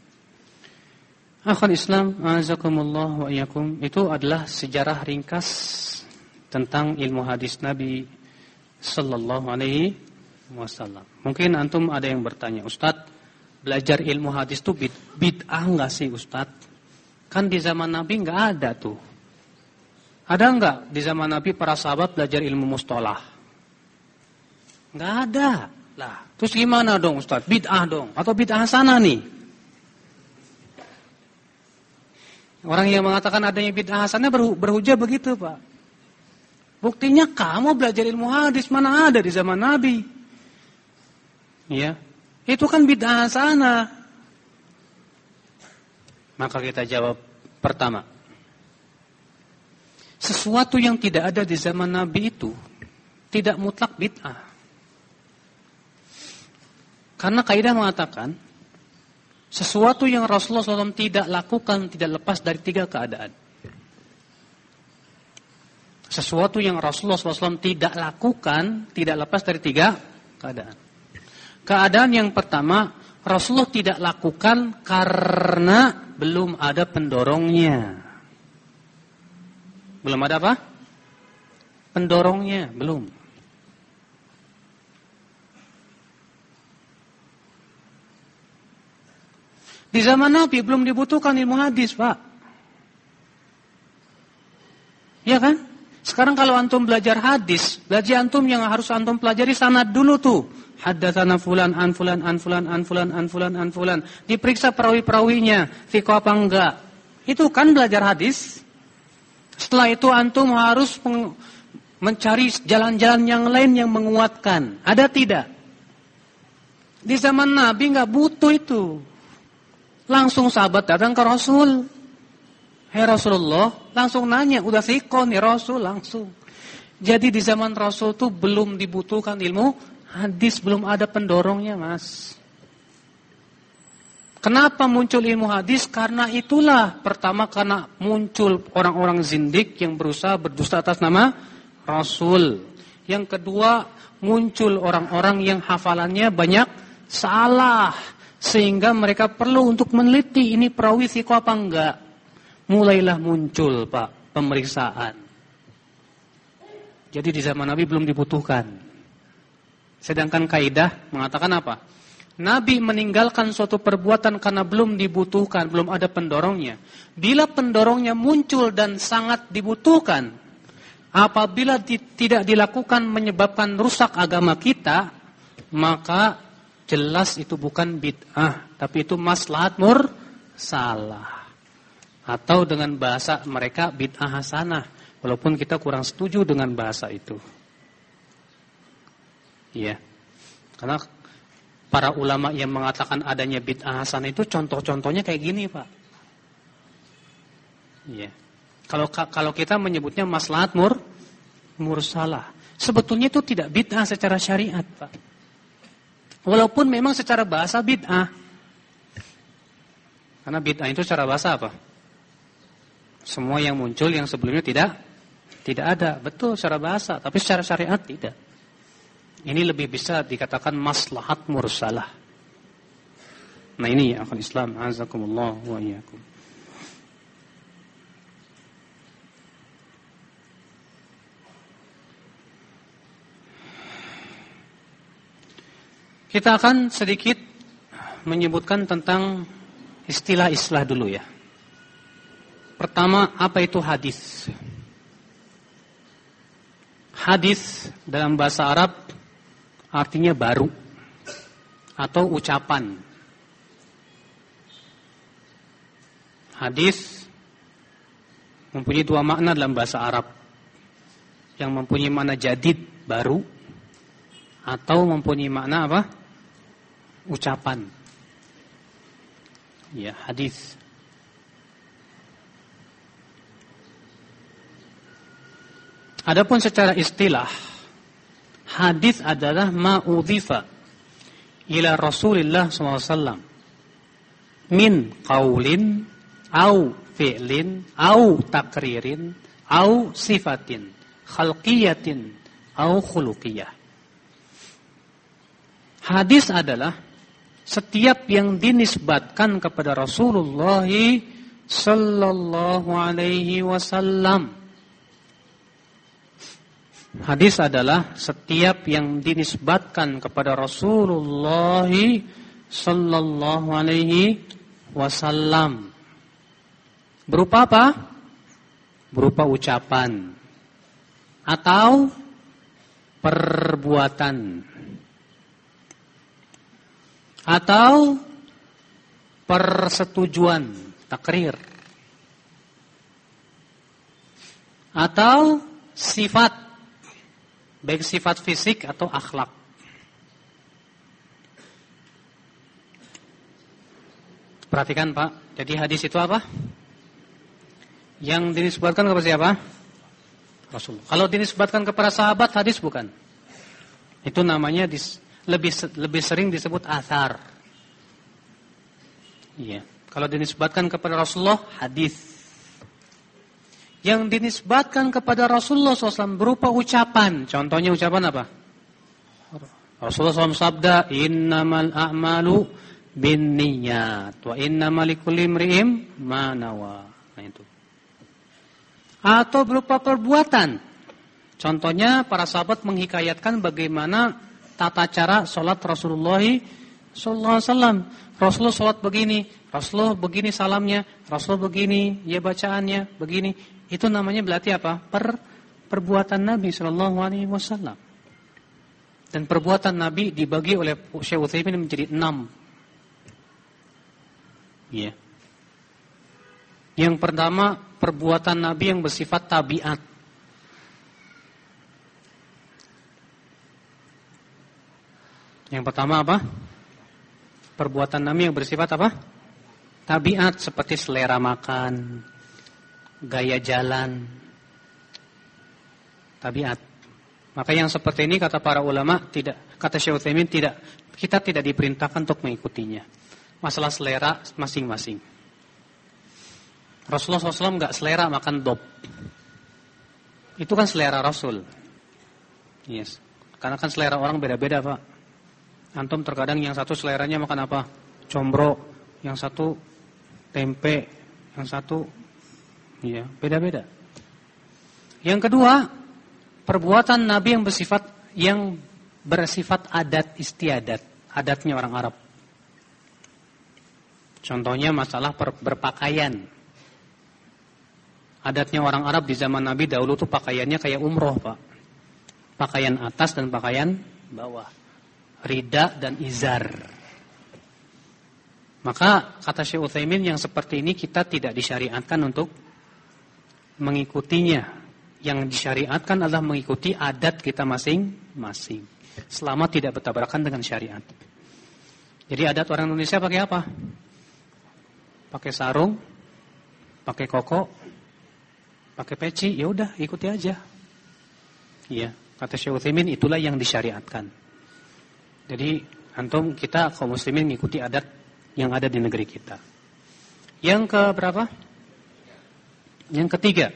[SPEAKER 2] Akhal Islam, azakumullah wa iyyakum, itu adalah sejarah ringkas tentang ilmu hadis Nabi sallallahu alaihi wasallam. Mungkin antum ada yang bertanya, Ustaz, belajar ilmu hadis itu bid'ah enggak sih, Ustaz? Kan di zaman Nabi enggak ada tuh. Ada enggak di zaman Nabi para sahabat belajar ilmu mustalah? Enggak ada. Lah, terus gimana dong, Ustaz? Bid'ah dong atau bid'ah sana nih? Orang yang mengatakan adanya bid'ah hasanah berhujah begitu, Pak. Buktinya kamu belajar ilmu hadis mana ada di zaman Nabi? Ya. Itu kan bid'ah hasanah. Maka kita jawab pertama. Sesuatu yang tidak ada di zaman Nabi itu tidak mutlak bid'ah. Karena kaidah mengatakan sesuatu yang Rasulullah shallallahu alaihi wasallam tidak lakukan tidak lepas dari tiga keadaan. Sesuatu yang Rasulullah shallallahu alaihi wasallam tidak lakukan tidak lepas dari tiga keadaan. Keadaan yang pertama, Rasulullah tidak lakukan karena belum ada pendorongnya. Belum ada apa? Pendorongnya, belum. Di zaman Nabi belum dibutuhkan ilmu hadis, Pak. Ya kan? Sekarang kalau antum belajar hadis, belajar antum yang harus antum pelajari sanad dulu tuh. Haddatsana fulan an fulan an fulan an fulan an fulan an fulan. Diperiksa perawi-perawinya, thiqah apa enggak. Itu kan belajar hadis. Setelah itu antum harus mencari jalan-jalan yang lain yang menguatkan. Ada tidak? Di zaman Nabi enggak butuh itu. Langsung sahabat datang ke Rasul. Hei Rasulullah, langsung nanya, udah thiqah nih Rasul langsung. Jadi di zaman Rasul tuh belum dibutuhkan ilmu hadis, belum ada pendorongnya, Mas. Kenapa muncul ilmu hadis? Karena itulah, pertama karena muncul orang-orang zindik yang berusaha berdusta atas nama Rasul. Yang kedua, muncul orang-orang yang hafalannya banyak salah, sehingga mereka perlu untuk meneliti ini perawi thiqah apa enggak. Mulailah muncul, Pak, pemeriksaan. Jadi di zaman Nabi belum dibutuhkan. Sedangkan kaidah mengatakan apa? Nabi meninggalkan suatu perbuatan karena belum dibutuhkan, belum ada pendorongnya. Bila pendorongnya muncul dan sangat dibutuhkan, apabila di, tidak dilakukan menyebabkan rusak agama kita, maka jelas itu bukan bid'ah, tapi itu maslahat mursalah. Atau dengan bahasa mereka bid'ah hasanah, walaupun kita kurang setuju dengan bahasa itu. Iya. Karena para ulama yang mengatakan adanya bid'ah hasanah itu contoh-contohnya kayak gini, Pak. Iya. Kalau kalau kita menyebutnya maslahat mur mursalah, sebetulnya itu tidak bid'ah secara syariat, Pak. Walaupun memang secara bahasa bid'ah. Karena bid'ah itu secara bahasa apa? Semua yang muncul yang sebelumnya tidak tidak ada. Betul secara bahasa, tapi secara syariat tidak. Ini lebih bisa dikatakan maslahat mursalah. Nah ini ya akhul Islam, azakumullah wa iyyakum. Kita akan sedikit menyebutkan tentang istilah-istilah dulu ya. Pertama, apa itu hadis? Hadis dalam bahasa Arab artinya baru atau ucapan. Hadis mempunyai dua makna dalam bahasa Arab. Yang mempunyai makna jadid, baru, atau mempunyai makna apa? Ucapan. Ya, hadis. Adapun secara istilah, hadis adalah ma'udhifa ila Rasulillah sallallahu alaihi wasallam min qaulin au fi'lin au takririn au sifatin khalqiyatin au khuluqiyah. Hadis adalah setiap yang dinisbatkan kepada Rasulullah sallallahu alaihi wasallam. Hadis adalah setiap yang dinisbatkan kepada Rasulullah sallallahu alaihi wasallam. Berupa apa? Berupa ucapan atau perbuatan atau persetujuan, takrir, atau sifat, baik sifat fisik atau akhlak. Perhatikan Pak, jadi hadis itu apa? Yang dinisbatkan kepada siapa? Rasul. Kalau dinisbatkan kepada sahabat, hadis bukan. Itu namanya dis, lebih lebih sering disebut athar. Iya. Kalau dinisbatkan kepada Rasulullah, hadis. Yang dinisbatkan kepada Rasulullah shallallahu alaihi wasallam berupa ucapan. Contohnya ucapan apa? Rasulullah shallallahu alaihi wasallam sabda, innamal a'malu binniyat wa innamal likulli imri'in ma nawa. Nah itu. Atau berupa perbuatan. Contohnya para sahabat menghikayatkan bagaimana tata cara sholat Rasulullah shallallahu alaihi wasallam. Rasulullah sholat begini, Rasulullah begini salamnya, Rasulullah begini ya bacaannya, begini. Itu namanya berarti apa? Per perbuatan Nabi Shallallahu Alaihi Wasallam. Dan perbuatan Nabi dibagi oleh Syekh Utsaimin menjadi enam. Ya. Yang pertama, perbuatan Nabi yang bersifat tabiat. Yang pertama apa? Perbuatan Nabi yang bersifat apa? Tabiat, seperti selera makan, gaya jalan. Tabiat. Maka yang seperti ini kata para ulama tidak, kata Syekh Utsaimin tidak, kita tidak diperintahkan untuk mengikutinya. Masalah selera masing-masing. Rasulullah shallallahu alaihi wasallam nggak selera makan dop. Itu kan selera Rasul. Yes. Karena kan selera orang beda-beda, Pak. Antum terkadang yang satu seleranya makan apa? Combro, yang satu tempe, yang satu ya, beda-beda. Yang kedua, perbuatan Nabi yang bersifat yang bersifat adat istiadat, adatnya orang Arab. Contohnya masalah per, berpakaian. Adatnya orang Arab di zaman Nabi dahulu tuh pakaiannya kayak umroh, Pak. Pakaian atas dan pakaian bawah. Rida dan izar. Maka kata Syekh Utsaimin yang seperti ini kita tidak disyariatkan untuk mengikutinya. Yang disyariatkan adalah mengikuti adat kita masing-masing, selama tidak bertabrakan dengan syariat. Jadi adat orang Indonesia pakai apa? Pakai sarung, pakai koko, pakai peci, ya udah ikuti aja. Iya, kata Syekh Utsaimin itulah yang disyariatkan. Jadi antum kita kaum muslimin mengikuti adat yang ada di negeri kita. Yang ke berapa? Yang ketiga.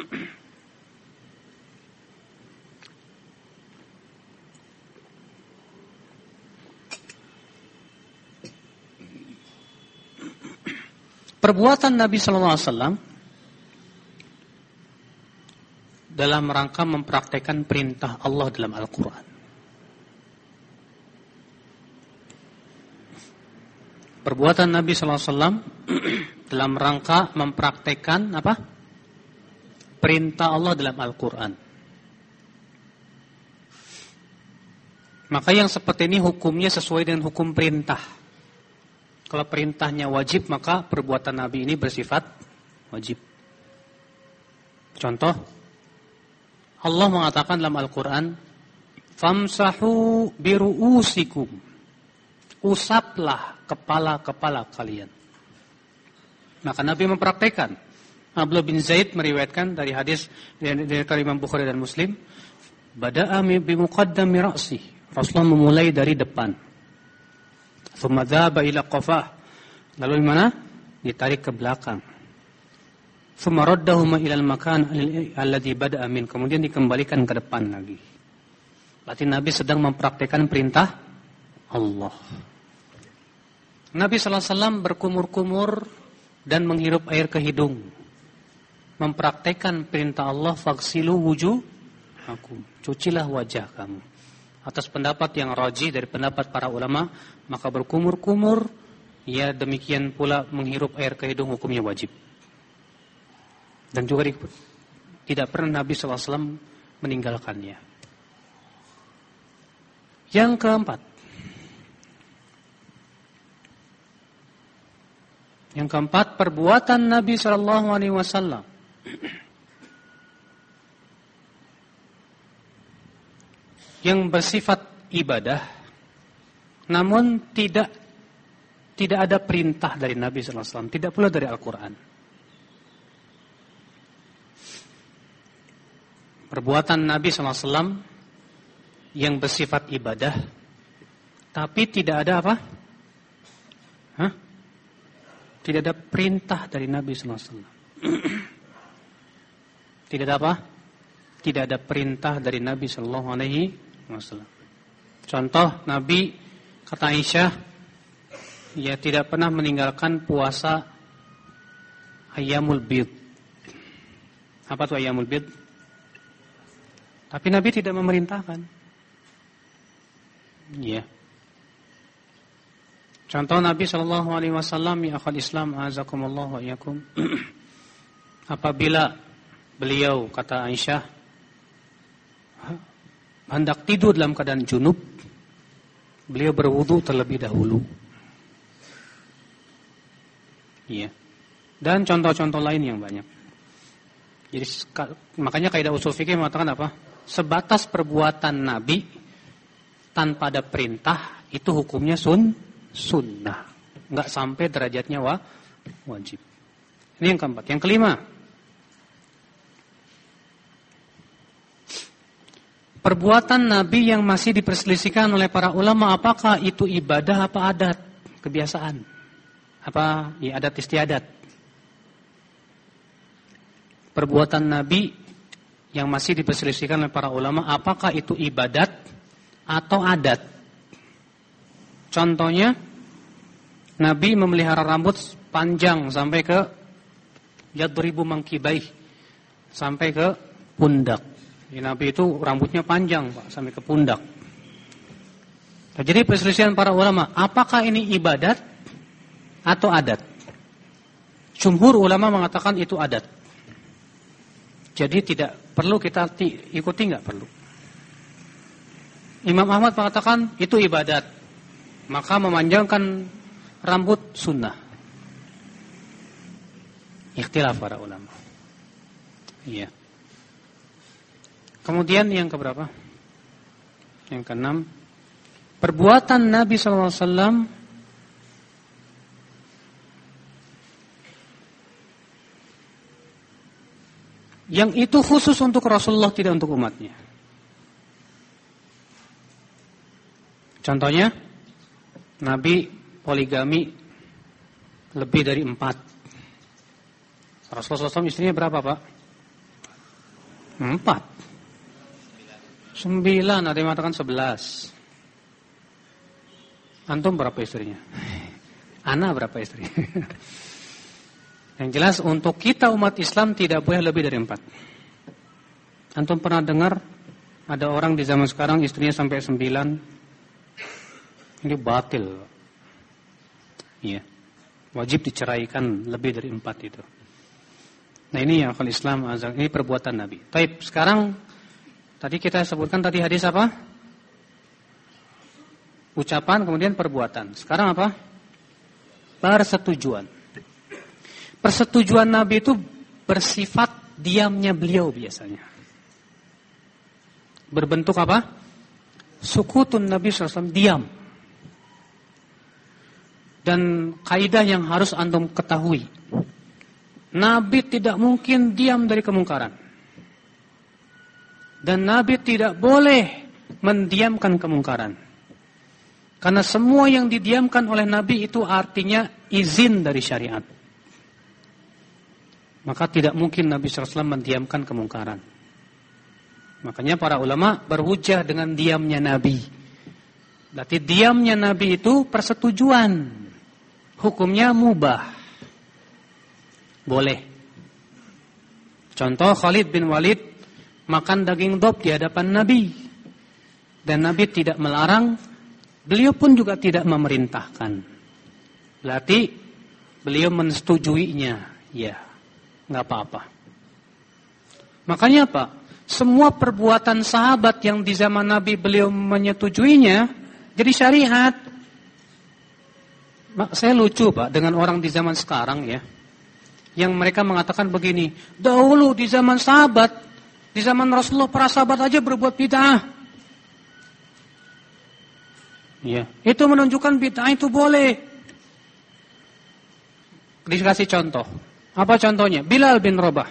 [SPEAKER 2] Perbuatan Nabi Sallallahu Alaihi Wasallam dalam rangka mempraktekkan perintah Allah dalam Al-Quran. Perbuatan Nabi Sallallahu Alaihi Wasallam dalam rangka mempraktekkan apa? Perintah Allah dalam Al-Quran. Maka yang seperti ini hukumnya sesuai dengan hukum perintah. Kalau perintahnya wajib, maka perbuatan Nabi ini bersifat wajib. Contoh, Allah mengatakan dalam Al-Quran, famsahu biru'usikum, usaplah kepala-kepala kalian. Maka Nabi mempraktekkan. Abdullah bin Zaid meriwayatkan dari hadis dari, dari Imam Bukhari dan Muslim, bada'a bi muqaddami ra'si, Rasulullah memulai dari depan. Thumma dhaba ila qafah. Lalu mana? Ditarik ke belakang. Thumma raddahuma ila al-makan alladhi bada'a min. Kemudian dikembalikan ke depan lagi. Berarti Nabi sedang mempraktikkan perintah Allah. Nabi sallallahu alaihi wasallam berkumur-kumur dan menghirup air ke hidung. Mempraktikkan perintah Allah, faghsilu wujuhakum. Cucilah wajah kamu. Atas pendapat yang rajih dari pendapat para ulama, maka berkumur-kumur, ya demikian pula menghirup air ke hidung hukumnya wajib. Dan juga tidak pernah Nabi sallallahu alaihi wasallam meninggalkannya. Yang keempat, yang keempat perbuatan Nabi sallallahu alaihi wasallam yang bersifat ibadah, namun tidak tidak ada perintah dari Nabi sallallahu alaihi wasallam, tidak pula dari Al-Quran. Perbuatan Nabi sallallahu alaihi wasallam yang bersifat ibadah, tapi tidak ada apa? Hah? Tidak ada perintah dari Nabi sallallahu alaihi wasallam. Tidak ada apa? Tidak ada perintah dari Nabi sallallahu alaihi wasallam. Contoh, Nabi kata Aisyah, ia tidak pernah meninggalkan puasa Ayyamul Bid. Apa itu Ayyamul Bid? Tapi Nabi tidak memerintahkan. Ya. Contoh Nabi sallallahu alaihi wasallam, ya akhal Islam azakumullah wa iyyakum. Apabila beliau kata Aisyah hendak tidur dalam keadaan junub, beliau berwudu terlebih dahulu. Iya. Dan contoh-contoh lain yang banyak. Jadi makanya kaidah usul fikih mengatakan apa? Sebatas perbuatan Nabi tanpa ada perintah itu hukumnya sun sunnah. Enggak sampai derajatnya wa, wajib. Ini yang keempat. Yang kelima, perbuatan Nabi yang masih diperselisihkan oleh para ulama, apakah itu ibadah apa adat, kebiasaan, apa ya, adat istiadat. Perbuatan Nabi yang masih diperselisihkan oleh para ulama, apakah itu ibadat atau adat. Contohnya, Nabi memelihara rambut panjang sampai ke yadribu mangkibaih, sampai ke pundak. Jadi Nabi itu rambutnya panjang, Pak, sampai ke pundak. Nah, jadi perselisihan para ulama, apakah ini ibadat atau adat? Jumhur ulama mengatakan itu adat. Jadi tidak perlu kita ikuti, enggak perlu. Imam Ahmad mengatakan itu ibadat, maka memanjangkan rambut sunnah. Ikhtilaf para ulama. Iya. Kemudian yang keberapa? Yang keenam, perbuatan Nabi sallallahu alaihi wasallam yang itu khusus untuk Rasulullah, tidak untuk umatnya. Contohnya, Nabi poligami lebih dari empat. Rasulullah sallallahu alaihi wasallam istrinya berapa, Pak? Empat. Sembilan, ada yang mengatakan sebelas. Antum berapa istrinya? Ana berapa istrinya? Yang jelas untuk kita umat Islam tidak boleh lebih dari empat. Antum pernah dengar ada orang di zaman sekarang istrinya sampai sembilan? Ini batil. Iya. Wajib diceraikan lebih dari empat itu. Nah ini yang akal Islam, ini perbuatan Nabi. Taib, sekarang tadi kita sebutkan tadi hadis apa? Ucapan kemudian perbuatan. Sekarang apa? Persetujuan. Persetujuan Nabi itu bersifat diamnya beliau biasanya. Berbentuk apa? Sukutun Nabi sallallahu alaihi wasallam, diam. Dan kaidah yang harus antum ketahui, Nabi tidak mungkin diam dari kemungkaran. Dan Nabi tidak boleh mendiamkan kemungkaran. Karena semua yang didiamkan oleh Nabi itu artinya izin dari syariat. Maka tidak mungkin Nabi sallallahu alaihi wasallam mendiamkan kemungkaran. Makanya para ulama berhujjah dengan diamnya Nabi. Berarti diamnya Nabi itu persetujuan. Hukumnya mubah. Boleh. Contoh Khalid bin Walid makan daging dob di hadapan Nabi. Dan Nabi tidak melarang, beliau pun juga tidak memerintahkan. Berarti beliau mensetujuinya. Ya. Enggak apa-apa. Makanya apa? Semua perbuatan sahabat yang di zaman Nabi beliau menyetujuinya jadi syariat. Saya lucu, Pak, dengan orang di zaman sekarang ya, yang mereka mengatakan begini, dahulu di zaman sahabat, di zaman Rasulullah para sahabat aja berbuat bid'ah. Ya, itu menunjukkan bid'ah itu boleh. Dikasih contoh. Apa contohnya? Bilal bin Rabah.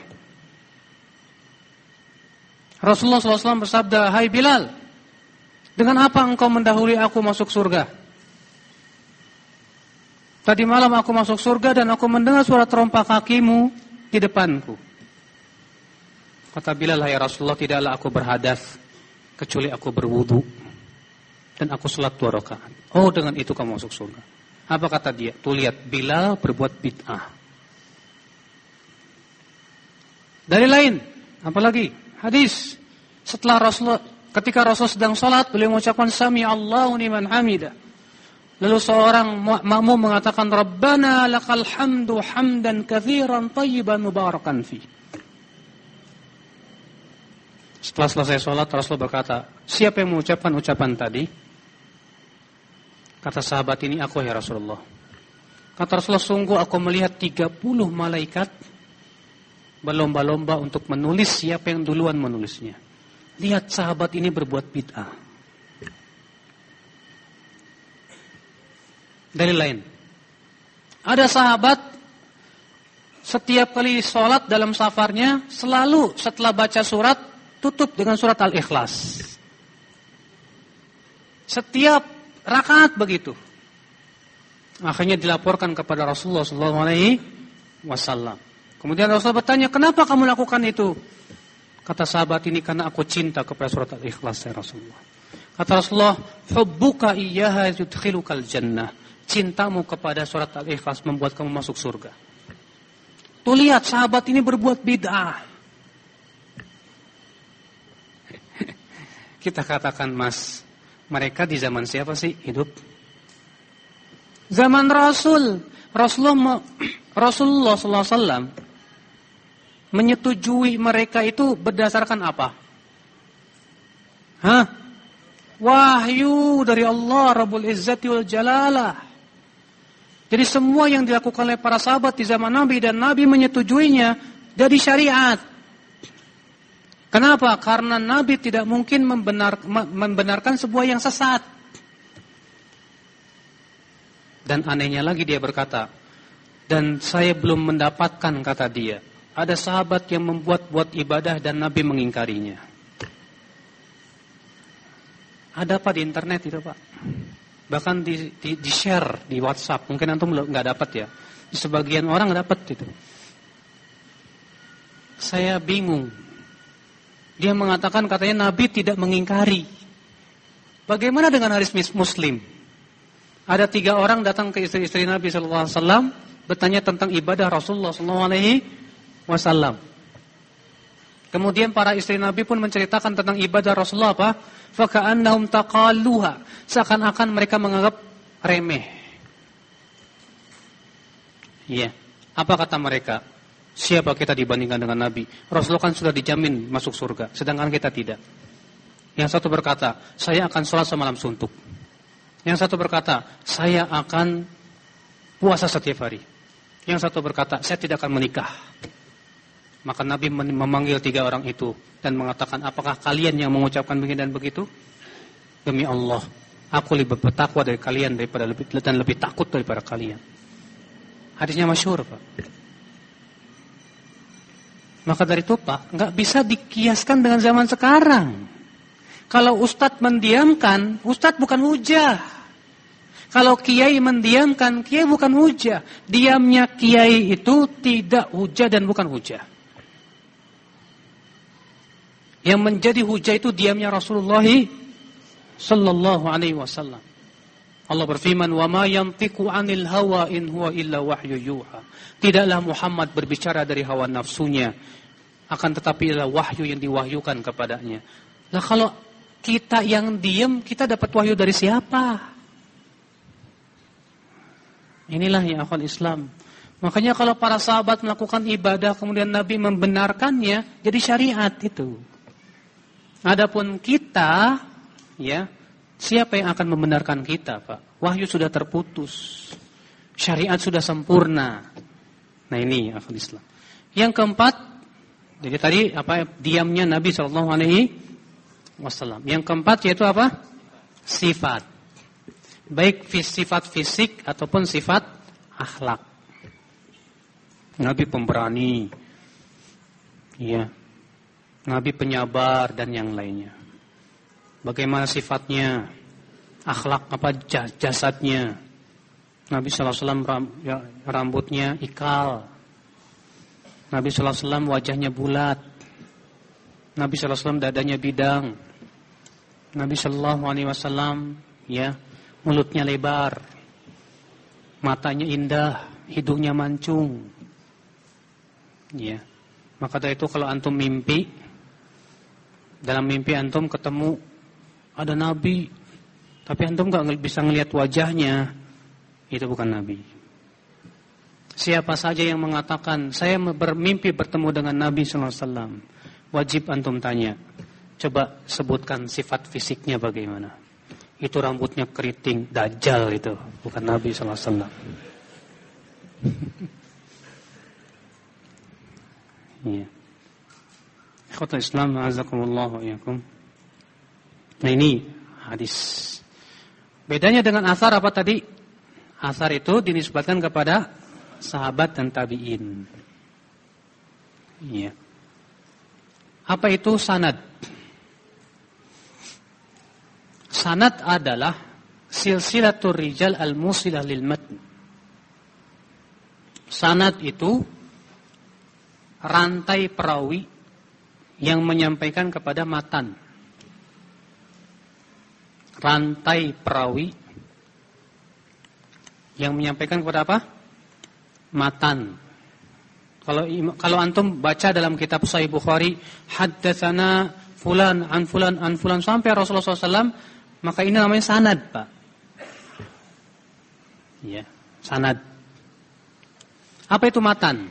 [SPEAKER 2] Rasulullah shallallahu alaihi wasallam bersabda, "Hai Bilal, dengan apa engkau mendahului aku masuk surga? Tadi malam aku masuk surga dan aku mendengar suara terompah kakimu di depanku." Kata Bilal, "Hai Rasulullah, tidaklah aku berhadas kecuali aku berwudu dan aku salat dua rakaat." Oh, dengan itu kamu masuk surga. Apa kata dia? Tuh lihat, Bilal berbuat bid'ah. Dari lain, apalagi hadis setelah Rasulullah, ketika Rasul sedang salat, beliau mengucapkan sami Allahu liman hamidah. Lalu seorang makmum mengatakan, Rabbana lakal hamdu hamdan katsiran tayyiban mubarakan fi. Setelah selesai sholat, Rasulullah berkata, siapa yang mengucapkan ucapan tadi? Kata sahabat ini, aku ya Rasulullah. Kata Rasulullah, sungguh aku melihat tiga puluh malaikat berlomba-lomba untuk menulis siapa yang duluan menulisnya. Lihat sahabat ini berbuat bid'ah. Dari lain, ada sahabat setiap kali sholat dalam safarnya selalu setelah baca surat tutup dengan surat Al-Ikhlas. Setiap rakaat begitu. Akhirnya dilaporkan kepada Rasulullah sallallahu alaihi wasallam. Kemudian Rasulullah bertanya, kenapa kamu lakukan itu? Kata sahabat ini, karena aku cinta kepada surat Al-Ikhlas ya Rasulullah. Kata Rasulullah, hubbuka iyyaha yudkhilukal jannah. Cintamu kepada surat Al-Ikhlas membuat kamu masuk surga. Tuh lihat, sahabat ini berbuat bid'ah. Kita katakan, Mas, mereka di zaman siapa sih hidup? Zaman Rasul. Rasulullah Rasulullah sallallahu alaihi wasallam menyetujui mereka itu berdasarkan apa? Hah? Wahyu dari Allah Rabbul Izzati wal Jalalah. Jadi semua yang dilakukan oleh para sahabat di zaman Nabi dan Nabi menyetujuinya jadi syariat. Kenapa? Karena Nabi tidak mungkin membenar, membenarkan sebuah yang sesat. Dan anehnya lagi dia berkata, dan saya belum mendapatkan, kata dia, ada sahabat yang membuat-buat ibadah dan Nabi mengingkarinya. Ada apa di internet itu, Pak? Bahkan di, di, di share di WhatsApp. Mungkin antum nggak dapat ya. Di sebagian orang dapat itu. Saya bingung. Dia mengatakan katanya Nabi tidak mengingkari. Bagaimana dengan hadis Muslim? Ada tiga orang datang ke istri-istri Nabi Sallallahu Alaihi Wasallam bertanya tentang ibadah Rasulullah Sallallahu Alaihi Wasallam. Kemudian para istri Nabi pun menceritakan tentang ibadah Rasulullah apa? Faka'annahum taqalluha. Seakan-akan mereka menganggap remeh. Iya. Apa kata mereka? Siapa kita dibandingkan dengan Nabi? Rasulullah kan sudah dijamin masuk surga, sedangkan kita tidak. Yang satu berkata, saya akan sholat semalam suntuk. Yang satu berkata, saya akan puasa setiap hari. Yang satu berkata, saya tidak akan menikah. Maka Nabi memanggil tiga orang itu dan mengatakan, apakah kalian yang mengucapkan begini dan begitu? Demi Allah, aku lebih bertakwa dari kalian daripada lebih, dan lebih takut daripada kalian. Hadisnya masyhur, Pak. Maka dari itu, Pak, nggak bisa dikiaskan dengan zaman sekarang. Kalau ustadz mendiamkan, ustadz bukan hujah. Kalau kiai mendiamkan, kiai bukan hujah. Diamnya kiai itu tidak hujah dan bukan hujah. Yang menjadi hujah itu diamnya Rasulullah sallallahu alaihi wasallam. Allah berfirman, "Wa ma yantiqu 'anil hawa in huwa illa wahyu yuha." Tidaklah Muhammad berbicara dari hawa nafsunya, akan tetapi adalah wahyu yang diwahyukan kepadanya. Lah kalau kita yang diam, kita dapat wahyu dari siapa? Inilah ya akhwal Islam. Makanya kalau para sahabat melakukan ibadah kemudian Nabi membenarkannya, jadi syariat itu. Adapun kita, ya, siapa yang akan membenarkan kita, Pak? Wahyu sudah terputus. Syariat sudah sempurna. Nah ini akhwal Islam. Yang keempat, jadi tadi apa? Diamnya Nabi sallallahu alaihi wasallam. Yang keempat yaitu apa? Sifat. Baik sifat fisik ataupun sifat akhlak. Nabi pemberani. Ya. Nabi penyabar dan yang lainnya. Bagaimana sifatnya? Akhlak apa jasadnya? Nabi sallallahu alaihi wasallam rambutnya ikal. Nabi sallallahu alaihi wasallam wajahnya bulat. Nabi sallallahu alaihi wasallam dadanya bidang. Nabi sallallahu alaihi wasallam ya, mulutnya lebar. Matanya indah, hidungnya mancung. Ya. Maka dari itu kalau antum mimpi, dalam mimpi antum ketemu ada Nabi, tapi antum gak bisa ngelihat wajahnya, itu bukan Nabi. Siapa saja yang mengatakan saya bermimpi bertemu dengan Nabi sallallahu alaihi wasallam, wajib antum tanya, Coba sebutkan sifat fisiknya bagaimana. Itu rambutnya keriting, dajjal itu, bukan Nabi sallallahu alaihi wasallam. Iya. Ikhwatul Islam, azakumullah wa iyyakum. Nah ini hadis. Bedanya dengan asar apa tadi? Asar itu dinisbatkan kepada sahabat dan tabi'in. Iya. Apa itu sanad? Sanad adalah silsilatur rijal al-musilah lil matn. Sanad itu rantai perawi yang menyampaikan kepada matan. Rantai perawi yang menyampaikan kepada apa? Matan. Kalau kalau antum baca dalam kitab Sahih Bukhari, haddatsana fulan an fulan an fulan sampai Rasulullah sallallahu alaihi wasallam, maka ini namanya sanad, Pak. Ya, sanad. Apa itu matan?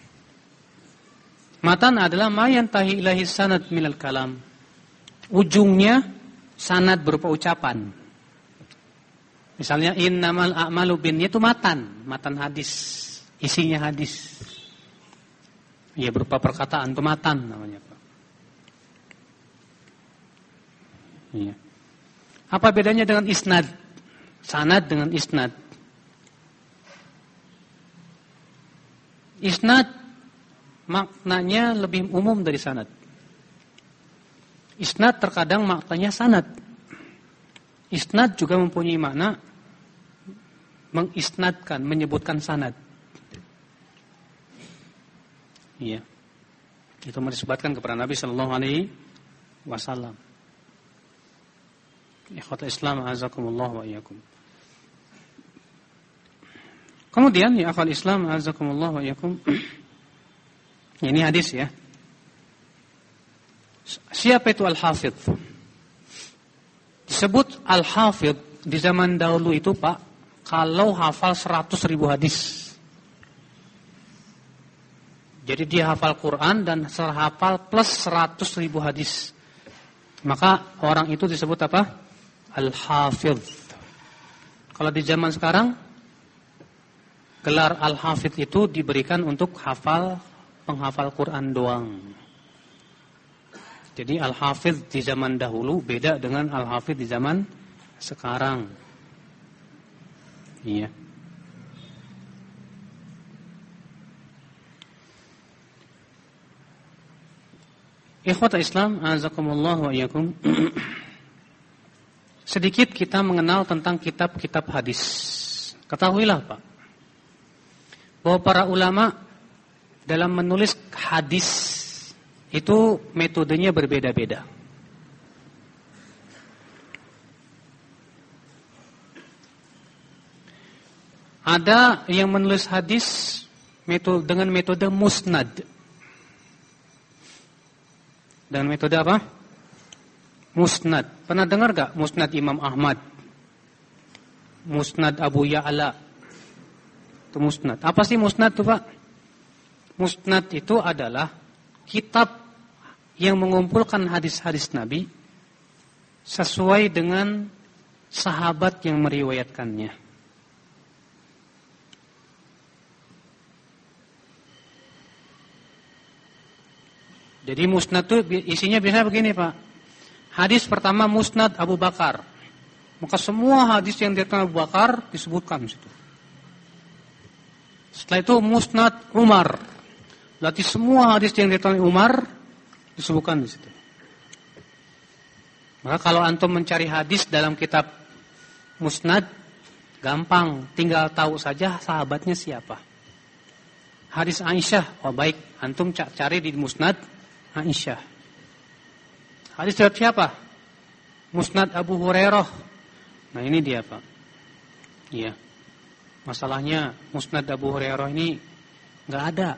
[SPEAKER 2] Matan adalah ma yantahi ilahi sanad minal kalam. Ujungnya sanad berupa ucapan. Misalnya innamal a'malu binniyat itu matan, matan hadis, isinya hadis. Ya berupa perkataan itu matan namanya, Pak. Iya. Apa bedanya dengan isnad? Sanad dengan isnad. Isnad maknanya lebih umum dari sanad. Isnad terkadang maknanya sanad. Isnad juga mempunyai makna mengisnadkan, menyebutkan sanad. Iya. Itu disebutkan kepada Nabi sallallahu alaihi wasallam. Ikhwatul Islam, azakumullah wa iyyakum. Kemudian ya akhwal Islam, azakumullah wa iyyakum. Ini hadis ya. Siapa itu Al-Hafidh? Disebut Al-Hafidh di zaman dahulu itu, Pak, kalau hafal seratus ribu hadis. Jadi dia hafal Quran dan hafal plus seratus ribu hadis. Maka orang itu disebut apa? Al-Hafidh. Kalau di zaman sekarang, gelar Al-Hafidh itu diberikan untuk hafal, penghafal Quran doang. Jadi Al-Hafidh di zaman dahulu beda dengan Al-Hafidh di zaman sekarang. Iya. Ikhwata Islam, azakumullah wa iyyakum. Sedikit kita mengenal tentang kitab-kitab hadis. Ketahuilah, Pak, bahwa para ulama dalam menulis hadis itu metodenya berbeda-beda. Ada yang menulis hadis metode dengan metode musnad. Dengan metode apa? Musnad. Pernah dengar gak Musnad Imam Ahmad? Musnad Abu Ya'la. Itu musnad. Apa sih musnad itu, Pak? Musnad itu adalah kitab yang mengumpulkan hadis-hadis Nabi sesuai dengan sahabat yang meriwayatkannya. Jadi musnad itu isinya biasanya begini, Pak. Hadis pertama musnad Abu Bakar. Maka semua hadis yang diriwayatkan Abu Bakar disebutkan di situ. Setelah itu musnad Umar. Berarti semua hadis yang diriwayatkan Umar disebutkan di situ. Maka kalau antum mencari hadis dalam kitab musnad, gampang, tinggal tahu saja sahabatnya siapa. Hadis Aisyah, oh baik, antum cari di musnad Aisyah. Hadis dari siapa? Musnad Abu Hurairah. Nah ini dia, Pak. Iya. Masalahnya Musnad Abu Hurairah ini nggak ada.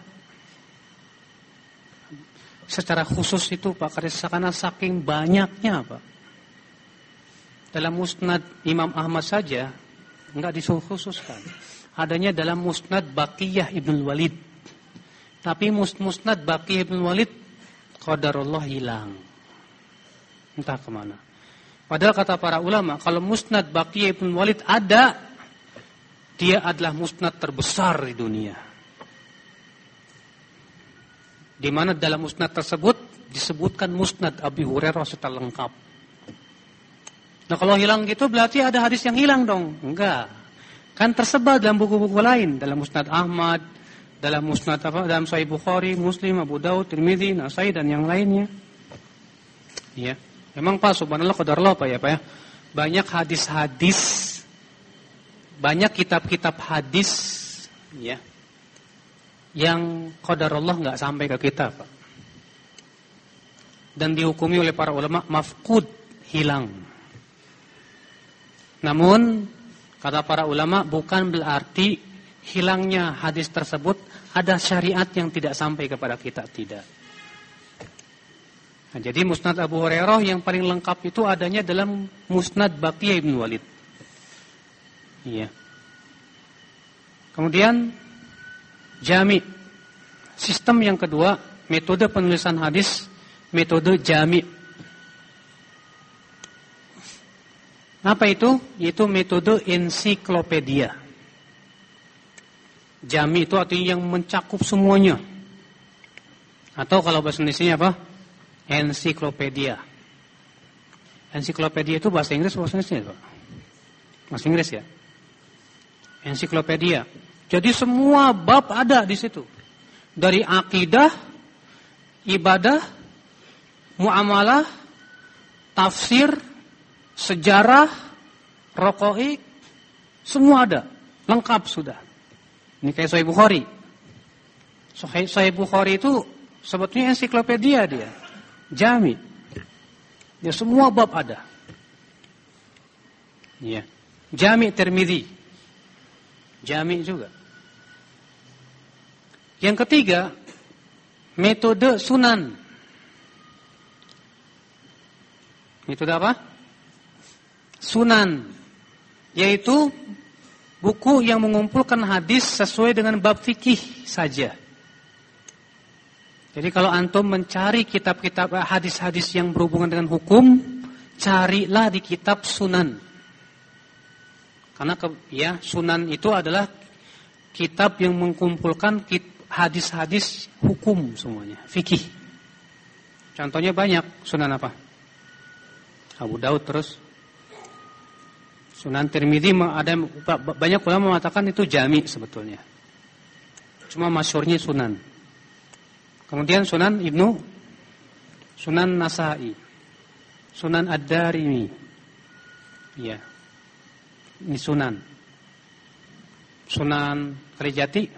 [SPEAKER 2] Secara khusus itu, Pak, karena saking banyaknya, Pak. Dalam Musnad Imam Ahmad saja nggak dikhususkan. Adanya dalam Musnad Baqiyah Ibnu Walid. Tapi Musnad Baqiyah Ibnu Walid qadarullah hilang. Entah kemana. Padahal kata para ulama, kalau musnad Baqiyah bin Walid ada, dia adalah musnad terbesar di dunia. Di mana dalam musnad tersebut disebutkan musnad Abi Hurairah secara lengkap. Nah kalau hilang gitu berarti ada hadis yang hilang dong. Enggak. Kan tersebar dalam buku-buku lain, dalam musnad Ahmad, dalam musnad apa? Dalam Sahih Bukhari, Muslim, Abu Daud, Tirmidzi, Nasai dan yang lainnya. Ya. Memang Pak subhanallah qadarullah Pak ya Pak ya. Banyak hadis-hadis, banyak kitab-kitab hadis ya. Yang qadarullah enggak sampai ke kita, Pak. Dan dihukumi oleh para ulama mafqud, hilang. Namun kata para ulama bukan berarti hilangnya hadis tersebut ada syariat yang tidak sampai kepada kita, tidak. Nah, jadi musnad Abu Hurairah yang paling lengkap itu adanya dalam musnad Baqiyah bin Walid. Iya. Kemudian jami. Sistem yang kedua, metode penulisan hadis, metode jami. Apa itu? Yaitu metode ensiklopedia. Jami itu artinya yang mencakup semuanya. Atau kalau bahasa Indonesianya apa? Ensiklopedia. Ensiklopedia itu bahasa Inggris bahasa Indonesia, Pak? Bahasa Inggris ya? Ensiklopedia. Jadi semua bab ada di situ. Dari akidah, ibadah, muamalah, tafsir, sejarah, rokoik, semua ada. Lengkap sudah. Ini kayak Sahih Bukhari. Sahih Bukhari itu sebetulnya ensiklopedia dia. Jami. Ya semua bab ada. Ya. Jami Tirmidzi. Jami juga. Yang ketiga, metode sunan. Metode apa? Sunan. Yaitu buku yang mengumpulkan hadis sesuai dengan bab fikih saja. Jadi kalau antum mencari kitab-kitab hadis-hadis yang berhubungan dengan hukum, carilah di kitab sunan. Karena ke, ya sunan itu adalah kitab yang mengumpulkan hadis-hadis hukum semuanya, fikih. Contohnya banyak, sunan apa? Abu Daud terus. Sunan Tirmidzi ada banyak ulama mengatakan itu jami sebetulnya. Cuma masyhurnya sunan. Kemudian Sunan Ibnu, Sunan Nasai, Sunan Ad-Darimi. Ya. Ini Sunan. Sunan Kalijati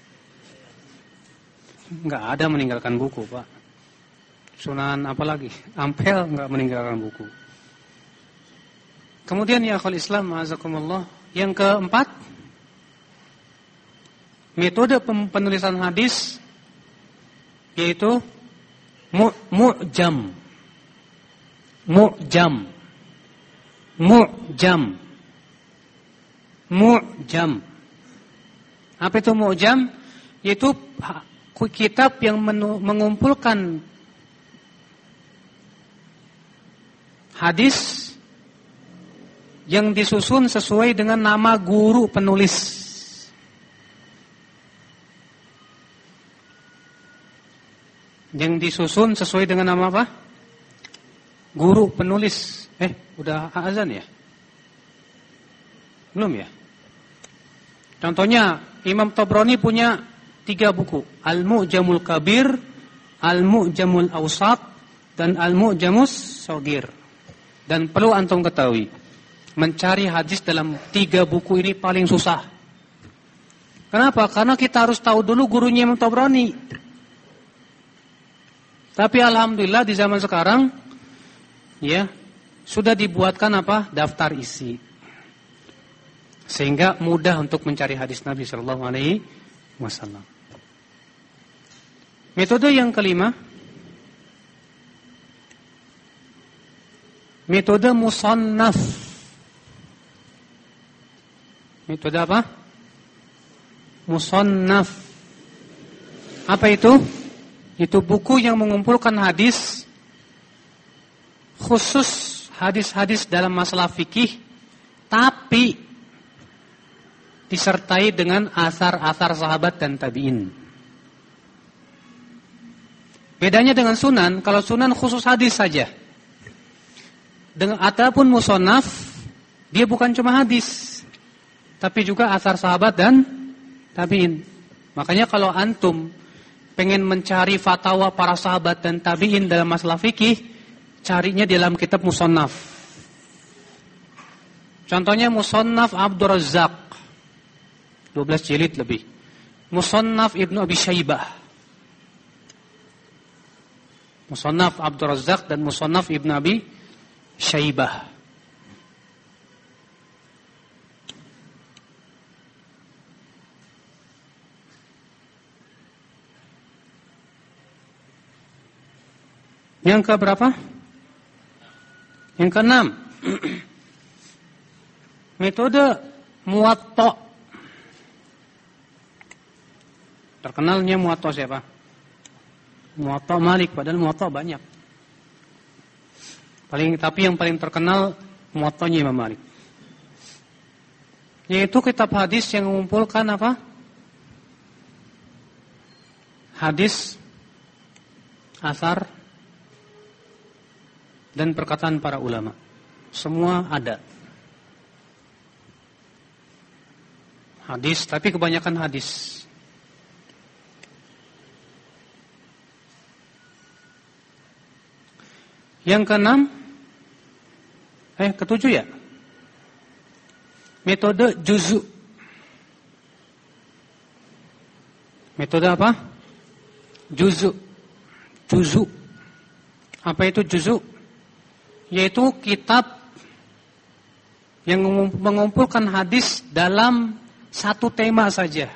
[SPEAKER 2] enggak ada meninggalkan buku, Pak. Sunan apa lagi? Ampel enggak meninggalkan buku. Kemudian ya akhul Islam, ma'azakumullah, yang keempat, metode penulisan hadis yaitu mu'jam. Mu'jam. Mu'jam. Mu'jam. Apa itu mu'jam? Yaitu kitab yang mengumpulkan hadis yang disusun sesuai dengan nama guru penulis. Yang disusun sesuai dengan nama apa? Guru penulis. Eh, udah azan ya? Belum ya? Contohnya, Imam Tabrani punya tiga buku. Al-Mu'jamul Kabir, Al-Mu'jamul Awsat, dan Al-Mu'jamus Shagir. Dan perlu antum ketahui, mencari hadis dalam tiga buku ini paling susah. Kenapa? Karena kita harus tahu dulu gurunya Imam Tabrani. Tapi alhamdulillah di zaman sekarang ya sudah dibuatkan apa? Daftar isi. Sehingga mudah untuk mencari hadis Nabi sallallahu alaihi wasallam. Metode yang kelima, metode musannaf. Metode apa? Musannaf. Apa itu? Itu buku yang mengumpulkan hadis khusus hadis-hadis dalam masalah fikih, tapi disertai dengan asar-asar sahabat dan tabi'in. Bedanya dengan sunan, kalau sunan khusus hadis saja. Dengan ataupun musonaf, dia bukan cuma hadis, tapi juga asar sahabat dan tabi'in. Makanya kalau antum pengen mencari fatwa para sahabat dan tabi'in dalam masalah fikih, carinya di dalam kitab musonaf. Contohnya musonaf Abdur Razzaq, dua belas jilid lebih. Musannaf Ibnu Abi Syaibah. Musannaf Abdur Razzaq dan Musannaf Ibnu Abi Syaibah. Yang ke berapa? Yang keenam. Metode Muwatta. Terkenalnya Muwatta siapa? Muwatta Malik, padahal Muwatta banyak. Paling tapi yang paling terkenal Muwattanya Imam Malik. Yaitu kitab hadis yang mengumpulkan apa? Hadis, asar, dan perkataan para ulama. Semua ada. Hadis, tapi kebanyakan hadis. Yang keenam, eh ketujuh ya, metode juzu. Metode apa? Juzu. Juzu. Apa itu juzu? Yaitu kitab yang mengumpulkan hadis dalam satu tema saja.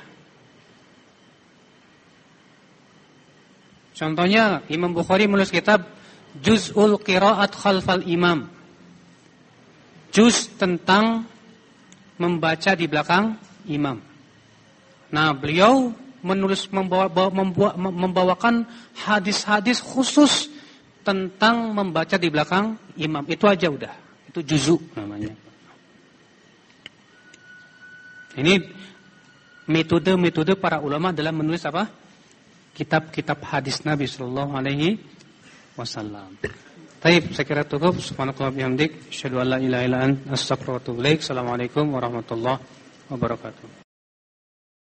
[SPEAKER 2] Contohnya Imam Bukhari menulis kitab Juz'ul Qira'at Khalfal Imam. Juz tentang membaca di belakang imam. Nah, beliau menulis membawa, membawa, membawakan hadis-hadis khusus tentang membaca di belakang imam. Itu aja udah. Itu juzu namanya. Ini metode-metode para ulama dalam menulis apa? Kitab-kitab hadis Nabi sallallahu alaihi wasallam. Baik, saya kira cukup. Subhanallahi wa bihamdik, asyhadu an la ilaha illa anta, astaghfiruka wa atubu ilaik. Assalamualaikum warahmatullahi wabarakatuh.